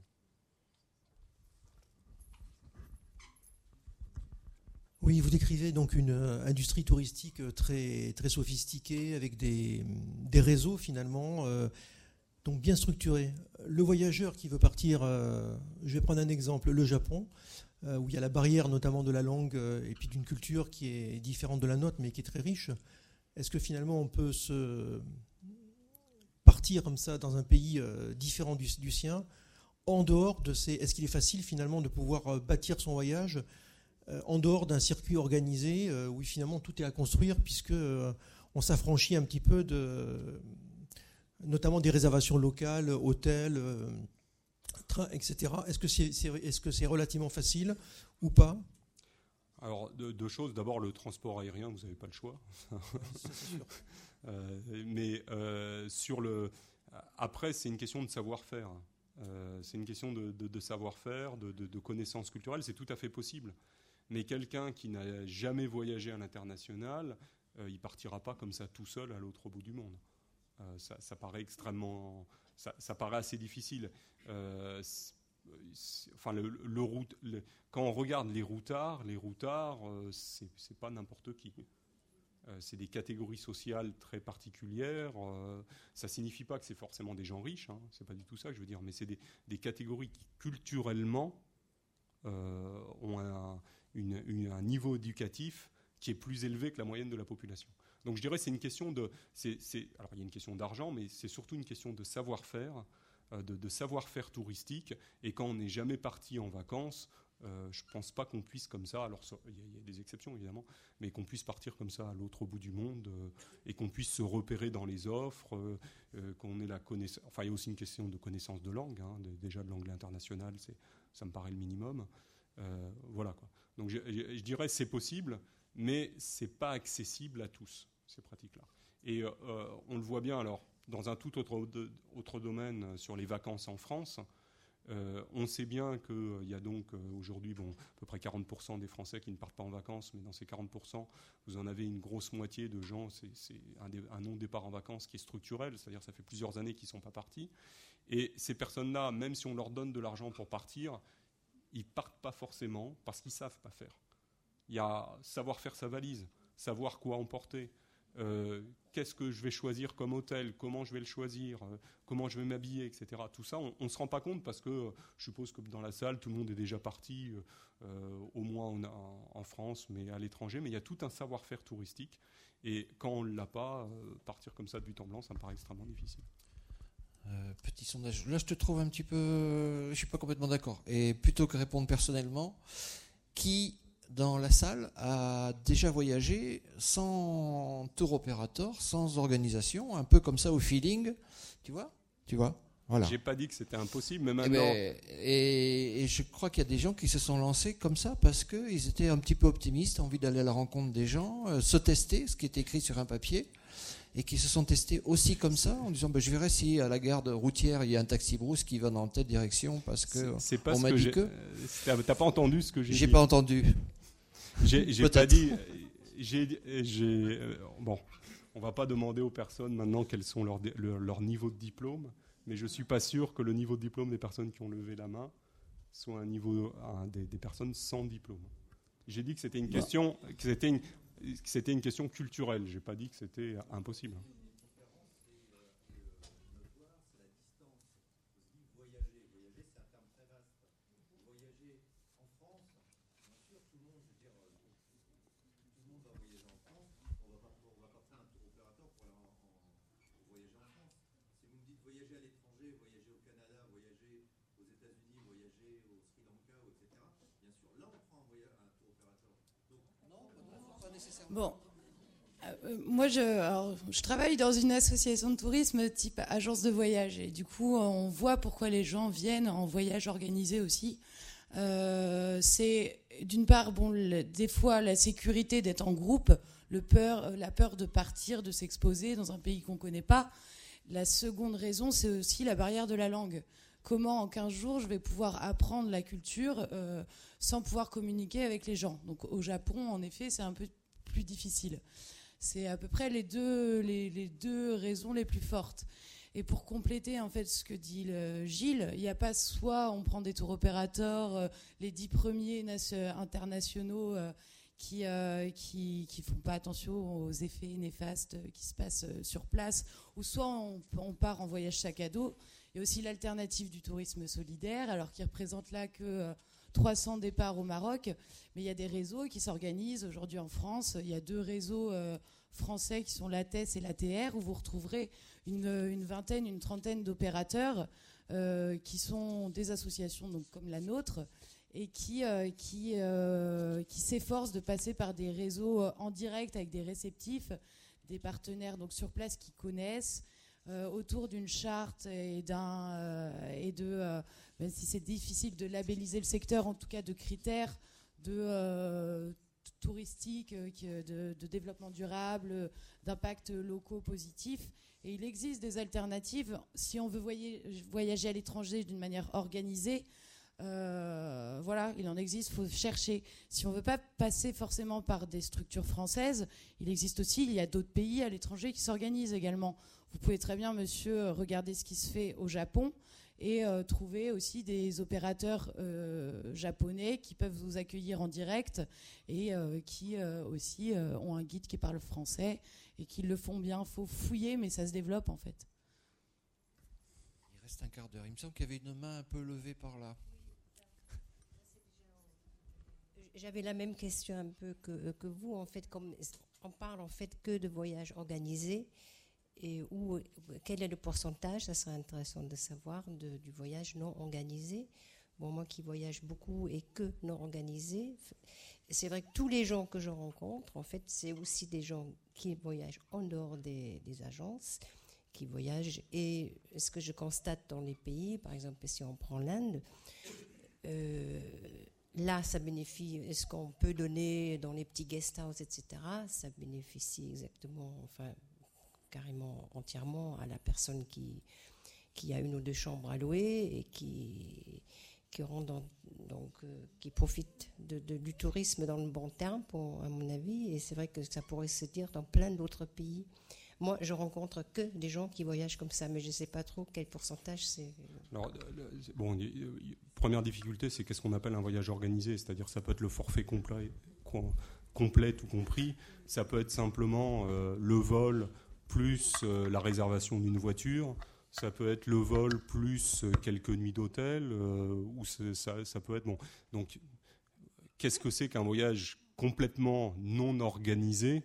Oui, vous décrivez donc une euh, industrie touristique très, très sophistiquée, avec des, des réseaux finalement, euh, donc bien structurés. Le voyageur qui veut partir, euh, je vais prendre un exemple, le Japon, euh, où il y a la barrière notamment de la langue euh, et puis d'une culture qui est différente de la nôtre, mais qui est très riche. Est-ce que finalement on peut se partir comme ça dans un pays euh, différent du, du sien, en dehors de ces... Est-ce qu'il est facile finalement de pouvoir euh, bâtir son voyage en dehors d'un circuit organisé euh, où finalement tout est à construire, puisque euh, on s'affranchit un petit peu de, notamment des réservations locales, hôtels, euh, trains, et cetera. Est-ce que c'est, c'est, est-ce que c'est relativement facile ou pas ? Alors, deux, deux choses. D'abord, le transport aérien, vous n'avez pas le choix. Ça, c'est sûr. euh, mais euh, sur le... Après, c'est une question de savoir-faire. Euh, c'est une question de, de, de savoir-faire, de, de, de connaissances culturelles. C'est tout à fait possible. Mais quelqu'un qui n'a jamais voyagé à l'international, euh, il ne partira pas comme ça tout seul à l'autre bout du monde. Euh, ça, ça paraît extrêmement... Ça, ça paraît assez difficile. Euh, c'est, c'est, enfin, le, le route, le, quand on regarde les routards, les routards, euh, c'est, c'est pas n'importe qui. Euh, c'est des catégories sociales très particulières. Euh, ça ne signifie pas que c'est forcément des gens riches, hein, c'est pas du tout ça que je veux dire, mais c'est des, des catégories qui, culturellement, euh, ont un... Une, une, un niveau éducatif qui est plus élevé que la moyenne de la population. Donc je dirais que c'est une question de... C'est, c'est, alors il y a une question d'argent, mais c'est surtout une question de savoir-faire, euh, de, de savoir-faire touristique. Et quand on n'est jamais parti en vacances, euh, je ne pense pas qu'on puisse comme ça, alors il y, y a des exceptions évidemment, mais qu'on puisse partir comme ça à l'autre bout du monde euh, et qu'on puisse se repérer dans les offres, euh, euh, qu'on ait la connaissance... Enfin il y a aussi une question de connaissance de langue, hein, de, déjà de l'anglais international, c'est, ça me paraît le minimum. Euh, voilà quoi. Donc je, je, je dirais c'est possible, mais c'est pas accessible à tous ces pratiques-là. Et euh, on le voit bien alors dans un tout autre, de, autre domaine sur les vacances en France. Euh, on sait bien qu'il euh, y a donc euh, aujourd'hui bon, à peu près quarante pour cent des Français qui ne partent pas en vacances, mais dans ces quarante pour cent, vous en avez une grosse moitié de gens, c'est, c'est un, dé, un non-départ en vacances qui est structurel, c'est-à-dire ça fait plusieurs années qu'ils ne sont pas partis. Et ces personnes-là, même si on leur donne de l'argent pour partir, ils ne partent pas forcément parce qu'ils ne savent pas faire. Il y a savoir faire sa valise, savoir quoi emporter, euh, qu'est-ce que je vais choisir comme hôtel, comment je vais le choisir, euh, comment je vais m'habiller, et cetera. Tout ça, on ne se rend pas compte parce que euh, je suppose que dans la salle, tout le monde est déjà parti, euh, au moins on a, en, en France, mais à l'étranger. Mais il y a tout un savoir-faire touristique. Et quand on ne l'a pas, euh, partir comme ça de but en blanc, ça me paraît extrêmement difficile. Euh, petit sondage. Là, je te trouve un petit peu... Je ne suis pas complètement d'accord. Et plutôt que répondre personnellement, qui... dans la salle, a déjà voyagé sans tour opérateur, sans organisation, un peu comme ça au feeling, tu vois, tu vois, voilà. J'ai pas dit que c'était impossible, mais Et, maintenant. ben, et, et je crois qu'il y a des gens qui se sont lancés comme ça parce qu'ils étaient un petit peu optimistes, envie d'aller à la rencontre des gens, euh, se tester, ce qui est écrit sur un papier, et qui se sont testés aussi comme ça, en disant ben, je verrai si à la gare routière il y a un taxi brousse qui va dans telle direction parce que c'est, c'est pas on ce m'a que dit j'ai, que. T'as, t'as pas entendu ce que j'ai, j'ai dit. J'ai pas entendu. J'ai, j'ai pas dit. J'ai, j'ai, euh, bon, on va pas demander aux personnes maintenant quels sont leurs leur, leur niveau de diplôme, mais je suis pas sûr que le niveau de diplôme des personnes qui ont levé la main soit un niveau un, des, des personnes sans diplôme. J'ai dit que c'était une question, que c'était une, que c'était une question culturelle. J'ai pas dit que c'était impossible. Bon, euh, moi je, alors, je travaille dans une association de tourisme type agence de voyage et du coup on voit pourquoi les gens viennent en voyage organisé aussi. Euh, c'est d'une part bon, le, des fois la sécurité d'être en groupe, le peur, la peur de partir, de s'exposer dans un pays qu'on ne connaît pas. La seconde raison, c'est aussi la barrière de la langue. Comment en quinze jours je vais pouvoir apprendre la culture euh, sans pouvoir communiquer avec les gens. Donc au Japon, en effet, c'est un peu plus difficile. C'est à peu près les deux, les, les deux raisons les plus fortes. Et pour compléter en fait ce que dit le Gilles, il n'y a pas soit on prend des tours opérateurs, euh, les dix premiers nas- internationaux euh, qui euh, qui qui font pas attention aux effets néfastes qui se passent euh, sur place, ou soit on, on part en voyage sac à dos. Il y a aussi l'alternative du tourisme solidaire, alors qui représente là que euh, trois cents départs au Maroc, mais il y a des réseaux qui s'organisent aujourd'hui en France. Il y a deux réseaux euh, français qui sont l'A T E S et l'A T R, où vous retrouverez une, une vingtaine, une trentaine d'opérateurs euh, qui sont des associations donc, comme la nôtre et qui, euh, qui, euh, qui s'efforcent de passer par des réseaux en direct avec des réceptifs, des partenaires donc, sur place qui connaissent, euh, autour d'une charte et, d'un, euh, et de... Euh, même si c'est difficile de labelliser le secteur, en tout cas de critères de euh, touristique, de, de développement durable, d'impact locaux positifs. Et il existe des alternatives. Si on veut voyer, voyager à l'étranger d'une manière organisée, euh, voilà, il en existe, il faut chercher. Si on ne veut pas passer forcément par des structures françaises, il existe aussi, il y a d'autres pays à l'étranger qui s'organisent également. Vous pouvez très bien, monsieur, regarder ce qui se fait au Japon et euh, trouver aussi des opérateurs euh, japonais qui peuvent vous accueillir en direct et euh, qui euh, aussi euh, ont un guide qui parle français et qui le font bien. Il faut fouiller, mais ça se développe en fait. Il reste un quart d'heure. Il me semble qu'il y avait une main un peu levée par là. J'avais la même question un peu que, que vous. En fait, comme on parle en fait que de voyages organisés. Et où, quel est le pourcentage, ça serait intéressant de savoir, de, du voyage non organisé. Bon, moi qui voyage beaucoup et que non organisé, c'est vrai que tous les gens que je rencontre, en fait, c'est aussi des gens qui voyagent en dehors des, des agences, qui voyagent. Et ce que je constate dans les pays, par exemple, si on prend l'Inde, euh, là, ça bénéficie, est-ce qu'on peut donner dans les petits guest house, et cetera, ça bénéficie exactement, enfin, carrément entièrement à la personne qui, qui a une ou deux chambres à louer et qui, qui, rend dans, donc, euh, qui profite de, de, du tourisme dans le bon terme, pour, à mon avis. Et c'est vrai que ça pourrait se dire dans plein d'autres pays. Moi, je rencontre que des gens qui voyagent comme ça, mais je ne sais pas trop quel pourcentage c'est. Alors, bon, première difficulté, c'est qu'est-ce qu'on appelle un voyage organisé, c'est-à-dire ça peut être le forfait complet, complet tout compris, ça peut être simplement euh, le vol plus euh, la réservation d'une voiture, ça peut être le vol plus euh, quelques nuits d'hôtel, euh, ou ça, ça peut être bon. Donc, qu'est-ce que c'est qu'un voyage complètement non organisé?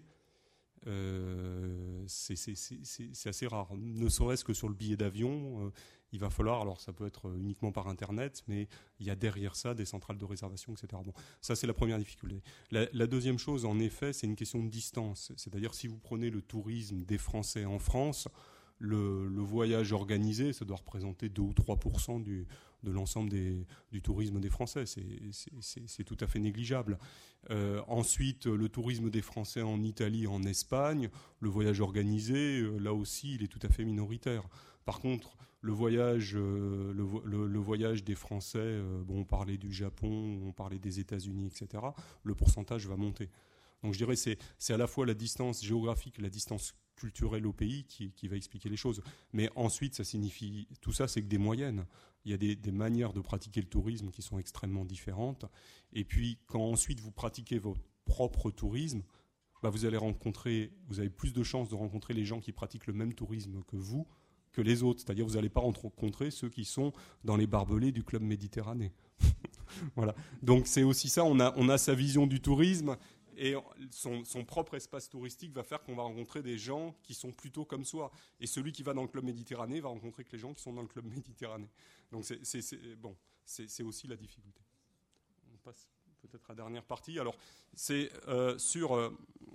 euh, c'est, c'est, c'est, c'est assez rare. Ne serait-ce que sur le billet d'avion, euh, il va falloir, alors ça peut être uniquement par Internet, mais il y a derrière ça des centrales de réservation, et cetera. Bon, ça c'est la première difficulté. La, la deuxième chose, en effet, c'est une question de distance. C'est-à-dire, si vous prenez le tourisme des Français en France, le, le voyage organisé, ça doit représenter deux ou trois pour cent du, de l'ensemble des, du tourisme des Français. C'est, c'est, c'est, c'est tout à fait négligeable. Euh, ensuite, le tourisme des Français en Italie, en Espagne, le voyage organisé, euh, là aussi, il est tout à fait minoritaire. Par contre, le voyage, euh, le, le, le voyage des Français, euh, bon, on parlait du Japon, on parlait des États-Unis, et cetera, le pourcentage va monter. Donc je dirais que c'est, c'est à la fois la distance géographique, la distance culturelle au pays qui, qui va expliquer les choses. Mais ensuite, ça signifie, tout ça, c'est que des moyennes. Il y a des, des manières de pratiquer le tourisme qui sont extrêmement différentes. Et puis, quand ensuite vous pratiquez votre propre tourisme, bah vous allez rencontrer, vous avez plus de chances de rencontrer les gens qui pratiquent le même tourisme que vous, que les autres. C'est-à-dire, vous n'allez pas rencontrer ceux qui sont dans les barbelés du club Méditerranée. Voilà. Donc, c'est aussi ça. On a, on a sa vision du tourisme. Et son, son propre espace touristique va faire qu'on va rencontrer des gens qui sont plutôt comme soi. Et celui qui va dans le club Méditerranée va rencontrer que les gens qui sont dans le club Méditerranée. Donc c'est, c'est, c'est, bon, c'est, c'est aussi la difficulté. On passe peut-être à la dernière partie. Alors, c'est euh, sur euh,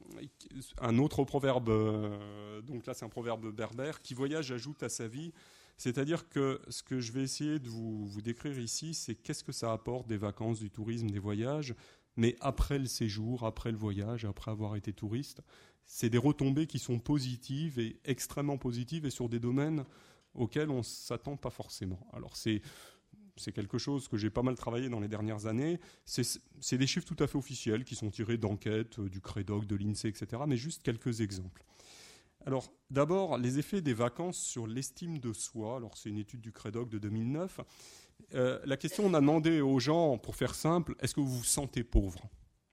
un autre proverbe, euh, donc là c'est un proverbe berbère, qui voyage ajoute à sa vie. C'est-à-dire que ce que je vais essayer de vous, vous décrire ici, c'est qu'est-ce que ça apporte des vacances, du tourisme, des voyages, mais après le séjour, après le voyage, après avoir été touriste. C'est des retombées qui sont positives et extrêmement positives et sur des domaines auxquels on ne s'attend pas forcément. Alors c'est, c'est quelque chose que j'ai pas mal travaillé dans les dernières années. C'est, c'est des chiffres tout à fait officiels qui sont tirés d'enquêtes, du Crédoc, de l'INSEE, et cetera, mais juste quelques exemples. Alors, d'abord, les effets des vacances sur l'estime de soi. Alors, c'est une étude du Crédoc de deux mille neuf. Euh, la question, on a demandé aux gens, pour faire simple, est-ce que vous vous sentez pauvre ?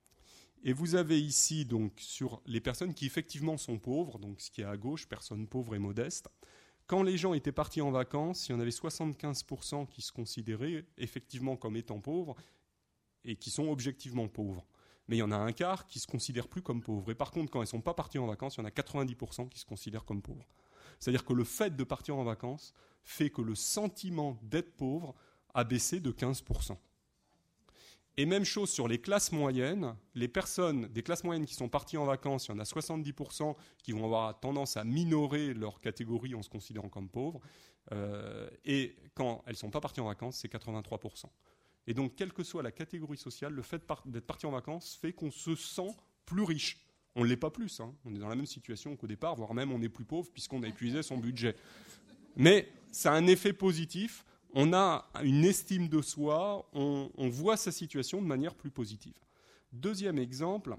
Et vous avez ici, donc, sur les personnes qui effectivement sont pauvres, donc ce qui est à gauche, personnes pauvres et modestes, quand les gens étaient partis en vacances, il y en avait soixante-quinze pour cent qui se considéraient effectivement comme étant pauvres et qui sont objectivement pauvres. Mais il y en a un quart qui ne se considèrent plus comme pauvres. Et par contre, quand ils ne sont pas partis en vacances, il y en a quatre-vingt-dix pour cent qui se considèrent comme pauvres. C'est-à-dire que le fait de partir en vacances fait que le sentiment d'être pauvre a baissé de quinze pour cent. Et même chose sur les classes moyennes. Les personnes des classes moyennes qui sont parties en vacances, il y en a soixante-dix pour cent qui vont avoir tendance à minorer leur catégorie en se considérant comme pauvres. Euh, et quand elles ne sont pas parties en vacances, c'est quatre-vingt-trois pour cent. Et donc, quelle que soit la catégorie sociale, le fait d'être parti en vacances fait qu'on se sent plus riche. On ne l'est pas plus. Hein. On est dans la même situation qu'au départ, voire même on est plus pauvre puisqu'on a épuisé son budget. Mais ça a un effet positif. On a une estime de soi, on, on voit sa situation de manière plus positive. Deuxième exemple,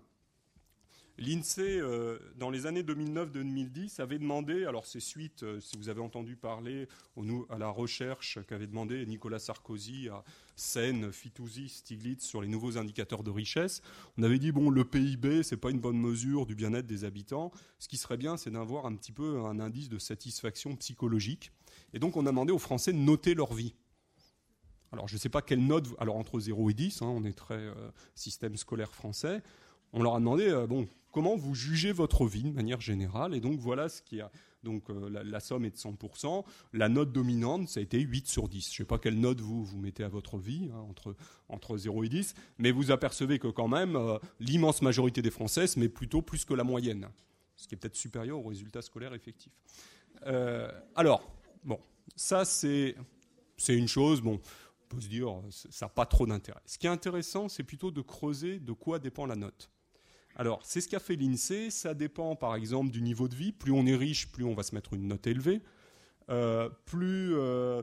l'INSEE, euh, dans les années deux mille neuf deux mille dix, avait demandé, alors c'est suite, euh, si vous avez entendu parler, au, à la recherche qu'avait demandé Nicolas Sarkozy à Sen, Fitoussi, Stiglitz sur les nouveaux indicateurs de richesse. On avait dit, bon, le P I B, c'est pas une bonne mesure du bien-être des habitants. Ce qui serait bien, c'est d'avoir un petit peu un indice de satisfaction psychologique. Et donc, on a demandé aux Français de noter leur vie. Alors, je ne sais pas quelle note, alors entre zéro et dix, hein, on est très euh, système scolaire français, on leur a demandé, euh, bon, comment vous jugez votre vie de manière générale. Et donc, voilà ce qui a. Donc, euh, la, la somme est de cent pour cent. La note dominante, ça a été huit sur dix. Je ne sais pas quelle note vous, vous mettez à votre vie, hein, entre, entre zéro et dix, mais vous apercevez que quand même, euh, l'immense majorité des Français se met plutôt plus que la moyenne, ce qui est peut-être supérieur aux résultats scolaires effectifs. Euh, alors, bon, ça, c'est, c'est une chose, bon, on peut se dire, ça n'a pas trop d'intérêt. Ce qui est intéressant, c'est plutôt de creuser de quoi dépend la note. Alors, c'est ce qu'a fait l'INSEE. Ça dépend, par exemple, du niveau de vie. Plus on est riche, plus on va se mettre une note élevée. Euh, plus, euh,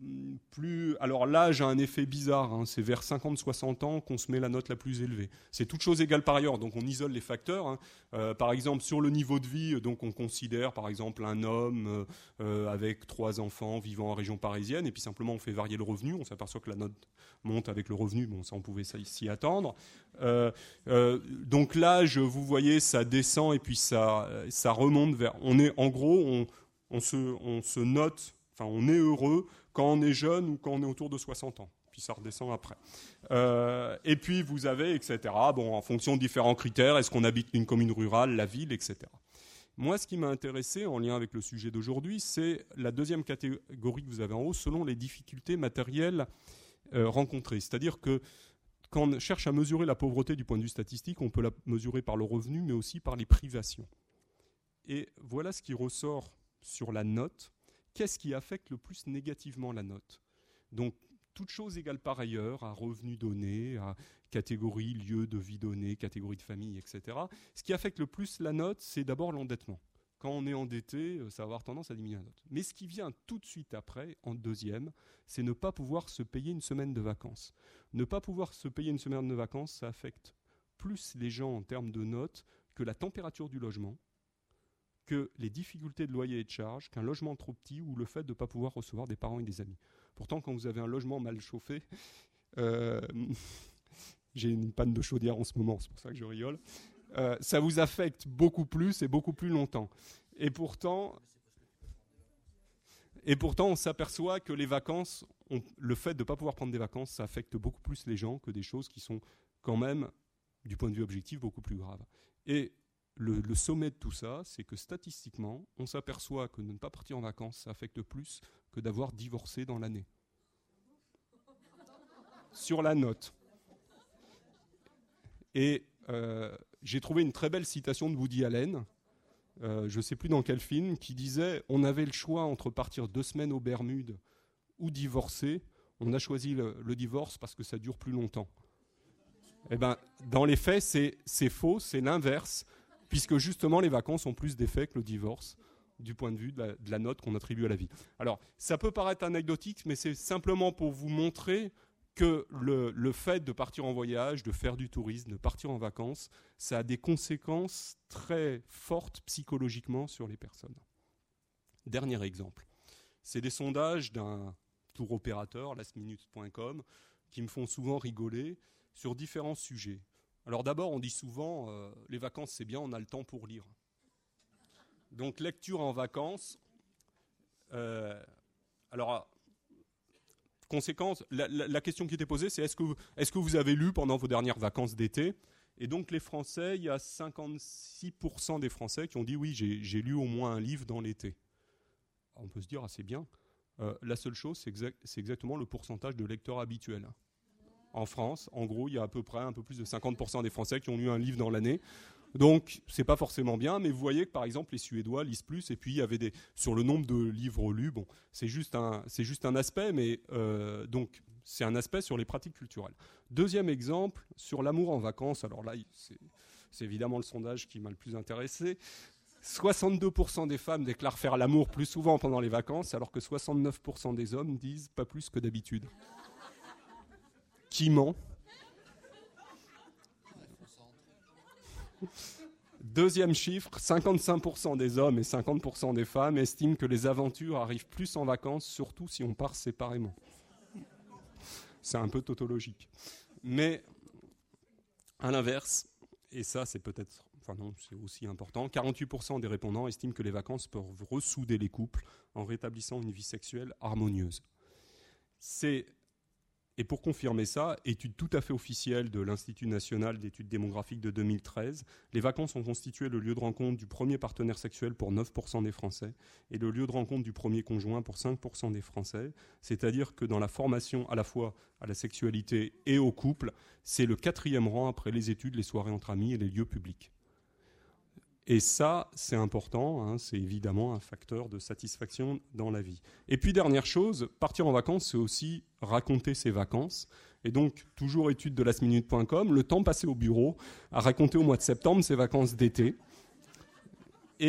plus, alors l'âge a un effet bizarre, hein, c'est vers cinquante soixante ans qu'on se met la note la plus élevée. C'est toutes choses égales par ailleurs, donc on isole les facteurs. Hein. Euh, par exemple, sur le niveau de vie, donc on considère par exemple un homme euh, avec trois enfants vivant en région parisienne, et puis simplement on fait varier le revenu, on s'aperçoit que la note monte avec le revenu, bon ça on pouvait s'y attendre. Euh, euh, donc l'âge, vous voyez, ça descend et puis ça, ça remonte vers... On est, en gros, on, on, se, on se note, enfin on est heureux quand on est jeune ou quand on est autour de soixante ans. Puis ça redescend après. Euh, et puis vous avez, et cetera, bon, en fonction de différents critères, est-ce qu'on habite une commune rurale, la ville, et cetera. Moi, ce qui m'a intéressé, en lien avec le sujet d'aujourd'hui, c'est la deuxième catégorie que vous avez en haut, selon les difficultés matérielles euh, rencontrées. C'est-à-dire que quand on cherche à mesurer la pauvreté du point de vue statistique, on peut la mesurer par le revenu, mais aussi par les privations. Et voilà ce qui ressort sur la note. Qu'est-ce qui affecte le plus négativement la note? Donc, toutes choses égales par ailleurs, à revenu donné, à catégorie, lieu de vie donné, catégorie de famille, et cetera. Ce qui affecte le plus la note, c'est d'abord l'endettement. Quand on est endetté, ça va avoir tendance à diminuer la note. Mais ce qui vient tout de suite après, en deuxième, c'est ne pas pouvoir se payer une semaine de vacances. Ne pas pouvoir se payer une semaine de vacances, ça affecte plus les gens en termes de notes que la température du logement, que les difficultés de loyer et de charges, qu'un logement trop petit ou le fait de ne pas pouvoir recevoir des parents et des amis. Pourtant, quand vous avez un logement mal chauffé, euh, j'ai une panne de chaudière en ce moment, c'est pour ça que je rigole, euh, ça vous affecte beaucoup plus et beaucoup plus longtemps. Et pourtant, et pourtant on s'aperçoit que les vacances, on, le fait de ne pas pouvoir prendre des vacances, ça affecte beaucoup plus les gens que des choses qui sont quand même, du point de vue objectif, beaucoup plus graves. Et Le, le sommet de tout ça, c'est que statistiquement, on s'aperçoit que de ne pas partir en vacances, ça affecte plus que d'avoir divorcé dans l'année. Sur la note. Et euh, j'ai trouvé une très belle citation de Woody Allen, euh, je ne sais plus dans quel film, qui disait « On avait le choix entre partir deux semaines aux Bermudes ou divorcer. On a choisi le, le divorce parce que ça dure plus longtemps. » Eh ben, dans les faits, c'est, c'est faux, c'est l'inverse. Puisque justement les vacances ont plus d'effet que le divorce du point de vue de la, de la note qu'on attribue à la vie. Alors, ça peut paraître anecdotique, mais c'est simplement pour vous montrer que le, le fait de partir en voyage, de faire du tourisme, de partir en vacances, ça a des conséquences très fortes psychologiquement sur les personnes. Dernier exemple, c'est des sondages d'un tour opérateur, last minute point com, qui me font souvent rigoler sur différents sujets. Alors d'abord, on dit souvent, euh, les vacances c'est bien, on a le temps pour lire. Donc lecture en vacances. Euh, alors, conséquence, la, la, la question qui était posée, c'est est-ce que, vous, est-ce que vous avez lu pendant vos dernières vacances d'été? Et donc les Français, il y a cinquante-six pour cent des Français qui ont dit oui, j'ai, j'ai lu au moins un livre dans l'été. On peut se dire, ah, c'est bien. Euh, la seule chose, c'est, exact, c'est exactement le pourcentage de lecteurs habituels. En France, en gros, il y a à peu près un peu plus de cinquante pour cent des Français qui ont lu un livre dans l'année. Donc, c'est pas forcément bien, mais vous voyez que par exemple, les Suédois lisent plus. Et puis, il y avait des sur le nombre de livres lus. Bon, c'est juste un, c'est juste un aspect, mais euh, donc c'est un aspect sur les pratiques culturelles. Deuxième exemple sur l'amour en vacances. Alors là, c'est, c'est évidemment le sondage qui m'a le plus intéressé. soixante-deux pour cent des femmes déclarent faire l'amour plus souvent pendant les vacances, alors que soixante-neuf pour cent des hommes disent pas plus que d'habitude. Qui ment? Deuxième chiffre, cinquante-cinq pour cent des hommes et cinquante pour cent des femmes estiment que les aventures arrivent plus en vacances, surtout si on part séparément. C'est un peu tautologique. Mais, à l'inverse, et ça c'est peut-être, enfin non, c'est aussi important, quarante-huit pour cent des répondants estiment que les vacances peuvent ressouder les couples en rétablissant une vie sexuelle harmonieuse. C'est... Et pour confirmer ça, étude tout à fait officielle de l'Institut national d'études démographiques de deux mille treize, les vacances ont constitué le lieu de rencontre du premier partenaire sexuel pour neuf pour cent des Français et le lieu de rencontre du premier conjoint pour cinq pour cent des Français. C'est-à-dire que dans la formation à la fois à la sexualité et au couple, c'est le quatrième rang après les études, les soirées entre amis et les lieux publics. Et ça, c'est important, hein, c'est évidemment un facteur de satisfaction dans la vie. Et puis, dernière chose, partir en vacances, c'est aussi raconter ses vacances. Et donc, toujours étude de last minute point com, le temps passé au bureau à raconter au mois de septembre ses vacances d'été. Et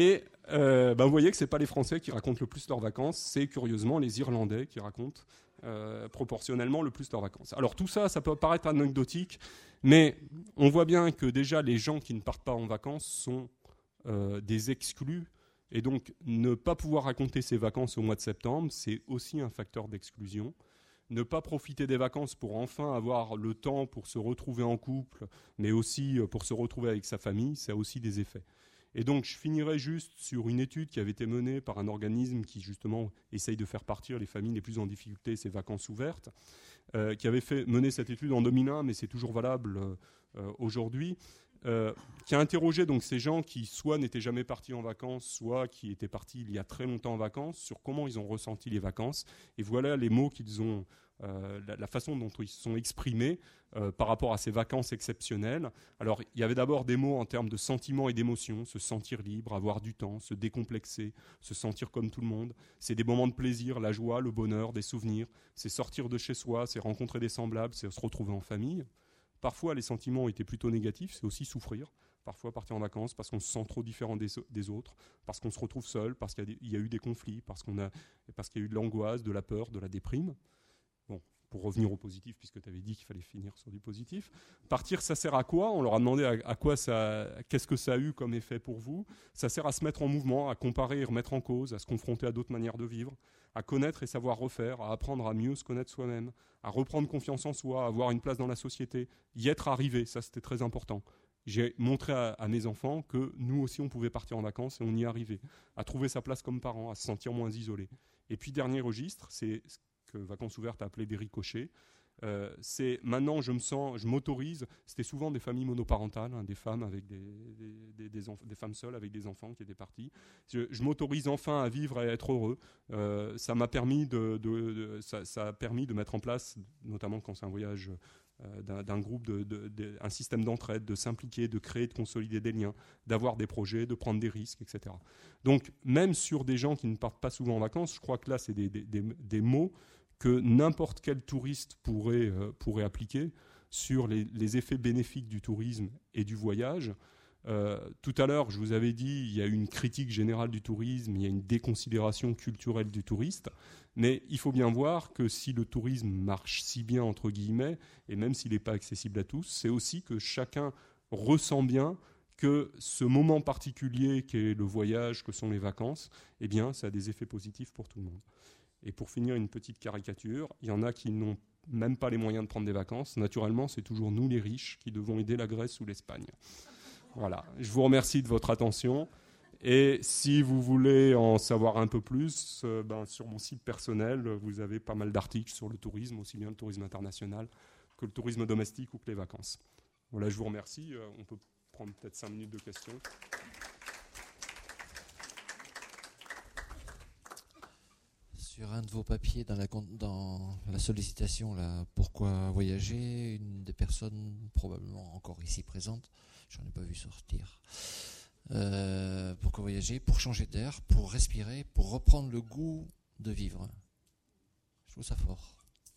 euh, ben vous voyez que ce n'est pas les Français qui racontent le plus leurs vacances, c'est curieusement les Irlandais qui racontent euh, proportionnellement le plus leurs vacances. Alors tout ça, ça peut paraître anecdotique, mais on voit bien que déjà les gens qui ne partent pas en vacances sont euh, des exclus, et donc ne pas pouvoir raconter ses vacances au mois de septembre, c'est aussi un facteur d'exclusion. Ne pas profiter des vacances pour enfin avoir le temps pour se retrouver en couple, mais aussi pour se retrouver avec sa famille, ça a aussi des effets. Et donc, je finirai juste sur une étude qui avait été menée par un organisme qui, justement, essaye de faire partir les familles les plus en difficulté, ces vacances ouvertes, euh, qui avait fait mener cette étude en deux mille un, mais c'est toujours valable euh, aujourd'hui, euh, qui a interrogé donc ces gens qui soit n'étaient jamais partis en vacances, soit qui étaient partis il y a très longtemps en vacances, sur comment ils ont ressenti les vacances. Et voilà les mots qu'ils ont... Euh, la, la façon dont ils se sont exprimés euh, par rapport à ces vacances exceptionnelles. Alors, il y avait d'abord des mots en termes de sentiments et d'émotions, se sentir libre, avoir du temps, se décomplexer, se sentir comme tout le monde. C'est des moments de plaisir, la joie, le bonheur, des souvenirs. C'est sortir de chez soi, c'est rencontrer des semblables, c'est se retrouver en famille. Parfois, les sentiments étaient plutôt négatifs, c'est aussi souffrir. Parfois, partir en vacances parce qu'on se sent trop différent des, des autres, parce qu'on se retrouve seul, parce qu'il y a, des, il y a eu des conflits, parce, qu'on a, parce qu'il y a eu de l'angoisse, de la peur, de la déprime. Bon, pour revenir au positif, puisque tu avais dit qu'il fallait finir sur du positif. Partir, ça sert à quoi ? On leur a demandé à, à quoi ça, qu'est-ce que ça a eu comme effet pour vous ? Ça sert à se mettre en mouvement, à comparer et remettre en cause, à se confronter à d'autres manières de vivre, à connaître et savoir refaire, à apprendre à mieux se connaître soi-même, à reprendre confiance en soi, à avoir une place dans la société, y être arrivé, ça c'était très important. J'ai montré à, à mes enfants que nous aussi on pouvait partir en vacances et on y arrivait, à trouver sa place comme parent, à se sentir moins isolé. Et puis dernier registre, c'est que Vacances Ouvertes a appelé des ricochets. Euh, c'est maintenant je me sens, je m'autorise. C'était souvent des familles monoparentales, hein, des femmes avec des, des, des, des, enf- des femmes seules avec des enfants qui étaient partis. Je, je m'autorise enfin à vivre et à être heureux. Euh, ça m'a permis de, de, de ça, ça a permis de mettre en place, notamment quand c'est un voyage euh, d'un, d'un groupe, de, de, de, un système d'entraide, de s'impliquer, de créer, de consolider des liens, d'avoir des projets, de prendre des risques, et cetera. Donc même sur des gens qui ne partent pas souvent en vacances, je crois que là c'est des, des, des, des mots que n'importe quel touriste pourrait, euh, pourrait appliquer sur les, les effets bénéfiques du tourisme et du voyage. Euh, tout à l'heure, je vous avais dit, il y a une critique générale du tourisme, il y a une déconsidération culturelle du touriste, mais il faut bien voir que si le tourisme marche si bien, entre guillemets, et même s'il n'est pas accessible à tous, c'est aussi que chacun ressent bien que ce moment particulier qu'est le voyage, que sont les vacances, eh bien, ça a des effets positifs pour tout le monde. Et pour finir, une petite caricature, il y en a qui n'ont même pas les moyens de prendre des vacances. Naturellement, c'est toujours nous les riches qui devons aider la Grèce ou l'Espagne. Voilà, je vous remercie de votre attention. Et si vous voulez en savoir un peu plus, euh, ben, sur mon site personnel, vous avez pas mal d'articles sur le tourisme, aussi bien le tourisme international que le tourisme domestique ou que les vacances. Voilà, je vous remercie. Euh, on peut prendre peut-être cinq minutes de questions. Sur un de vos papiers, dans la, dans la sollicitation, là, pourquoi voyager, une des personnes probablement encore ici présentes, j'en ai pas vu sortir, euh, pourquoi voyager ? Pour changer d'air, pour respirer, pour reprendre le goût de vivre. Je trouve ça fort.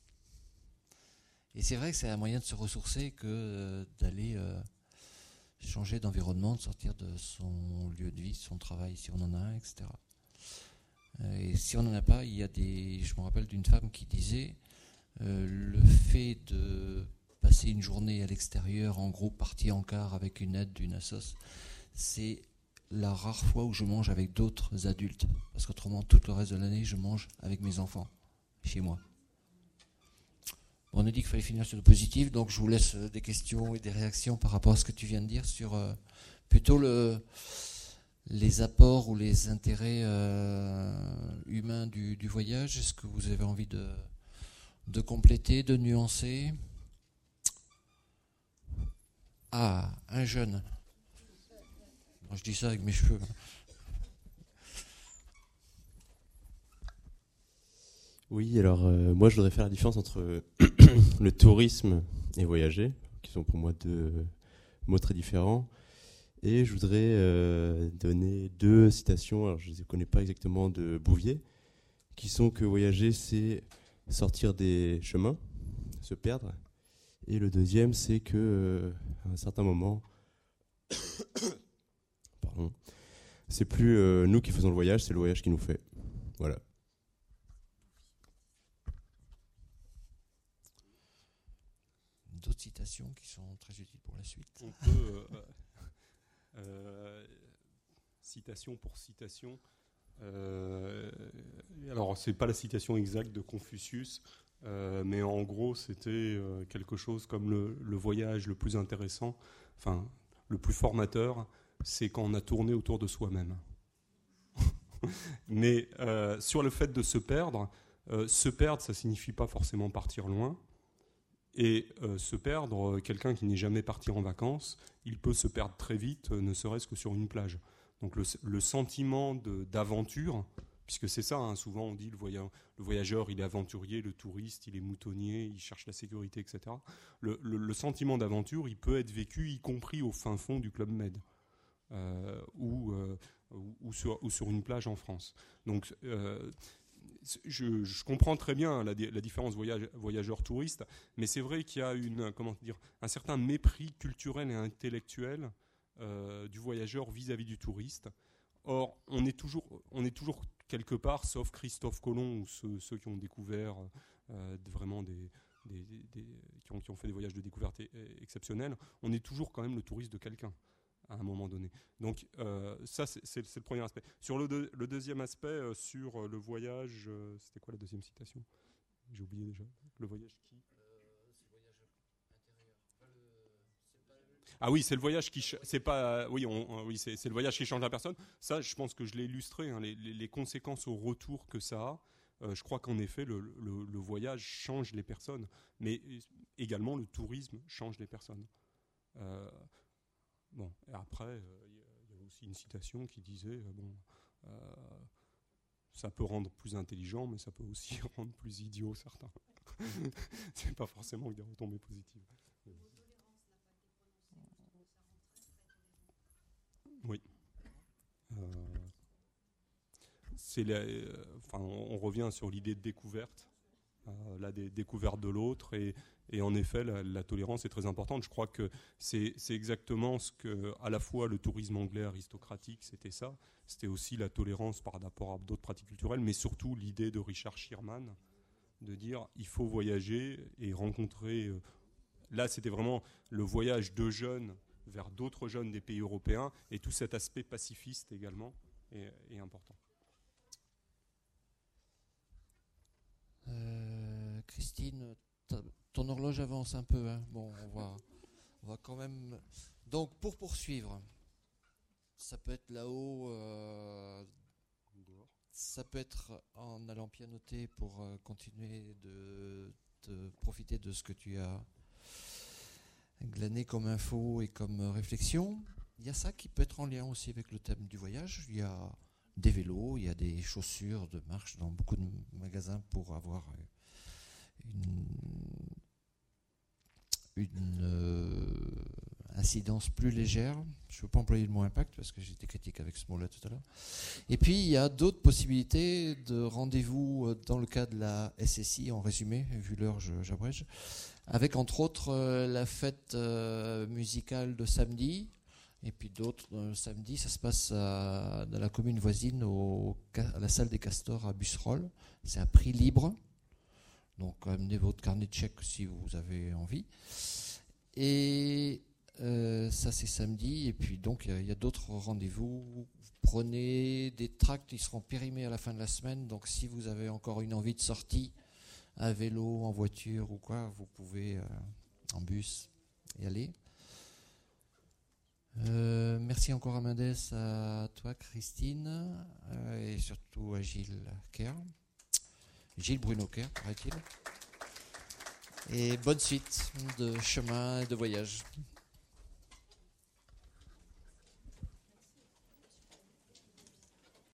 Et c'est vrai que c'est un moyen de se ressourcer que euh, d'aller euh, changer d'environnement, de sortir de son lieu de vie, de son travail, si on en a un, et cetera. Et si on n'en a pas, il y a des. Je me rappelle d'une femme qui disait euh, le fait de passer une journée à l'extérieur en groupe, parti en car avec une aide d'une assoce, c'est la rare fois où je mange avec d'autres adultes. Parce qu'autrement, tout le reste de l'année, je mange avec mes enfants, chez moi. Bon, on a dit qu'il fallait finir sur le positif, donc je vous laisse des questions et des réactions par rapport à ce que tu viens de dire sur euh, plutôt le. les apports ou les intérêts euh, humains du, du voyage. Est-ce que vous avez envie de, de compléter, de nuancer ? Ah, un jeune. Je dis ça avec mes cheveux. Oui, alors euh, moi je voudrais faire la différence entre le tourisme et voyager, qui sont pour moi deux mots très différents. Et je voudrais euh, donner deux citations, alors je ne les connais pas exactement, de Bouvier, qui sont que voyager, c'est sortir des chemins, se perdre. Et le deuxième, c'est que euh, à un certain moment, pardon, c'est plus euh, nous qui faisons le voyage, c'est le voyage qui nous fait. Voilà. D'autres citations qui sont très utiles pour la suite. On peut, euh, euh, citation pour citation. Euh, alors, c'est pas la citation exacte de Confucius, euh, mais en gros, c'était euh, quelque chose comme le, le voyage le plus intéressant, enfin, le plus formateur, c'est quand on a tourné autour de soi-même. Mais euh, sur le fait de se perdre, euh, se perdre, ça signifie pas forcément partir loin. Et euh, se perdre, quelqu'un qui n'est jamais parti en vacances, il peut se perdre très vite, ne serait-ce que sur une plage. Donc le, le sentiment de, d'aventure, puisque c'est ça, hein, souvent on dit le, voya, le voyageur, il est aventurier, le touriste, il est moutonnier, il cherche la sécurité, et cetera. Le, le, le sentiment d'aventure, il peut être vécu, y compris au fin fond du Club Med, euh, ou, euh, ou, ou, sur, ou sur une plage en France. Donc euh, Je, je comprends très bien la, la différence voyage, voyageur-touriste, mais c'est vrai qu'il y a une, comment dire, un certain mépris culturel et intellectuel euh, du voyageur vis-à-vis du touriste. Or, on est toujours, on est toujours quelque part, sauf Christophe Colomb ou ceux, ceux qui ont découvert euh, vraiment des, des, des, des qui, ont, qui ont fait des voyages de découverte exceptionnels, on est toujours quand même le touriste de quelqu'un à un moment donné. Donc euh, ça, c'est, c'est, c'est le premier aspect. Sur le, de, le deuxième aspect, euh, sur euh, le voyage, euh, c'était quoi la deuxième citation ? J'ai oublié déjà. Le voyage qui euh, c'est le voyage intérieur. Pas le, c'est pas le... Ah oui, c'est le voyage qui... C'est pas, oui, on, on, oui c'est, c'est le voyage qui change la personne. Ça, je pense que je l'ai illustré, hein, les, les, les conséquences au retour que ça a. Euh, je crois qu'en effet, le, le, le voyage change les personnes. Mais également, le tourisme change les personnes. Euh, Bon, et après, il euh, y, y a aussi une citation qui disait euh, bon, euh, ça peut rendre plus intelligent, mais ça peut aussi rendre plus idiot certains. C'est pas forcément des retombées positives. Oui. Euh, c'est la, euh, enfin, on, on revient sur l'idée de découverte, euh, la dé- découverte de l'autre et Et en effet, la, la tolérance est très importante. Je crois que c'est, c'est exactement ce que, à la fois, le tourisme anglais aristocratique, c'était ça. C'était aussi la tolérance par rapport à d'autres pratiques culturelles, mais surtout l'idée de Richard Shearman, de dire il faut voyager et rencontrer. Euh, là, c'était vraiment le voyage de jeunes vers d'autres jeunes des pays européens, et tout cet aspect pacifiste également est, est important. Euh, Christine, ton horloge avance un peu, hein. Bon, on va, on va quand même. Donc, pour poursuivre, ça peut être là-haut, euh, ça peut être en allant pianoter pour euh, continuer de, de profiter de ce que tu as glané comme info et comme réflexion. Il y a ça qui peut être en lien aussi avec le thème du voyage. Il y a des vélos, il y a des chaussures de marche dans beaucoup de magasins pour avoir une. une euh, incidence plus légère. Je ne veux pas employer le mot impact parce que j'étais critique avec ce mot-là tout à l'heure. Et puis, il y a d'autres possibilités de rendez-vous dans le cas de la S S I, en résumé, vu l'heure, je, j'abrège, avec entre autres euh, la fête euh, musicale de samedi, et puis d'autres, euh, samedi, ça se passe à, dans la commune voisine, au, à la salle des Castors à Busserolles. C'est à prix libre. Donc, amenez votre carnet de chèques si vous avez envie. Et euh, ça, c'est samedi. Et puis, donc, il y, y a d'autres rendez-vous. Vous prenez des tracts, ils seront périmés à la fin de la semaine. Donc, si vous avez encore une envie de sortie, à vélo, en voiture ou quoi, vous pouvez, euh, en bus, y aller. Euh, merci encore à Mendes, à toi, Christine, euh, et surtout à Gilles Kerr. Gilles Bruno Kerr, paraît-il. Et bonne suite de chemin et de voyage.